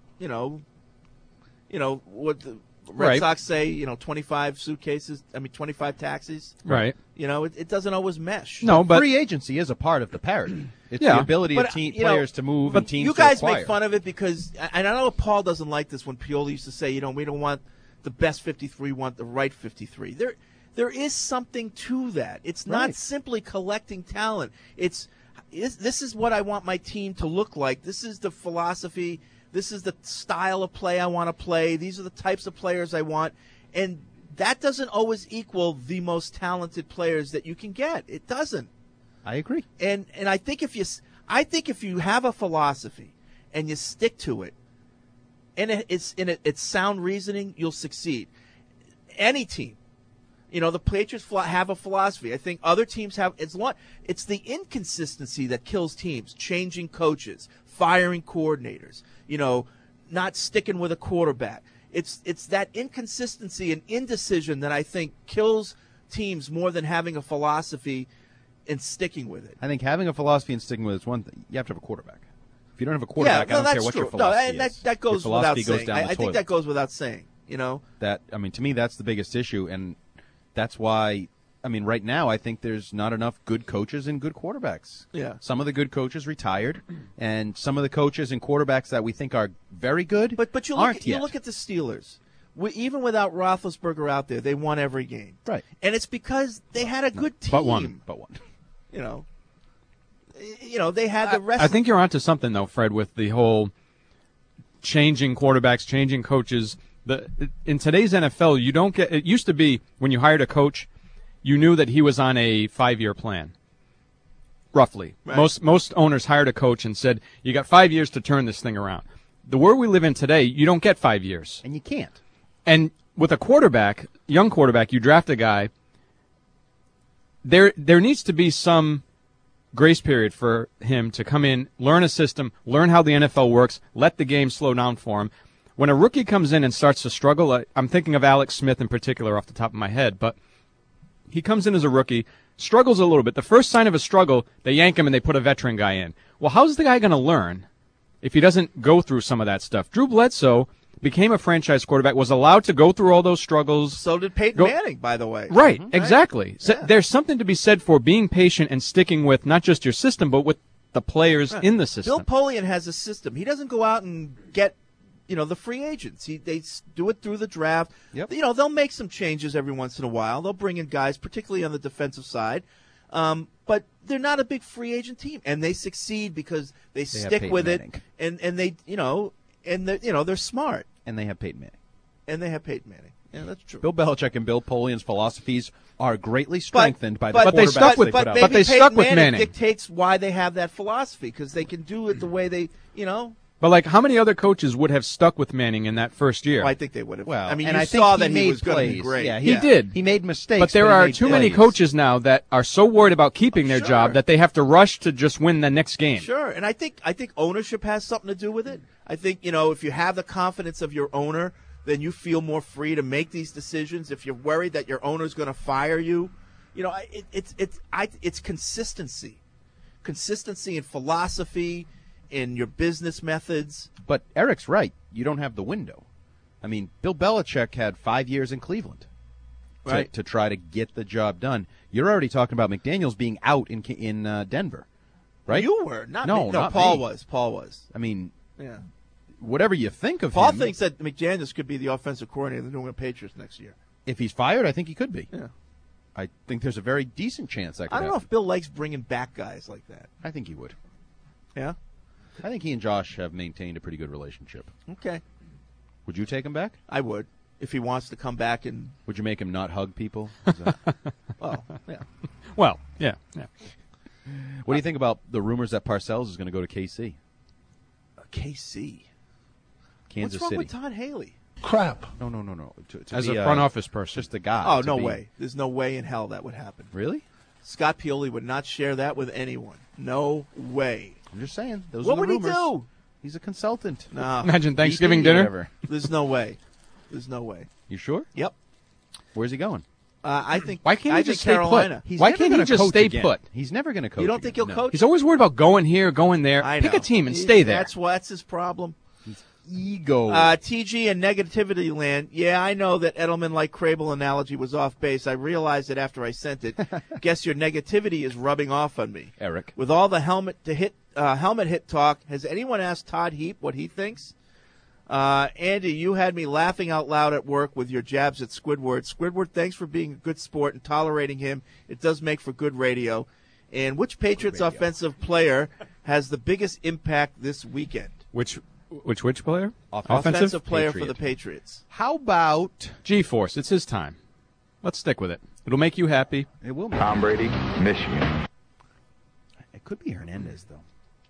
S12: what the Red Sox say, 25 suitcases, 25 taxis.
S6: Right.
S12: It doesn't always mesh.
S11: No, but free agency is a part of the parity. It's the ability of players to move and teams to acquire.
S12: You guys make fun of it because, and I know Paul doesn't like this when Pioli used to say, we don't want the best 53, we want the right 53. There is something to that. It's not simply collecting talent. This is what I want my team to look like. This is the philosophy. This is the style of play I want to play. These are the types of players I want. And that doesn't always equal the most talented players that you can get. It doesn't.
S11: I agree.
S12: And I think if you have a philosophy and you stick to it, and it's sound reasoning, you'll succeed. Any team. The Patriots have a philosophy. I think other teams have. It's the inconsistency that kills teams. Changing coaches, firing coordinators, not sticking with a quarterback. It's that inconsistency and indecision that I think kills teams more than having a philosophy and sticking with it.
S11: I think having a philosophy and sticking with it is one thing. You have to have a quarterback. If you don't have a quarterback, I don't care what your philosophy is.
S12: That goes
S11: your philosophy
S12: without
S11: goes
S12: saying.
S11: down the
S12: I think that goes without saying.
S11: That to me, that's the biggest issue, and that's why. Right now, I think there's not enough good coaches and good quarterbacks.
S12: Yeah.
S11: Some of the good coaches retired, and some of the coaches and quarterbacks that we think are very good
S12: but you look at the Steelers. Even without Roethlisberger out there, they won every game.
S11: Right.
S12: And it's because they had a good team.
S6: But one.
S12: They had the rest.
S6: I think you're onto something, though, Fred, with the whole changing quarterbacks, changing coaches. In today's NFL, you don't get – it used to be when you hired a coach, you knew that he was on a 5-year plan, roughly. Right. Most owners hired a coach and said, you got 5 years to turn this thing around. The world we live in today, you don't get 5 years.
S11: And you can't.
S6: And with a quarterback, young quarterback, you draft a guy, there needs to be some grace period for him to come in, learn a system, learn how the NFL works, let the game slow down for him. When a rookie comes in and starts to struggle, I'm thinking of Alex Smith in particular off the top of my head, but he comes in as a rookie, struggles a little bit. The first sign of a struggle, they yank him and they put a veteran guy in. Well, how's the guy going to learn if he doesn't go through some of that stuff? Drew Bledsoe became a franchise quarterback, was allowed to go through all those struggles.
S12: So did Peyton Manning, by the way.
S6: Right, exactly. So there's something to be said for being patient and sticking with not just your system, but with the players in the system.
S12: Bill Polian has a system. He doesn't go out and get, the free agents. They do it through the draft.
S11: Yep.
S12: They'll make some changes every once in a while. They'll bring in guys, particularly on the defensive side. But they're not a big free agent team, and they succeed because they stick with it, and they, they're smart.
S11: And they have Peyton Manning.
S12: Yeah, that's true.
S11: Bill Belichick and Bill Polian's philosophies are greatly strengthened by the
S6: but they stuck with,
S11: put out.
S6: but they stuck with Manning.
S12: Dictates why they have that philosophy because they can do it the way they,
S6: But like, how many other coaches would have stuck with Manning in that first year?
S12: Well, I think they would have.
S11: Well,
S12: I mean,
S11: and
S12: you
S11: I think
S12: saw
S11: he
S12: that he
S11: made
S12: was going to be
S11: plays.
S12: great.
S11: Yeah,
S6: He did.
S11: He made mistakes,
S6: but there
S11: he
S6: are
S11: made
S6: too many
S11: plays.
S6: coaches now that are so worried about keeping their job that they have to rush to just win the next game.
S12: Sure, and I think ownership has something to do with it. I think if you have the confidence of your owner, then you feel more free to make these decisions. If you're worried that your owner's going to fire you, it's consistency in philosophy, in your business methods.
S11: But Eric's right. You don't have the window. I mean, Bill Belichick had 5 years in Cleveland to try to get the job done. You're already talking about McDaniels being out in Denver, right?
S12: You were not.
S11: No,
S12: me.
S11: not
S12: Paul
S11: me.
S12: was. Paul was.
S11: I mean,
S12: Yeah.
S11: whatever you think of
S12: Paul
S11: him,
S12: thinks that McDaniels could be the offensive coordinator of the New England Patriots next year.
S11: if he's fired, I think he could be.
S12: Yeah.
S11: I think there's a very decent chance that could
S12: I don't know
S11: happen.
S12: if Bill likes bringing back guys like that.
S11: I think he would.
S12: Yeah?
S11: I think he and Josh have maintained a pretty good relationship.
S12: Okay.
S11: Would you take him back?
S12: I would. If he wants to come back and...
S11: Would you make him not hug people? Is that-
S12: Well, yeah.
S6: Well, yeah.
S11: What do you think about the rumors that Parcells is going to go to KC?
S12: KC?
S11: Kansas
S12: What's wrong
S11: City.
S12: with Todd Haley?
S20: Crap.
S11: No. To
S6: As
S11: be,
S6: a front office person.
S11: Just a guy.
S12: Oh,
S11: to
S12: no
S11: be-
S12: way. There's no way in hell that would happen.
S11: Really?
S12: Scott Pioli would not share that with anyone. No way.
S11: I'm just saying. Those
S12: What
S11: are the
S12: would he
S11: rumors.
S12: do?
S11: He's a consultant.
S12: No.
S6: Imagine Thanksgiving
S11: VP,
S6: dinner.
S11: whatever.
S12: There's no way. There's no way.
S11: You sure?
S12: Yep.
S11: Where's he going?
S12: I think.
S6: Why can't
S12: I
S6: he
S12: think
S6: just stay
S12: Carolina.
S6: put? Why
S11: never
S6: can't he
S11: gonna
S6: just
S11: coach
S6: stay
S11: again.
S6: put?
S11: He's never going to coach.
S12: You don't think he'll
S11: again.
S12: coach?
S6: He's always worried about going here, going there.
S12: I
S6: Pick
S12: know.
S6: a team and stay there.
S12: That's his problem.
S11: Ego.
S12: TG and Negativity Land. Yeah, I know that Edelman like Crable analogy was off base. I realized it after I sent it. Guess your negativity is rubbing off on me.
S11: Eric.
S12: With all the helmet hit talk, has anyone asked Todd Heap what he thinks? Andy, you had me laughing out loud at work with your jabs at Squidward. Squidward, thanks for being a good sport and tolerating him. It does make for good radio. And which Patriots offensive player has the biggest impact this weekend?
S6: Which player?
S12: Offensive player for the Patriots.
S11: How about
S6: G-Force? It's his time. Let's stick with it. It'll make you happy.
S11: It will.
S7: Tom Brady, Michigan.
S11: It could be Hernandez, though.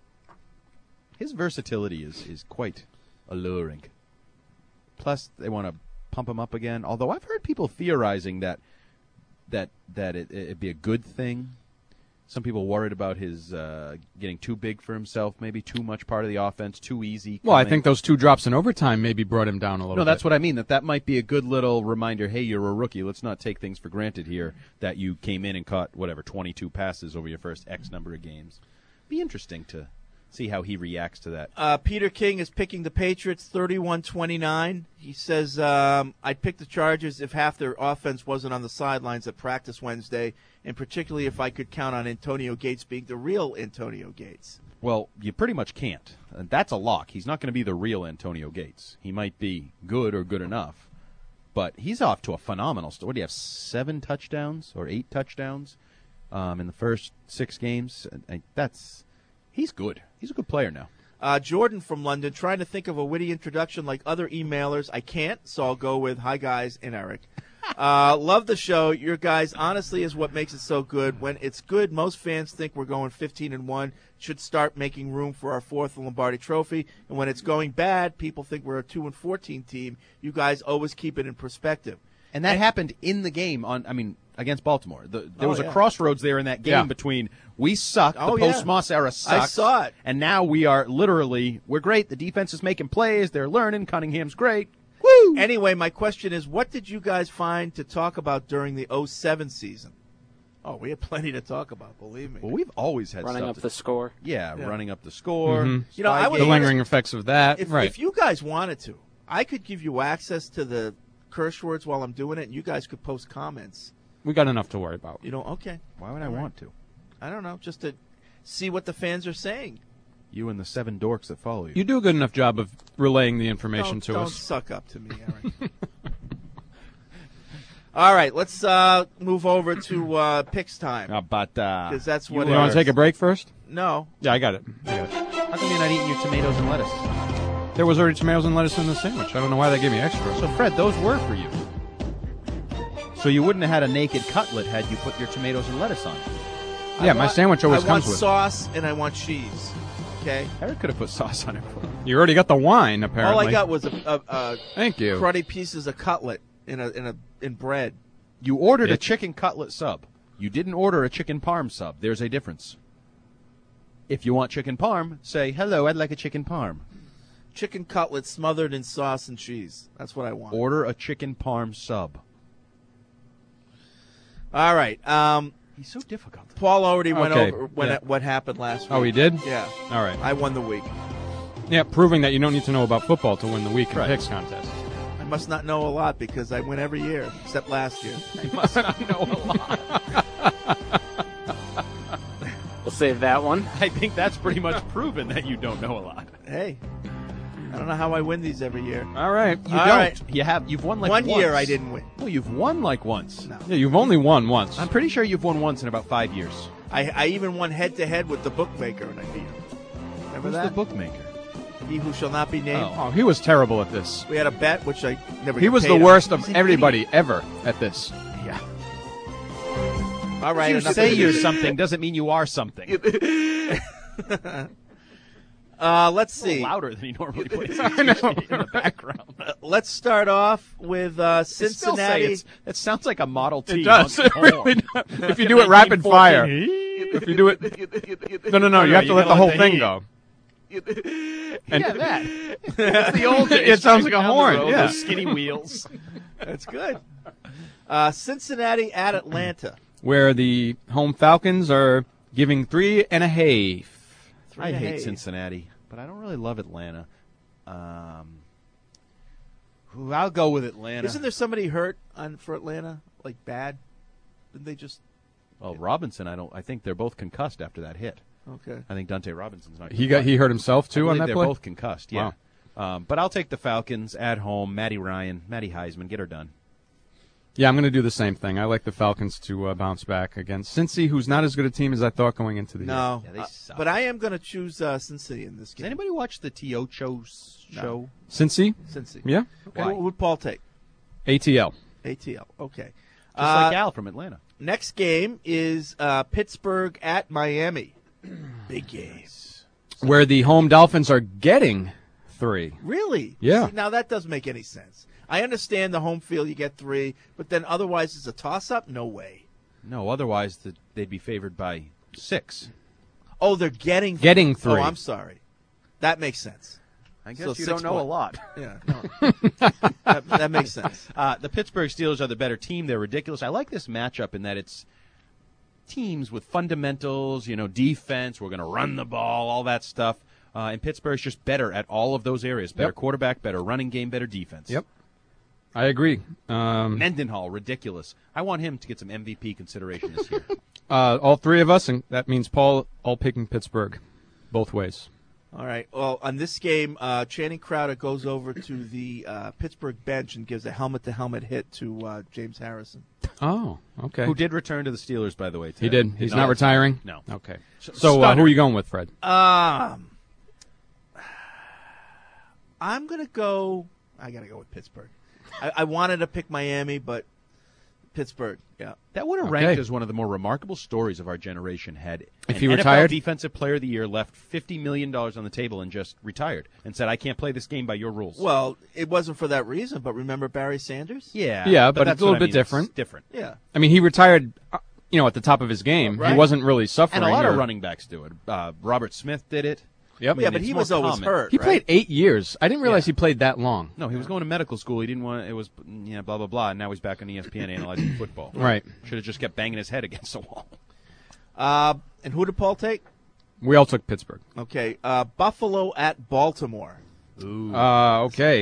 S11: His versatility is quite alluring. Plus, they want to pump him up again. Although I've heard people theorizing that it'd be a good thing. Some people worried about his getting too big for himself, maybe too much part of the offense, too easy.
S6: Well, I
S11: coming.
S6: think those 2 drops in overtime maybe brought him down a little bit.
S11: No, that's what I mean. That might be a good little reminder. Hey, you're a rookie. Let's not take things for granted here. That you came in and caught 22 passes over your first X number of games. Be interesting to see how he reacts to that.
S12: Peter King is picking the Patriots 31-29. He says, I'd pick the Chargers if half their offense wasn't on the sidelines at practice Wednesday, and particularly if I could count on Antonio Gates being the real Antonio Gates.
S11: Well, you pretty much can't. And that's a lock. He's not going to be the real Antonio Gates. He might be good or good enough, but he's off to a phenomenal start. What do you have, 7 touchdowns or 8 touchdowns in the first 6 games? He's good. He's a good player now.
S12: Jordan from London, trying to think of a witty introduction like other emailers. I can't, so I'll go with hi, guys, and Eric. Love the show. Your guys honestly is what makes it so good. When it's good, most fans think we're going 15-1. Should start making room for our 4th Lombardi Trophy. And when it's going bad, people think we're a 2-14 team. You guys always keep it in perspective.
S11: And that happened in the game against Baltimore. There was a crossroads there in that game between we suck, the post-Moss era sucks.
S12: I saw it.
S11: And now we are we're great. The defense is making plays. They're learning. Cunningham's great. Woo!
S12: Anyway, my question is, what did you guys find to talk about during the 07 season? Oh, we had plenty to talk about, believe me.
S11: Well, we've always had
S1: running
S11: stuff
S1: up the score.
S11: Yeah, running up the score.
S6: Mhm.
S12: You know, I was
S6: the lingering effects of that.
S12: If
S6: right.
S12: you guys wanted to, I could give you access to the curse words while I'm doing it, and you guys could post comments.
S6: We got enough to worry about.
S12: You know, okay.
S11: Why would I want to?
S12: I don't know, just to see what the fans are saying.
S11: You and the 7 dorks that follow you.
S6: You do a good enough job of relaying the information to
S12: Don't
S6: us.
S12: suck up to me, Eric. All right, let's move over to picks time.
S11: How about that?
S12: Because that's what
S6: You want to take a break first?
S12: No.
S6: Yeah, I got it.
S11: How come you're not eating your tomatoes and lettuce?
S6: There was already tomatoes and lettuce in the sandwich. I don't know why they gave me extra.
S11: So, Fred, those were for you. So you wouldn't have had a naked cutlet had you put your tomatoes and lettuce on it.
S6: Yeah, my sandwich always
S12: I want
S6: comes with
S12: sauce and I want cheese. Okay.
S11: Eric could have put sauce on it for you.
S6: You already got the wine, apparently.
S12: All I got was a
S6: Thank you.
S12: cruddy pieces of cutlet in bread.
S11: You ordered a chicken cutlet sub. You didn't order a chicken parm sub. There's a difference. If you want chicken parm, say, hello, I'd like a chicken parm.
S12: Chicken cutlet smothered in sauce and cheese. That's what I want.
S11: Order a chicken parm sub.
S12: All right.
S11: He's so difficult.
S12: Paul already went
S6: Okay,
S12: over
S6: yeah.
S12: what happened last week.
S6: Oh, he did?
S12: Yeah.
S6: All right.
S12: I won the week.
S6: Yeah, proving that you don't need to know about football to win the week in picks contest.
S12: I must not know a lot because I win every year, except last year.
S6: You must not know a lot.
S1: We'll save that one.
S11: I think that's pretty much proven that you don't know a lot.
S12: Hey, I don't know how I win these every year.
S6: All right.
S11: You
S12: All
S11: don't.
S12: right.
S11: You've won like
S12: One
S11: once.
S12: year I didn't win.
S11: No, you've won like once.
S12: No.
S6: Yeah, you've only won once.
S11: I'm pretty sure you've won once in about 5 years.
S12: I even won head-to-head with the bookmaker, and I beat him. Remember
S11: Who's
S12: that?
S11: the bookmaker?
S12: He who shall not be named.
S6: Oh, he was terrible at this.
S12: We had a bet, which I never
S6: He
S12: get
S6: was
S12: paid
S6: the
S12: on.
S6: worst of
S12: He's an
S6: everybody ever at this.
S11: Yeah.
S12: All right.
S11: You
S12: enough
S11: say
S12: of
S11: you're
S12: this.
S11: something doesn't mean you are something.
S12: Let's see.
S11: Louder than he normally plays.
S6: I know.
S11: In the background.
S12: Let's start off with Cincinnati.
S11: It sounds like a Model T.
S6: It does. It really does. If you do it rapid fire. If you do it. No. You have to let the whole thing go.
S11: And that. That's the old days.
S6: It sounds like a
S11: Down the
S6: horn.
S11: road,
S6: Yeah.
S11: those skinny wheels.
S12: That's good. Cincinnati at Atlanta.
S6: Where the home Falcons are giving 3.5.
S11: I hate Cincinnati, but I don't really love Atlanta. I'll go with Atlanta.
S12: Isn't there somebody hurt for Atlanta? Like bad? Didn't they just?
S11: Well, Robinson, I think they're both concussed after that hit.
S12: Okay.
S11: I think Dante Robinson's not.
S6: He hurt himself too
S11: I
S6: on
S11: believe
S6: that
S11: they're
S6: play.
S11: both concussed. Yeah.
S6: Wow.
S11: But I'll take the Falcons at home. Maddie Heisman, get her done.
S6: Yeah, I'm going to do the same thing. I like the Falcons to bounce back against Cincy, who's not as good a team as I thought going into the year.
S12: No,
S11: Yeah, they suck.
S12: but I am going to choose Cincinnati in this
S11: Does
S12: game.
S11: anybody watch the Tiocho show?
S6: Cincy?
S12: Cincy.
S6: Yeah.
S12: Okay. What would Paul take?
S6: ATL.
S12: ATL. Okay.
S11: Just like Al from Atlanta.
S12: Next game is Pittsburgh at Miami. Big game.
S6: Where the home Dolphins are getting 3.
S12: Really?
S6: Yeah.
S12: See, now that doesn't make any sense. I understand the home field, you get 3, but then otherwise it's a toss-up? No way.
S11: No, otherwise they'd be favored by 6.
S12: Oh, they're getting
S6: 3.
S12: Oh, I'm sorry. That makes sense.
S11: I guess
S12: So
S11: you
S12: 6
S11: don't know a
S12: point.
S11: lot.
S12: Yeah, no. that makes sense.
S11: The Pittsburgh Steelers are the better team. They're ridiculous. I like this matchup in that it's teams with fundamentals, defense. We're going to run the ball, all that stuff. And Pittsburgh's just better at all of those areas. Better quarterback, better running game, better defense.
S6: Yep. I agree.
S11: Mendenhall, ridiculous. I want him to get some MVP consideration this year.
S6: All 3 of us, and that means Paul, all picking Pittsburgh, both ways.
S12: All right. Well, on this game, Channing Crowder goes over to the Pittsburgh bench and gives a helmet-to-helmet hit to James Harrison.
S6: Oh, okay.
S11: Who did return to the Steelers, by the way, today.
S6: He did. He's not retiring?
S11: No.
S6: Okay. So who are you going with, Fred?
S12: I'm going to go – I got to go with Pittsburgh. I wanted to pick Miami, but Pittsburgh, yeah.
S11: That would have ranked as one of the more remarkable stories of our generation had
S6: If
S11: an
S6: he
S11: NFL
S6: retired?
S11: Defensive Player of the Year left $50 million on the table and just retired and said, I can't play this game by your rules.
S12: Well, it wasn't for that reason, but remember Barry Sanders?
S6: Yeah, but
S11: that's
S6: it's a little
S11: what I
S6: bit
S11: mean. It's
S6: different.
S11: different.
S12: Yeah.
S6: I mean, he retired, at the top of his game.
S12: Right.
S6: He wasn't really suffering.
S11: And a lot of
S6: or-
S11: running backs do it. Robert Smith did it.
S6: Yep.
S11: I mean,
S12: Yeah, but
S11: it's
S12: he
S11: more
S12: was always
S11: common.
S12: hurt.
S6: He
S12: right?
S6: played 8 years. I didn't realize he played that long.
S11: No, he was going to medical school. He didn't want it was blah blah blah. And now he's back on ESPN analyzing football.
S6: Right.
S11: Should have just kept banging his head against the wall.
S12: And who did Paul take?
S6: We all took Pittsburgh.
S12: Okay. Buffalo at Baltimore.
S11: Ooh.
S6: Okay.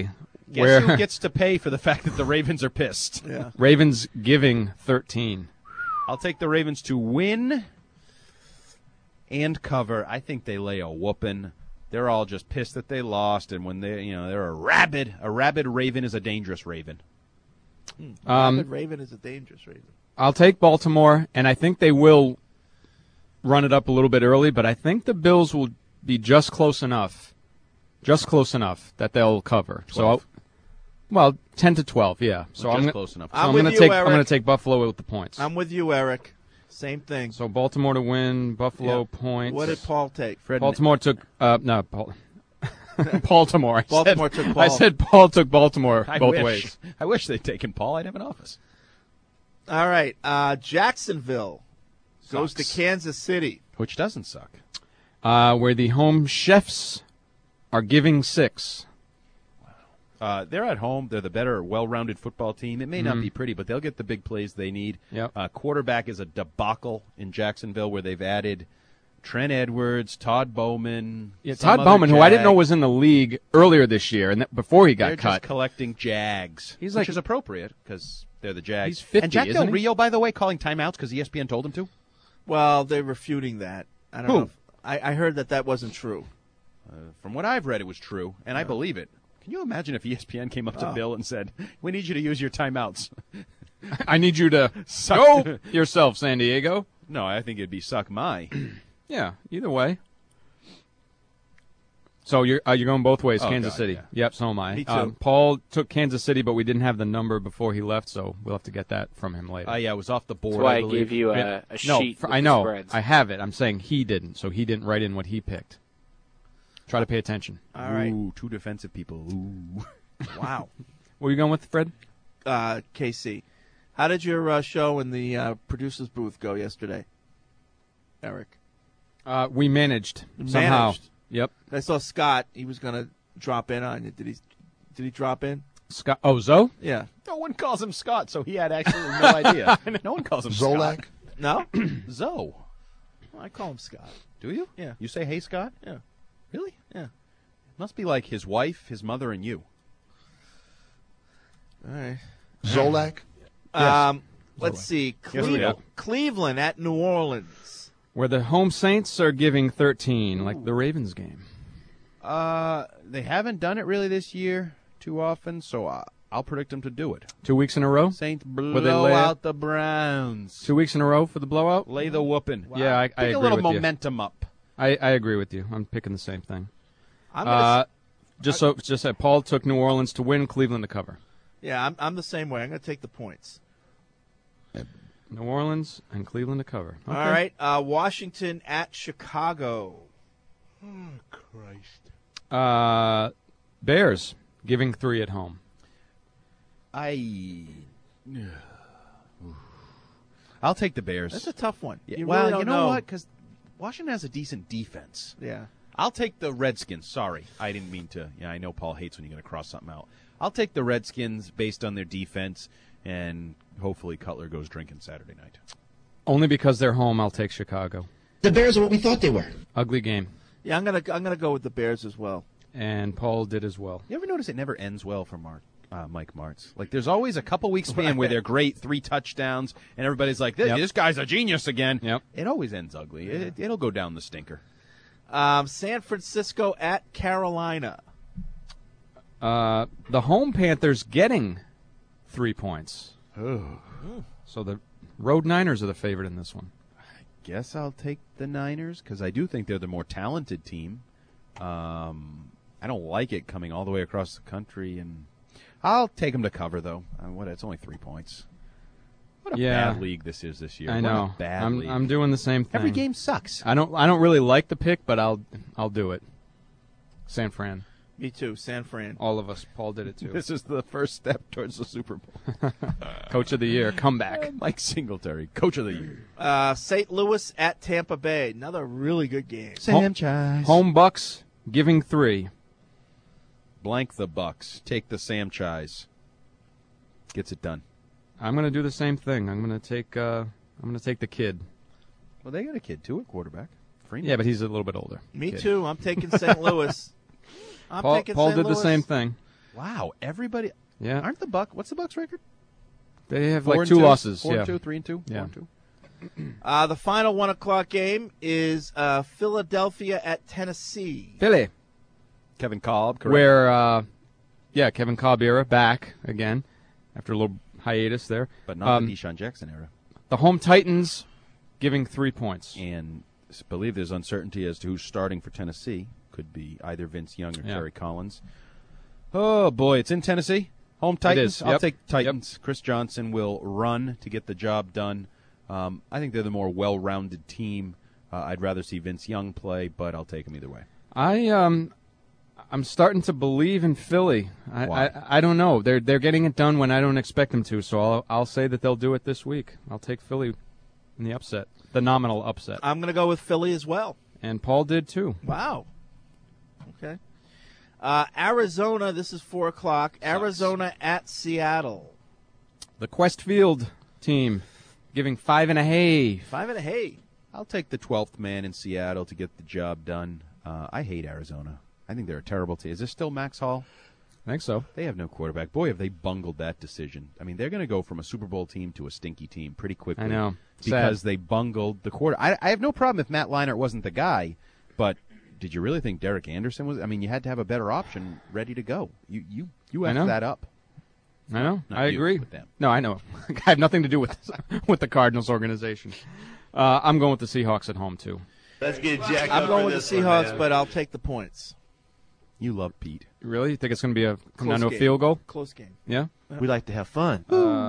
S11: Guess who gets to pay for the fact that the Ravens are pissed?
S12: Yeah.
S6: Ravens giving 13.
S11: I'll take the Ravens to win and cover. I think they lay a whooping. They're all just pissed that they lost, and when they're a rabid raven is a dangerous raven.
S12: Rabid raven is a dangerous raven.
S6: I'll take Baltimore, and I think they will run it up a little bit early, but I think the Bills will be just close enough that they'll cover.
S11: 12.
S6: So, 10 to 12, yeah. So
S11: Just
S6: I'm
S11: close enough.
S6: So I'm going to take Buffalo with the points.
S12: I'm with you, Eric. Same thing.
S6: So Baltimore to win, Buffalo points.
S12: What did Paul take?
S6: Baltimore took Paul. Baltimore.
S12: Baltimore took Paul.
S6: I said Paul took Baltimore both ways.
S11: I wish they'd taken Paul. I'd have an office.
S12: All right. Jacksonville goes to Kansas City.
S11: Which doesn't suck.
S6: Where the home chefs are giving 6.
S11: They're at home. They're the better, well-rounded football team. It may not be pretty, but they'll get the big plays they need.
S6: Yep.
S11: Quarterback is a debacle in Jacksonville where they've added Trent Edwards, Todd Bowman.
S6: Yeah, Todd Bowman, who I didn't know was in the league earlier this year, and before he got
S11: They're
S6: cut.
S11: Just collecting Jags, which is appropriate because they're the Jags.
S6: He's 50,
S11: and Jack
S6: isn't
S11: Del
S6: he?
S11: Rio, by the way, calling timeouts because ESPN told him to.
S12: Well, they're refuting that. I don't
S11: Who?
S12: know. I heard that wasn't true.
S11: From what I've read, it was true, and I believe it. Can you imagine if ESPN came up to Bill and said, "We need you to use your timeouts.
S6: I need you to go yourself, San Diego."
S11: No, I think it'd be suck my.
S6: Yeah, either way. So you're going both ways,
S11: Oh,
S6: Kansas
S11: God,
S6: City.
S11: yeah.
S6: Yep, so am I.
S12: Me too.
S6: Paul took Kansas City, but we didn't have the number before he left, so we'll have to get that from him later.
S11: Yeah, it was off the board.
S1: That's why I
S11: believe.
S1: gave you
S6: Yeah.
S1: a
S6: No,
S1: sheet. with
S6: I
S1: the
S6: know.
S1: spreads.
S6: I have it. I'm saying he didn't, so he didn't write in what he picked. Try to pay attention.
S12: All right.
S11: Ooh, two defensive people. Ooh.
S12: Wow.
S6: What are you going with, Fred?
S12: KC. How did your show in the producer's booth go yesterday, Eric?
S6: We managed somehow.
S12: Managed.
S6: Yep.
S12: I saw Scott. He was going to drop in on you. Did he drop in?
S6: Scott. Oh, Zoe?
S12: Yeah.
S11: No one calls him Scott, so he had actually no idea. No one calls him
S2: Zolak?
S11: Scott.
S12: No?
S11: Zoe.
S12: Well, I call him Scott.
S11: Do you?
S12: Yeah.
S11: You say, hey, Scott?
S12: Yeah.
S11: Really?
S12: Yeah.
S11: Must be like his wife, his mother, and you.
S12: All right.
S2: Zolak?
S12: Let's see.
S11: Yes, we do.
S12: Cleveland at New Orleans.
S6: Where the home Saints are giving 13, like the Ravens game.
S11: They haven't done it really this year too often, so I'll predict them to do it.
S6: 2 weeks in a row?
S11: Saints
S6: they
S11: blow
S6: lay
S11: out the Browns.
S6: 2 weeks in a row for the blowout?
S11: Lay the whooping.
S6: Yeah, I
S11: Pick
S6: agree
S11: a little
S6: with you.
S11: momentum up.
S6: I agree with you. I'm picking the same thing.
S12: I'm gonna
S6: Just said Paul took New Orleans to win, Cleveland to cover.
S12: Yeah, I'm the same way. I'm going to take the points.
S6: New Orleans and Cleveland to cover. Okay.
S12: All right. Washington at Chicago.
S6: Christ. Bears giving 3 at home.
S11: I'll take the Bears.
S12: That's a tough one.
S11: Yeah.
S12: You
S11: Well,
S12: really don't
S11: you know what? Because Washington has a decent defense.
S12: Yeah.
S11: I'll take the Redskins. Sorry, I didn't mean to. Yeah, I know Paul hates when you're going to cross something out. I'll take the Redskins based on their defense, and hopefully Cutler goes drinking Saturday night.
S6: Only because they're home, I'll take Chicago.
S2: The Bears are what we thought they were.
S6: Ugly game.
S12: Yeah, I'm gonna go with the Bears as well.
S6: And Paul did as well.
S11: You ever notice it never ends well for Mike Martz? Like, there's always a couple week span where they're great, 3 touchdowns, and everybody's like, this guy's a genius again.
S6: Yep.
S11: It always ends ugly. It'll go down the stinker.
S12: San Francisco at Carolina.
S6: The home Panthers getting 3 points.
S11: Oh.
S6: So the Road Niners are the favorite in this one.
S11: Guess I'll take the Niners because I do think they're the more talented team. I don't like it coming all the way across the country, and I'll take them to cover though. It's only 3 points. What a bad league this is this year.
S6: I know.
S11: What a bad league.
S6: I'm doing the same thing.
S11: Every game sucks.
S6: I don't really like the pick, but I'll do it. San Fran.
S12: Me too, San Fran.
S6: All of us. Paul did it too.
S11: This is the first step towards the Super Bowl.
S6: Coach of the year, comeback.
S11: Mike Singletary, Coach of the year.
S12: St. Louis at Tampa Bay. Another really good game.
S6: Home Bucks giving 3.
S11: Blank the Bucks. Take the Samchise. Gets it done.
S6: I'm going to do the same thing. I'm going to take the kid.
S11: Well, they got a kid too at quarterback. Freeman.
S6: Yeah, but he's a little bit older.
S12: Me
S6: kid.
S12: too. I'm taking St. Louis.
S6: Paul did the same thing.
S11: Wow, everybody.
S6: Yeah.
S11: Aren't the Bucks? What's the Bucks record?
S6: They have
S11: 4
S6: like
S11: and
S6: 2
S11: 2?
S6: losses.
S11: 4
S6: yeah.
S11: and 2, 3 and 2.
S6: Yeah.
S11: 4 and 2.
S12: The final 1 o'clock game is Philadelphia at Tennessee.
S6: Philly.
S11: Kevin Kolb, correct?
S6: Where, Kevin Kolb era back again after a little hiatus there.
S11: But not the Deshaun Jackson era.
S6: The home Titans giving 3 points.
S11: And I believe there's uncertainty as to who's starting for Tennessee. Could be either Vince Young or Terry Collins. Oh, boy, it's in Tennessee. Home Titans. I'll take Titans. Yep. Chris Johnson will run to get the job done. I think they're the more well-rounded team. I'd rather see Vince Young play, but I'll take him either way.
S6: I'm starting to believe in Philly. I don't know. They're getting it done when I don't expect them to, so I'll say that they'll do it this week. I'll take Philly in the upset, the nominal upset.
S12: I'm going to go with Philly as well.
S6: And Paul did too.
S12: Wow. Okay. Arizona, this is 4 o'clock. Arizona at Seattle.
S6: The Quest Field team giving 5.5.
S12: 5.5.
S11: I'll take the 12th man in Seattle to get the job done. I hate Arizona. I think they're a terrible team. Is this still Max Hall?
S6: I think so.
S11: They have no quarterback. Boy, have they bungled that decision. I mean, they're going to go from a Super Bowl team to a stinky team pretty quickly.
S6: I know.
S11: Because
S6: Sad.
S11: they bungled the quarter. I have no problem if Matt Leinart wasn't the guy, but did you really think Derek Anderson was? I mean, you had to have a better option ready to go. You effed that up.
S6: I know.
S11: Not
S6: I
S11: you,
S6: agree.
S11: with them.
S6: No, I know. I have nothing to do with with the Cardinals organization. I'm going with the Seahawks at home too.
S2: Let's get jacked
S12: I'm
S2: up
S12: going
S2: for
S12: with
S2: this
S12: the
S2: one,
S12: Seahawks,
S2: man.
S12: but I'll take the points.
S11: You love Pete.
S6: Really? You think it's going to be come down
S12: Close
S6: to a
S12: game.
S6: field goal?
S12: Close game.
S6: Yeah.
S2: We like to have fun.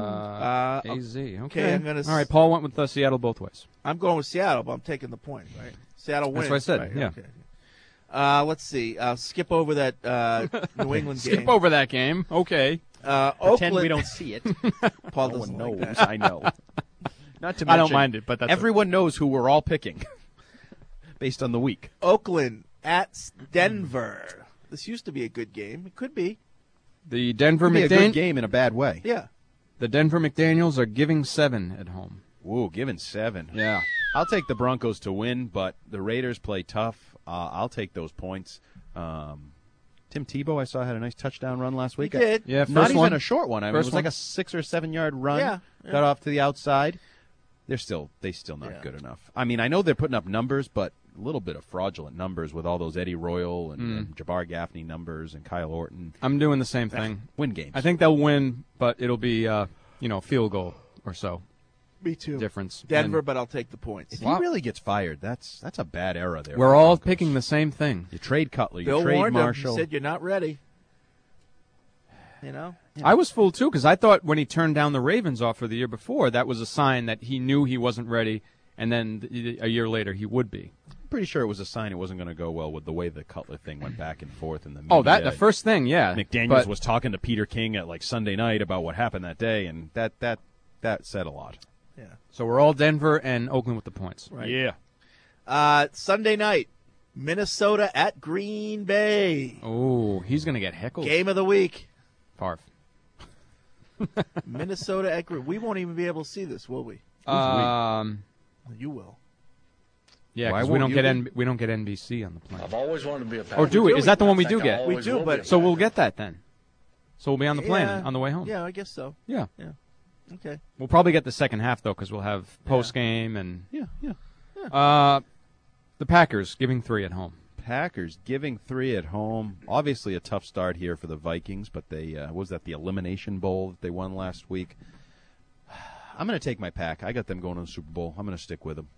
S6: AZ. Okay.
S12: I'm gonna
S6: All right. Paul went with Seattle both ways.
S12: I'm going with Seattle, but I'm taking the point, right? Seattle wins.
S6: That's what I said.
S12: Right?
S6: Yeah.
S12: Okay. Let's see. Skip over that New England game.
S6: Skip over that game. Okay.
S11: Pretend
S12: Oakland.
S11: we don't see it.
S12: Paul
S11: No
S12: doesn't
S11: one
S12: like
S11: knows.
S12: that.
S11: I know. Not to mention,
S6: I don't mind it, but that's
S11: everyone knows who we're all picking based on the week.
S12: Oakland at Denver. This used to be a good game. It could be.
S6: The Denver
S11: It'd be a good
S6: McDaniels.
S11: game in a bad way.
S12: Yeah.
S6: The Denver McDaniels are giving 7 at home.
S11: Whoa, giving 7.
S6: Yeah.
S11: I'll take the Broncos to win, but the Raiders play tough. I'll take those points. Tim Tebow, I saw, had a nice touchdown run last week.
S12: He did.
S6: Yeah,
S11: Not
S6: first
S11: even
S6: one.
S11: a short one. I mean, it
S6: First
S11: was like
S6: one.
S11: a 6 or 7 yard run.
S12: Yeah.
S11: Got off to the outside. They still not
S12: Yeah.
S11: good enough. I mean, I know they're putting up numbers, but a little bit of fraudulent numbers with all those Eddie Royal and Jabbar Gaffney numbers and Kyle Orton.
S6: I'm doing the same thing.
S11: Win games.
S6: I think they'll win, but it'll be field goal or so
S12: Me too.
S6: difference.
S12: Denver,
S6: And
S12: but I'll take the points.
S11: If he really gets fired, that's a bad era there.
S6: we're
S11: for
S6: all
S11: Broncos.
S6: picking the same thing.
S11: You trade Cutler, you
S12: Bill
S11: trade
S12: warned him.
S11: Marshall.
S12: He said you're not ready. You know?
S6: I was fooled too because I thought when he turned down the Ravens offer the year before, that was a sign that he knew he wasn't ready, and then a year later he would be.
S11: Pretty sure it was a sign it wasn't going to go well with the way the Cutler thing went back and forth in the media.
S6: Oh, that the first thing, yeah.
S11: McDaniels
S6: But-
S11: was talking to Peter King at like Sunday night about what happened that day, and that said a lot.
S12: Yeah.
S6: So we're all Denver and Oakland with the points.
S12: Right.
S11: Yeah.
S12: Sunday night, Minnesota at Green Bay.
S6: Oh, he's going to get heckled.
S12: Game of the week.
S6: Farf.
S12: Minnesota at Green. We won't even be able to see this, will we? You will.
S6: Yeah,
S11: Why
S6: because we
S11: won't
S6: don't
S11: you
S6: get we don't get NBC on the plane.
S2: I've always wanted to be a Packer.
S6: Or do we? Is that the one we do get?
S12: We do, but
S6: So we'll get that then. So we'll be on the plane
S12: Yeah.
S6: on the way home.
S12: Yeah, I guess so.
S6: Yeah.
S12: Yeah. Okay.
S6: We'll probably get the second half though, because we'll have post game and
S11: Yeah.
S6: the Packers giving 3 at home.
S11: Packers giving 3 at home. Obviously a tough start here for the Vikings, but they was that the Elimination Bowl that they won last week. I'm going to take my Pack. I got them going to the Super Bowl. I'm going to stick with them.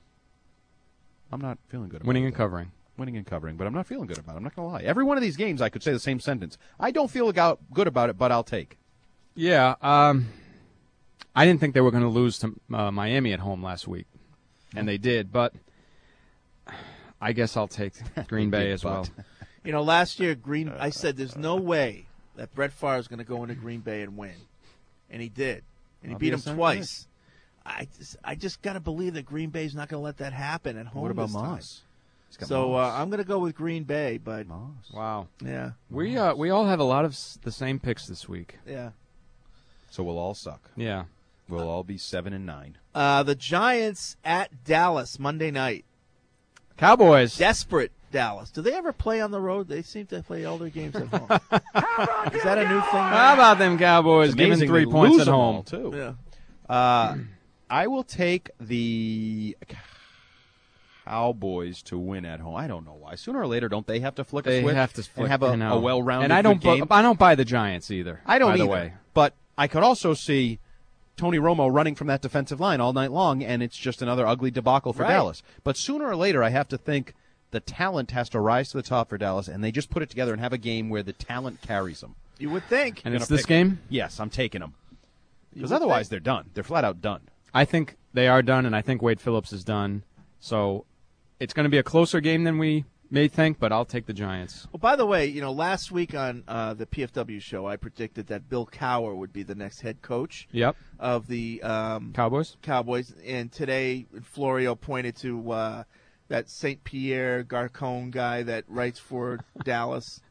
S11: I'm not feeling good about
S6: Winning
S11: it.
S6: and covering.
S11: Winning and covering, but I'm not feeling good about it. I'm not going to lie. Every one of these games, I could say the same sentence. I don't feel good about it, but I'll take.
S6: Yeah. I didn't think they were going to lose to Miami at home last week, and they did. But I guess I'll take Green Bay as well.
S12: You know, last year, I said there's no way that Brett Favre is going to go into Green Bay and win. And he did. And he beat him twice. I just got to believe that Green Bay's not going to let that happen at home.
S11: What about
S12: this time.
S11: Moss?
S12: So I'm going to go with Green Bay, but
S6: Wow.
S12: yeah,
S6: We all have a lot of the same picks this week.
S12: yeah.
S11: So we'll all suck.
S6: Yeah.
S11: We'll all be 7-9.
S12: The Giants at Dallas Monday night.
S6: Cowboys.
S12: Desperate Dallas. Do they ever play on the road? They seem to play all their games at home. Is that a new thing?
S6: How about them Cowboys giving 3 points at home?
S11: Too.
S12: Yeah.
S11: I will take the Cowboys to win at home. I don't know why. Sooner or later, don't they have to flick a
S6: They
S11: switch
S6: have to
S11: and have a well-rounded
S6: And I don't,
S11: good game?
S6: I don't buy the Giants either.
S11: I don't
S6: by
S11: either.
S6: the way.
S11: But I could also see Tony Romo running from that defensive line all night long, and it's just another ugly debacle for
S12: Right.
S11: Dallas. But sooner or later, I have to think the talent has to rise to the top for Dallas, and they just put it together and have a game where the talent carries them.
S12: You would think.
S6: And it's this game?
S11: Yes, I'm taking them. Because
S12: would
S11: otherwise
S12: think.
S11: they're done. They're flat out done.
S6: I think they are done, and I think Wade Phillips is done. So it's going to be a closer game than we may think, but I'll take the Giants.
S12: Well, by the way, last week on the PFW show, I predicted that Bill Cowher would be the next head coach
S6: Yep.
S12: of the
S6: Cowboys.
S12: And today, Florio pointed to that St. Pierre Garcon guy that writes for Dallas.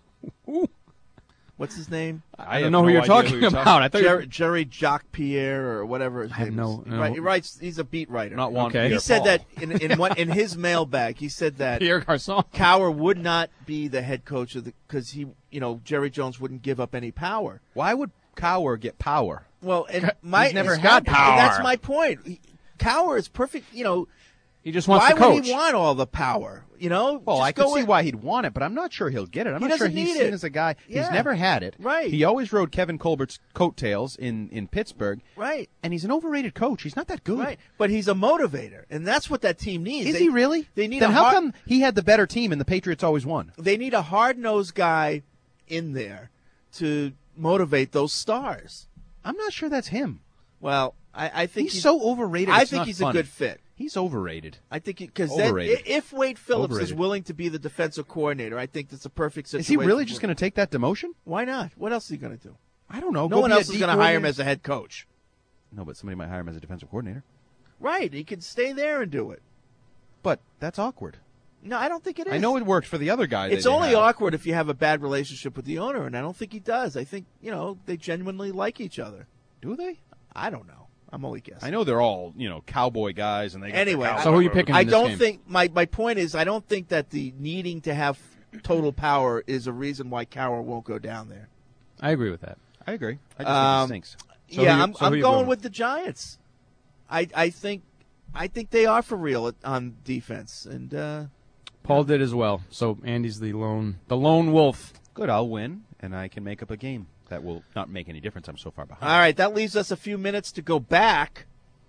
S12: What's his name?
S6: I don't know who you're talking about. I thought
S12: Jerry Jacques Pierre or whatever his name is.
S6: no.
S12: He writes. He's a beat writer.
S11: Not one.
S6: Okay.
S12: He said that in his mailbag. He said that
S6: Pierre Garcon.
S12: Cowher would not be the head coach of because Jerry Jones wouldn't give up any power.
S11: Why would Cowher get power?
S12: Well, and
S11: He's never had power.
S12: And that's my point. Cowher is perfect.
S6: He just wants
S12: why
S6: to coach.
S12: would he want all the power?
S11: Well,
S12: Just
S11: I could
S12: go
S11: see
S12: in-
S11: why he'd want it, but I'm not sure he'll get it. I'm
S12: He
S11: not sure
S12: doesn't
S11: he's
S12: need
S11: seen
S12: it.
S11: as a guy.
S12: Yeah.
S11: He's never had it.
S12: Right.
S11: He always rode Kevin Colbert's coattails in Pittsburgh.
S12: Right.
S11: And he's an overrated coach. He's not that good.
S12: Right. But he's a motivator, and that's what that team needs.
S11: Is he really?
S12: They need
S11: then
S12: a
S11: how
S12: hard,
S11: come he had the better team and the Patriots always won?
S12: They need a hard-nosed guy in there to motivate those stars.
S11: I'm not sure that's him.
S12: Well, I think
S11: he's so overrated.
S12: I
S11: it's
S12: think
S11: not
S12: he's
S11: funny.
S12: a good fit.
S11: He's overrated.
S12: I think because
S11: Overrated.
S12: if Wade Phillips is
S11: Overrated.
S12: willing to be the defensive coordinator, I think that's a perfect
S11: Is
S12: situation.
S11: he really just going to take that demotion?
S12: Why not? What else is he going to do?
S11: I don't know.
S12: No
S11: Go
S12: one
S11: be a
S12: else is
S11: D
S12: going to hire him
S11: coordinator?
S12: as a head coach.
S11: No, but somebody might hire him as a defensive coordinator.
S12: Right. He can stay there and do it.
S11: But that's awkward.
S12: No, I don't think it is.
S11: I know it worked for the other guy.
S12: It's
S11: that they
S12: only
S11: had.
S12: awkward if you have a bad relationship with the owner, and I don't think he does. I think, they genuinely like each other.
S11: Do they?
S12: I don't know. I'm only guessing.
S11: I know they're all, cowboy guys, and they. Got
S12: Anyway,
S6: So who are you picking
S12: I
S6: in this
S12: don't
S6: game?
S12: think my point is I don't think that the needing to have total power is a reason why Cowher won't go down there.
S6: I agree with that.
S11: I agree. I just think it stinks.
S6: So
S12: yeah,
S6: who-
S12: I'm
S6: so who you
S12: going
S6: going
S12: with the Giants. I think they are for real on defense, and
S6: Paul did as well. So Andy's the lone wolf.
S11: Good, I'll win, and I can make up a game. That will not make any difference. I'm so far behind.
S12: all right, that leaves us a few minutes to go back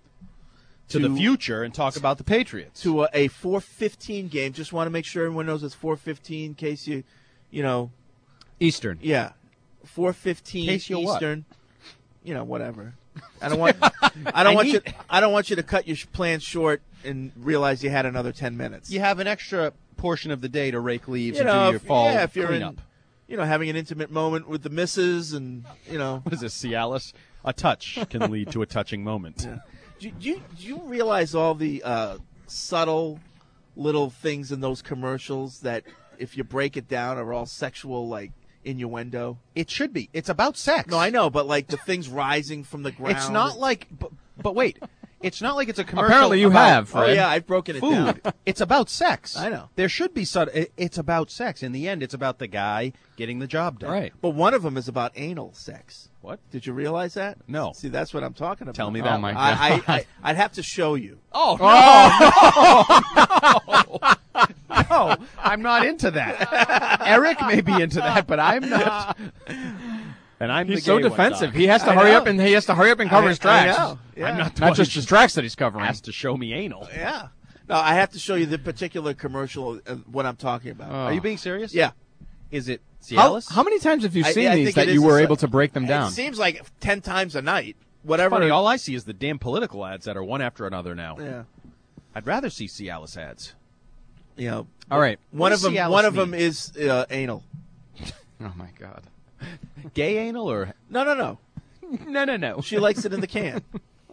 S11: To the future and talk about the Patriots.
S12: to a 4:15 game. Just want to make sure everyone knows it's 4:15 in case you know.
S6: Eastern.
S12: Yeah, 4:15
S11: Case you what?
S12: Eastern. Whatever. I don't want. I don't want you to cut your plans short and realize you had another 10 minutes.
S11: You have an extra portion of the day to rake leaves
S12: You
S11: and
S12: know,
S11: do your fall
S12: if you're
S11: cleanup.
S12: having an intimate moment with the missus, and
S11: What is this, Cialis? A touch can lead to a touching moment.
S12: Do you realize all the subtle little things in those commercials that, if you break it down, are all sexual, like innuendo?
S11: It should be. It's about sex.
S12: No, I know, but like the things rising from the ground.
S11: It's not like, but wait, it's not like it's a commercial.
S6: Apparently you
S11: about
S6: have,
S12: Oh
S6: Fred.
S12: yeah, I've broken it
S11: food.
S12: down.
S11: It's about sex.
S12: I know.
S11: There should be it's about sex. In the end, it's about the guy getting the job done.
S6: Right.
S12: But one of them is about anal sex.
S11: What?
S12: Did you realize that?
S11: No.
S12: See, that's what I'm talking about.
S11: Tell me
S6: Oh,
S11: that.
S6: my
S12: I'd have to show you.
S11: Oh, no. No, I'm not into that. Eric may be into that, but I'm not. And I'm
S6: He's
S11: the
S6: so
S11: gay one,
S6: defensive.
S11: Doc.
S6: He has to
S12: I
S6: hurry
S12: know.
S6: up and cover his tracks.
S12: I know. Yeah.
S11: I'm not,
S6: Not just his tracks that he's covering.
S11: has to show me anal.
S12: Yeah. No, I have to show you the particular commercial what I'm talking about.
S6: Oh.
S11: Are you being serious?
S12: Yeah.
S11: Is it
S6: How
S11: Cialis?
S6: many times have you seen
S12: I
S6: these
S12: think
S6: that
S12: it
S6: you
S12: is
S6: were
S12: a-
S6: able to break them down?
S12: It seems like 10 times a night. Whatever.
S11: Funny, all I see is the damn political ads that are one after another now.
S12: Yeah.
S11: I'd rather see Cialis ads.
S6: All right.
S12: One
S11: What
S12: of
S11: does
S12: them.
S11: Cialis
S12: One of
S11: mean?
S12: them is anal.
S6: Oh my God.
S11: Gay anal or
S12: No.
S6: No.
S12: She likes it in the can.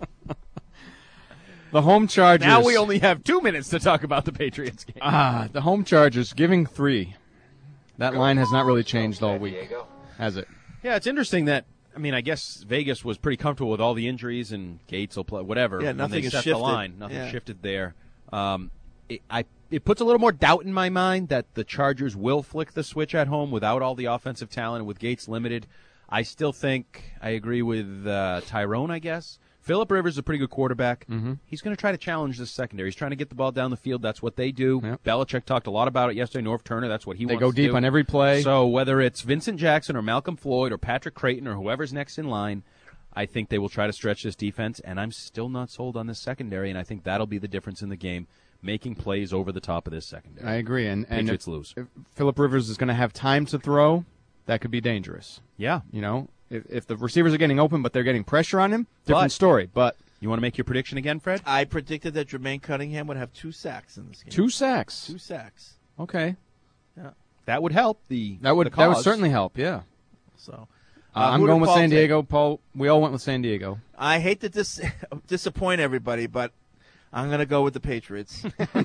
S6: The home Chargers.
S11: now we only have 2 minutes to talk about the Patriots game.
S6: The home Chargers giving 3. That line has not really changed all week, has it?
S11: Yeah, it's interesting that I guess Vegas was pretty comfortable with all the injuries and Gates will play whatever.
S12: Yeah,
S11: when
S12: nothing
S11: they
S12: has
S11: set
S12: shifted.
S11: the line. Nothing
S12: Yeah.
S11: shifted there. I it puts a little more doubt in my mind that the Chargers will flick the switch at home without all the offensive talent and with Gates limited. I still think I agree with Tyrone, I guess. Phillip Rivers is a pretty good quarterback.
S6: Mm-hmm.
S11: He's going to try to challenge this secondary. He's trying to get the ball down the field. That's what they do. Yep. Belichick talked a lot about it yesterday. Norv Turner, that's what he wants to do.
S6: They go deep on every play.
S11: So whether it's Vincent Jackson or Malcolm Floyd or Patrick Creighton or whoever's next in line, I think they will try to stretch this defense, and I'm still not sold on this secondary, and I think that'll be the difference in the game, making plays over the top of this secondary.
S6: I agree. And
S11: Patriots lose.
S6: If Phillip Rivers is going to have time to throw, that could be dangerous.
S11: Yeah.
S6: You know, if the receivers are getting open but they're getting pressure on him, different story. But
S11: you want to make your prediction again, Fred?
S12: I predicted that Jermaine Cunningham would have 2 sacks in this game.
S6: 2 sacks?
S12: 2 sacks.
S6: Okay.
S12: Yeah.
S11: That would help
S6: That would certainly help, yeah.
S12: So
S6: I'm going with San Diego. Paul, we all went with San Diego.
S12: I hate to disappoint everybody, but I'm going to go with the Patriots.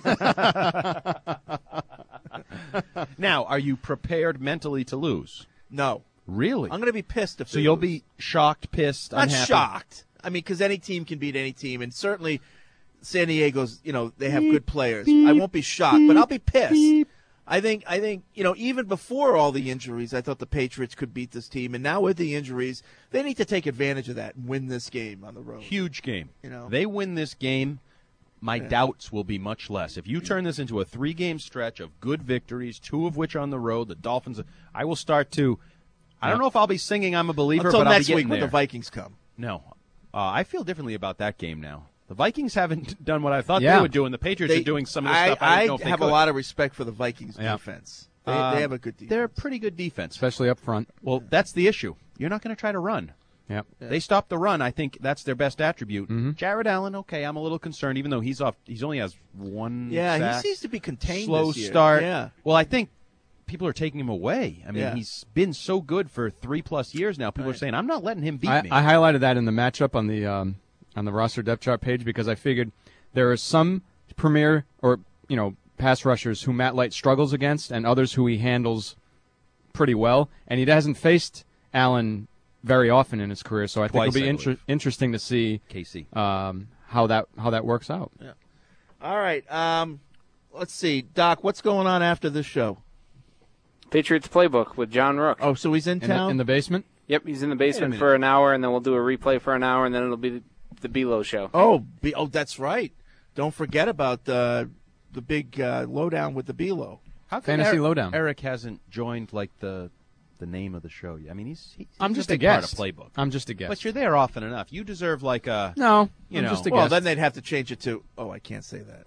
S11: Now, are you prepared mentally to lose?
S12: No.
S11: Really?
S12: I'm going to be pissed if
S11: So you'll be shocked, pissed,
S12: Not
S11: unhappy?
S12: shocked. I mean, because any team can beat any team, and certainly San Diego's, they have good players. I won't be shocked, but I'll be pissed. I think, even before all the injuries, I thought the Patriots could beat this team, and now with the injuries, they need to take advantage of that and win this game on the road.
S11: Huge game. They win this game, my doubts will be much less. If you turn this into a 3-game stretch of good victories, 2 of which on the road, the Dolphins, I will start to. I don't know if I'll be singing "I'm a Believer,"
S12: until
S11: but
S12: next
S11: I'll be
S12: week
S11: getting
S12: when
S11: there.
S12: the Vikings come.
S11: No, I feel differently about that game now. The Vikings haven't done what I thought
S6: Yeah.
S11: they would do, and the Patriots are doing some of the stuff I didn't know if they
S12: have
S11: could.
S12: a lot of respect for the Vikings
S6: Yeah.
S12: defense. They have a good defense.
S11: They're a pretty good defense.
S6: Especially up front.
S11: Well, that's the issue. You're not going to try to run.
S6: Yep.
S11: They stopped the run. I think that's their best attribute.
S6: Mm-hmm.
S11: Jared Allen, okay, I'm a little concerned, even though he's off. He's only has 1
S12: Yeah,
S11: sack.
S12: he seems to be contained
S11: Slow
S12: this year.
S11: start.
S12: Yeah.
S11: Well, I think people are taking him away. I mean,
S12: Yeah.
S11: he's been so good for 3+ years now. People are saying, I'm not letting him beat me.
S6: I highlighted that in the matchup on the roster depth chart page because I figured there are some premier or pass rushers who Matt Light struggles against and others who he handles pretty well, and he hasn't faced Allen very often in his career. So I think
S11: Twice,
S6: it'll be interesting to see
S11: KC
S6: how that works out.
S12: Yeah. All right. Let's see, Doc. What's going on after this show?
S1: Patriots Playbook with John Rook.
S12: Oh, so he's in town?
S6: In the basement?
S1: Yep, he's in the basement for an hour, and then we'll do a replay for an hour, and then it'll be the Below show.
S12: Oh, that's right. Don't forget about the big lowdown with the Below.
S11: How come
S6: Fantasy Lowdown.
S11: Eric hasn't joined like the name of the show yet? I mean, he's
S6: I'm just
S11: a
S6: a
S11: big part
S6: guest.
S11: of Playbook.
S6: I'm just a guest.
S11: But you're there often enough. You deserve like a
S6: No,
S11: you
S6: I'm
S11: know.
S6: just a
S12: Well,
S6: guest.
S12: then they'd have to change it to. Oh, I can't say that.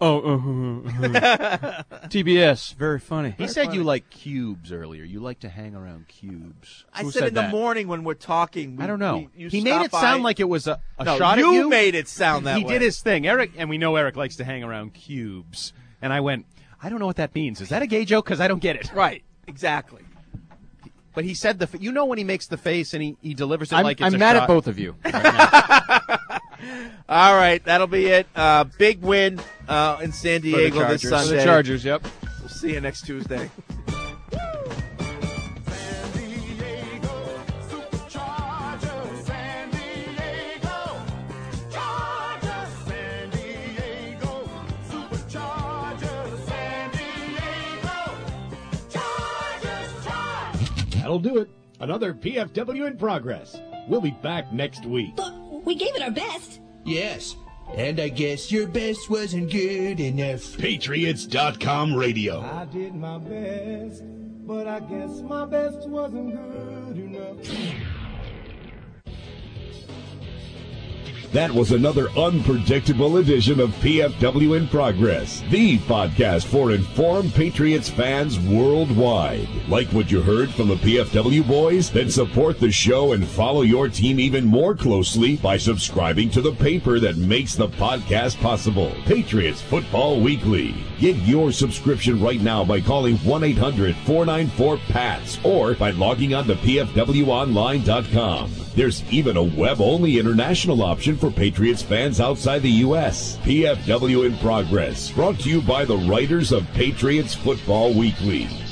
S6: TBS, very funny.
S11: He said you like cubes earlier. You like to hang around cubes.
S12: I
S11: Who
S12: said in
S11: that?
S12: the morning when we're talking.
S11: I don't know.
S12: you
S11: He made it
S12: stop
S11: sound
S12: by-
S11: like it was a
S12: No,
S11: shot
S12: you
S11: at you.
S12: made it sound that
S11: he
S12: way.
S11: did his thing, Eric, and we know Eric likes to hang around cubes. And I went, I don't know what that means. Is that a gay joke? Because I don't get it.
S12: Right. Exactly.
S11: But he said when he makes the face and he delivers it
S6: I'm,
S11: like it's
S6: I'm
S11: a
S6: mad
S11: shot.
S6: at both of you. Right now.
S12: All right, that'll be it. Big win in San Diego this
S11: Chargers.
S12: Sunday.
S6: For the Chargers, yep.
S12: We'll see you next Tuesday.
S16: That'll do it. Another PFW in progress. We'll be back next week.
S8: But we gave it our best.
S9: Yes, and I guess your best wasn't good enough.
S16: Patriots.com radio.
S4: I did my best, but I guess my best wasn't good enough.
S16: That was another unpredictable edition of PFW in Progress, the podcast for informed Patriots fans worldwide. Like what you heard from the PFW boys? Then support the show and follow your team even more closely by subscribing to the paper that makes the podcast possible, Patriots Football Weekly. Get your subscription right now by calling 1-800-494-PATS or by logging on to pfwonline.com. There's even a web-only international option for Patriots fans outside the U.S. PFW in Progress, brought to you by the writers of Patriots Football Weekly.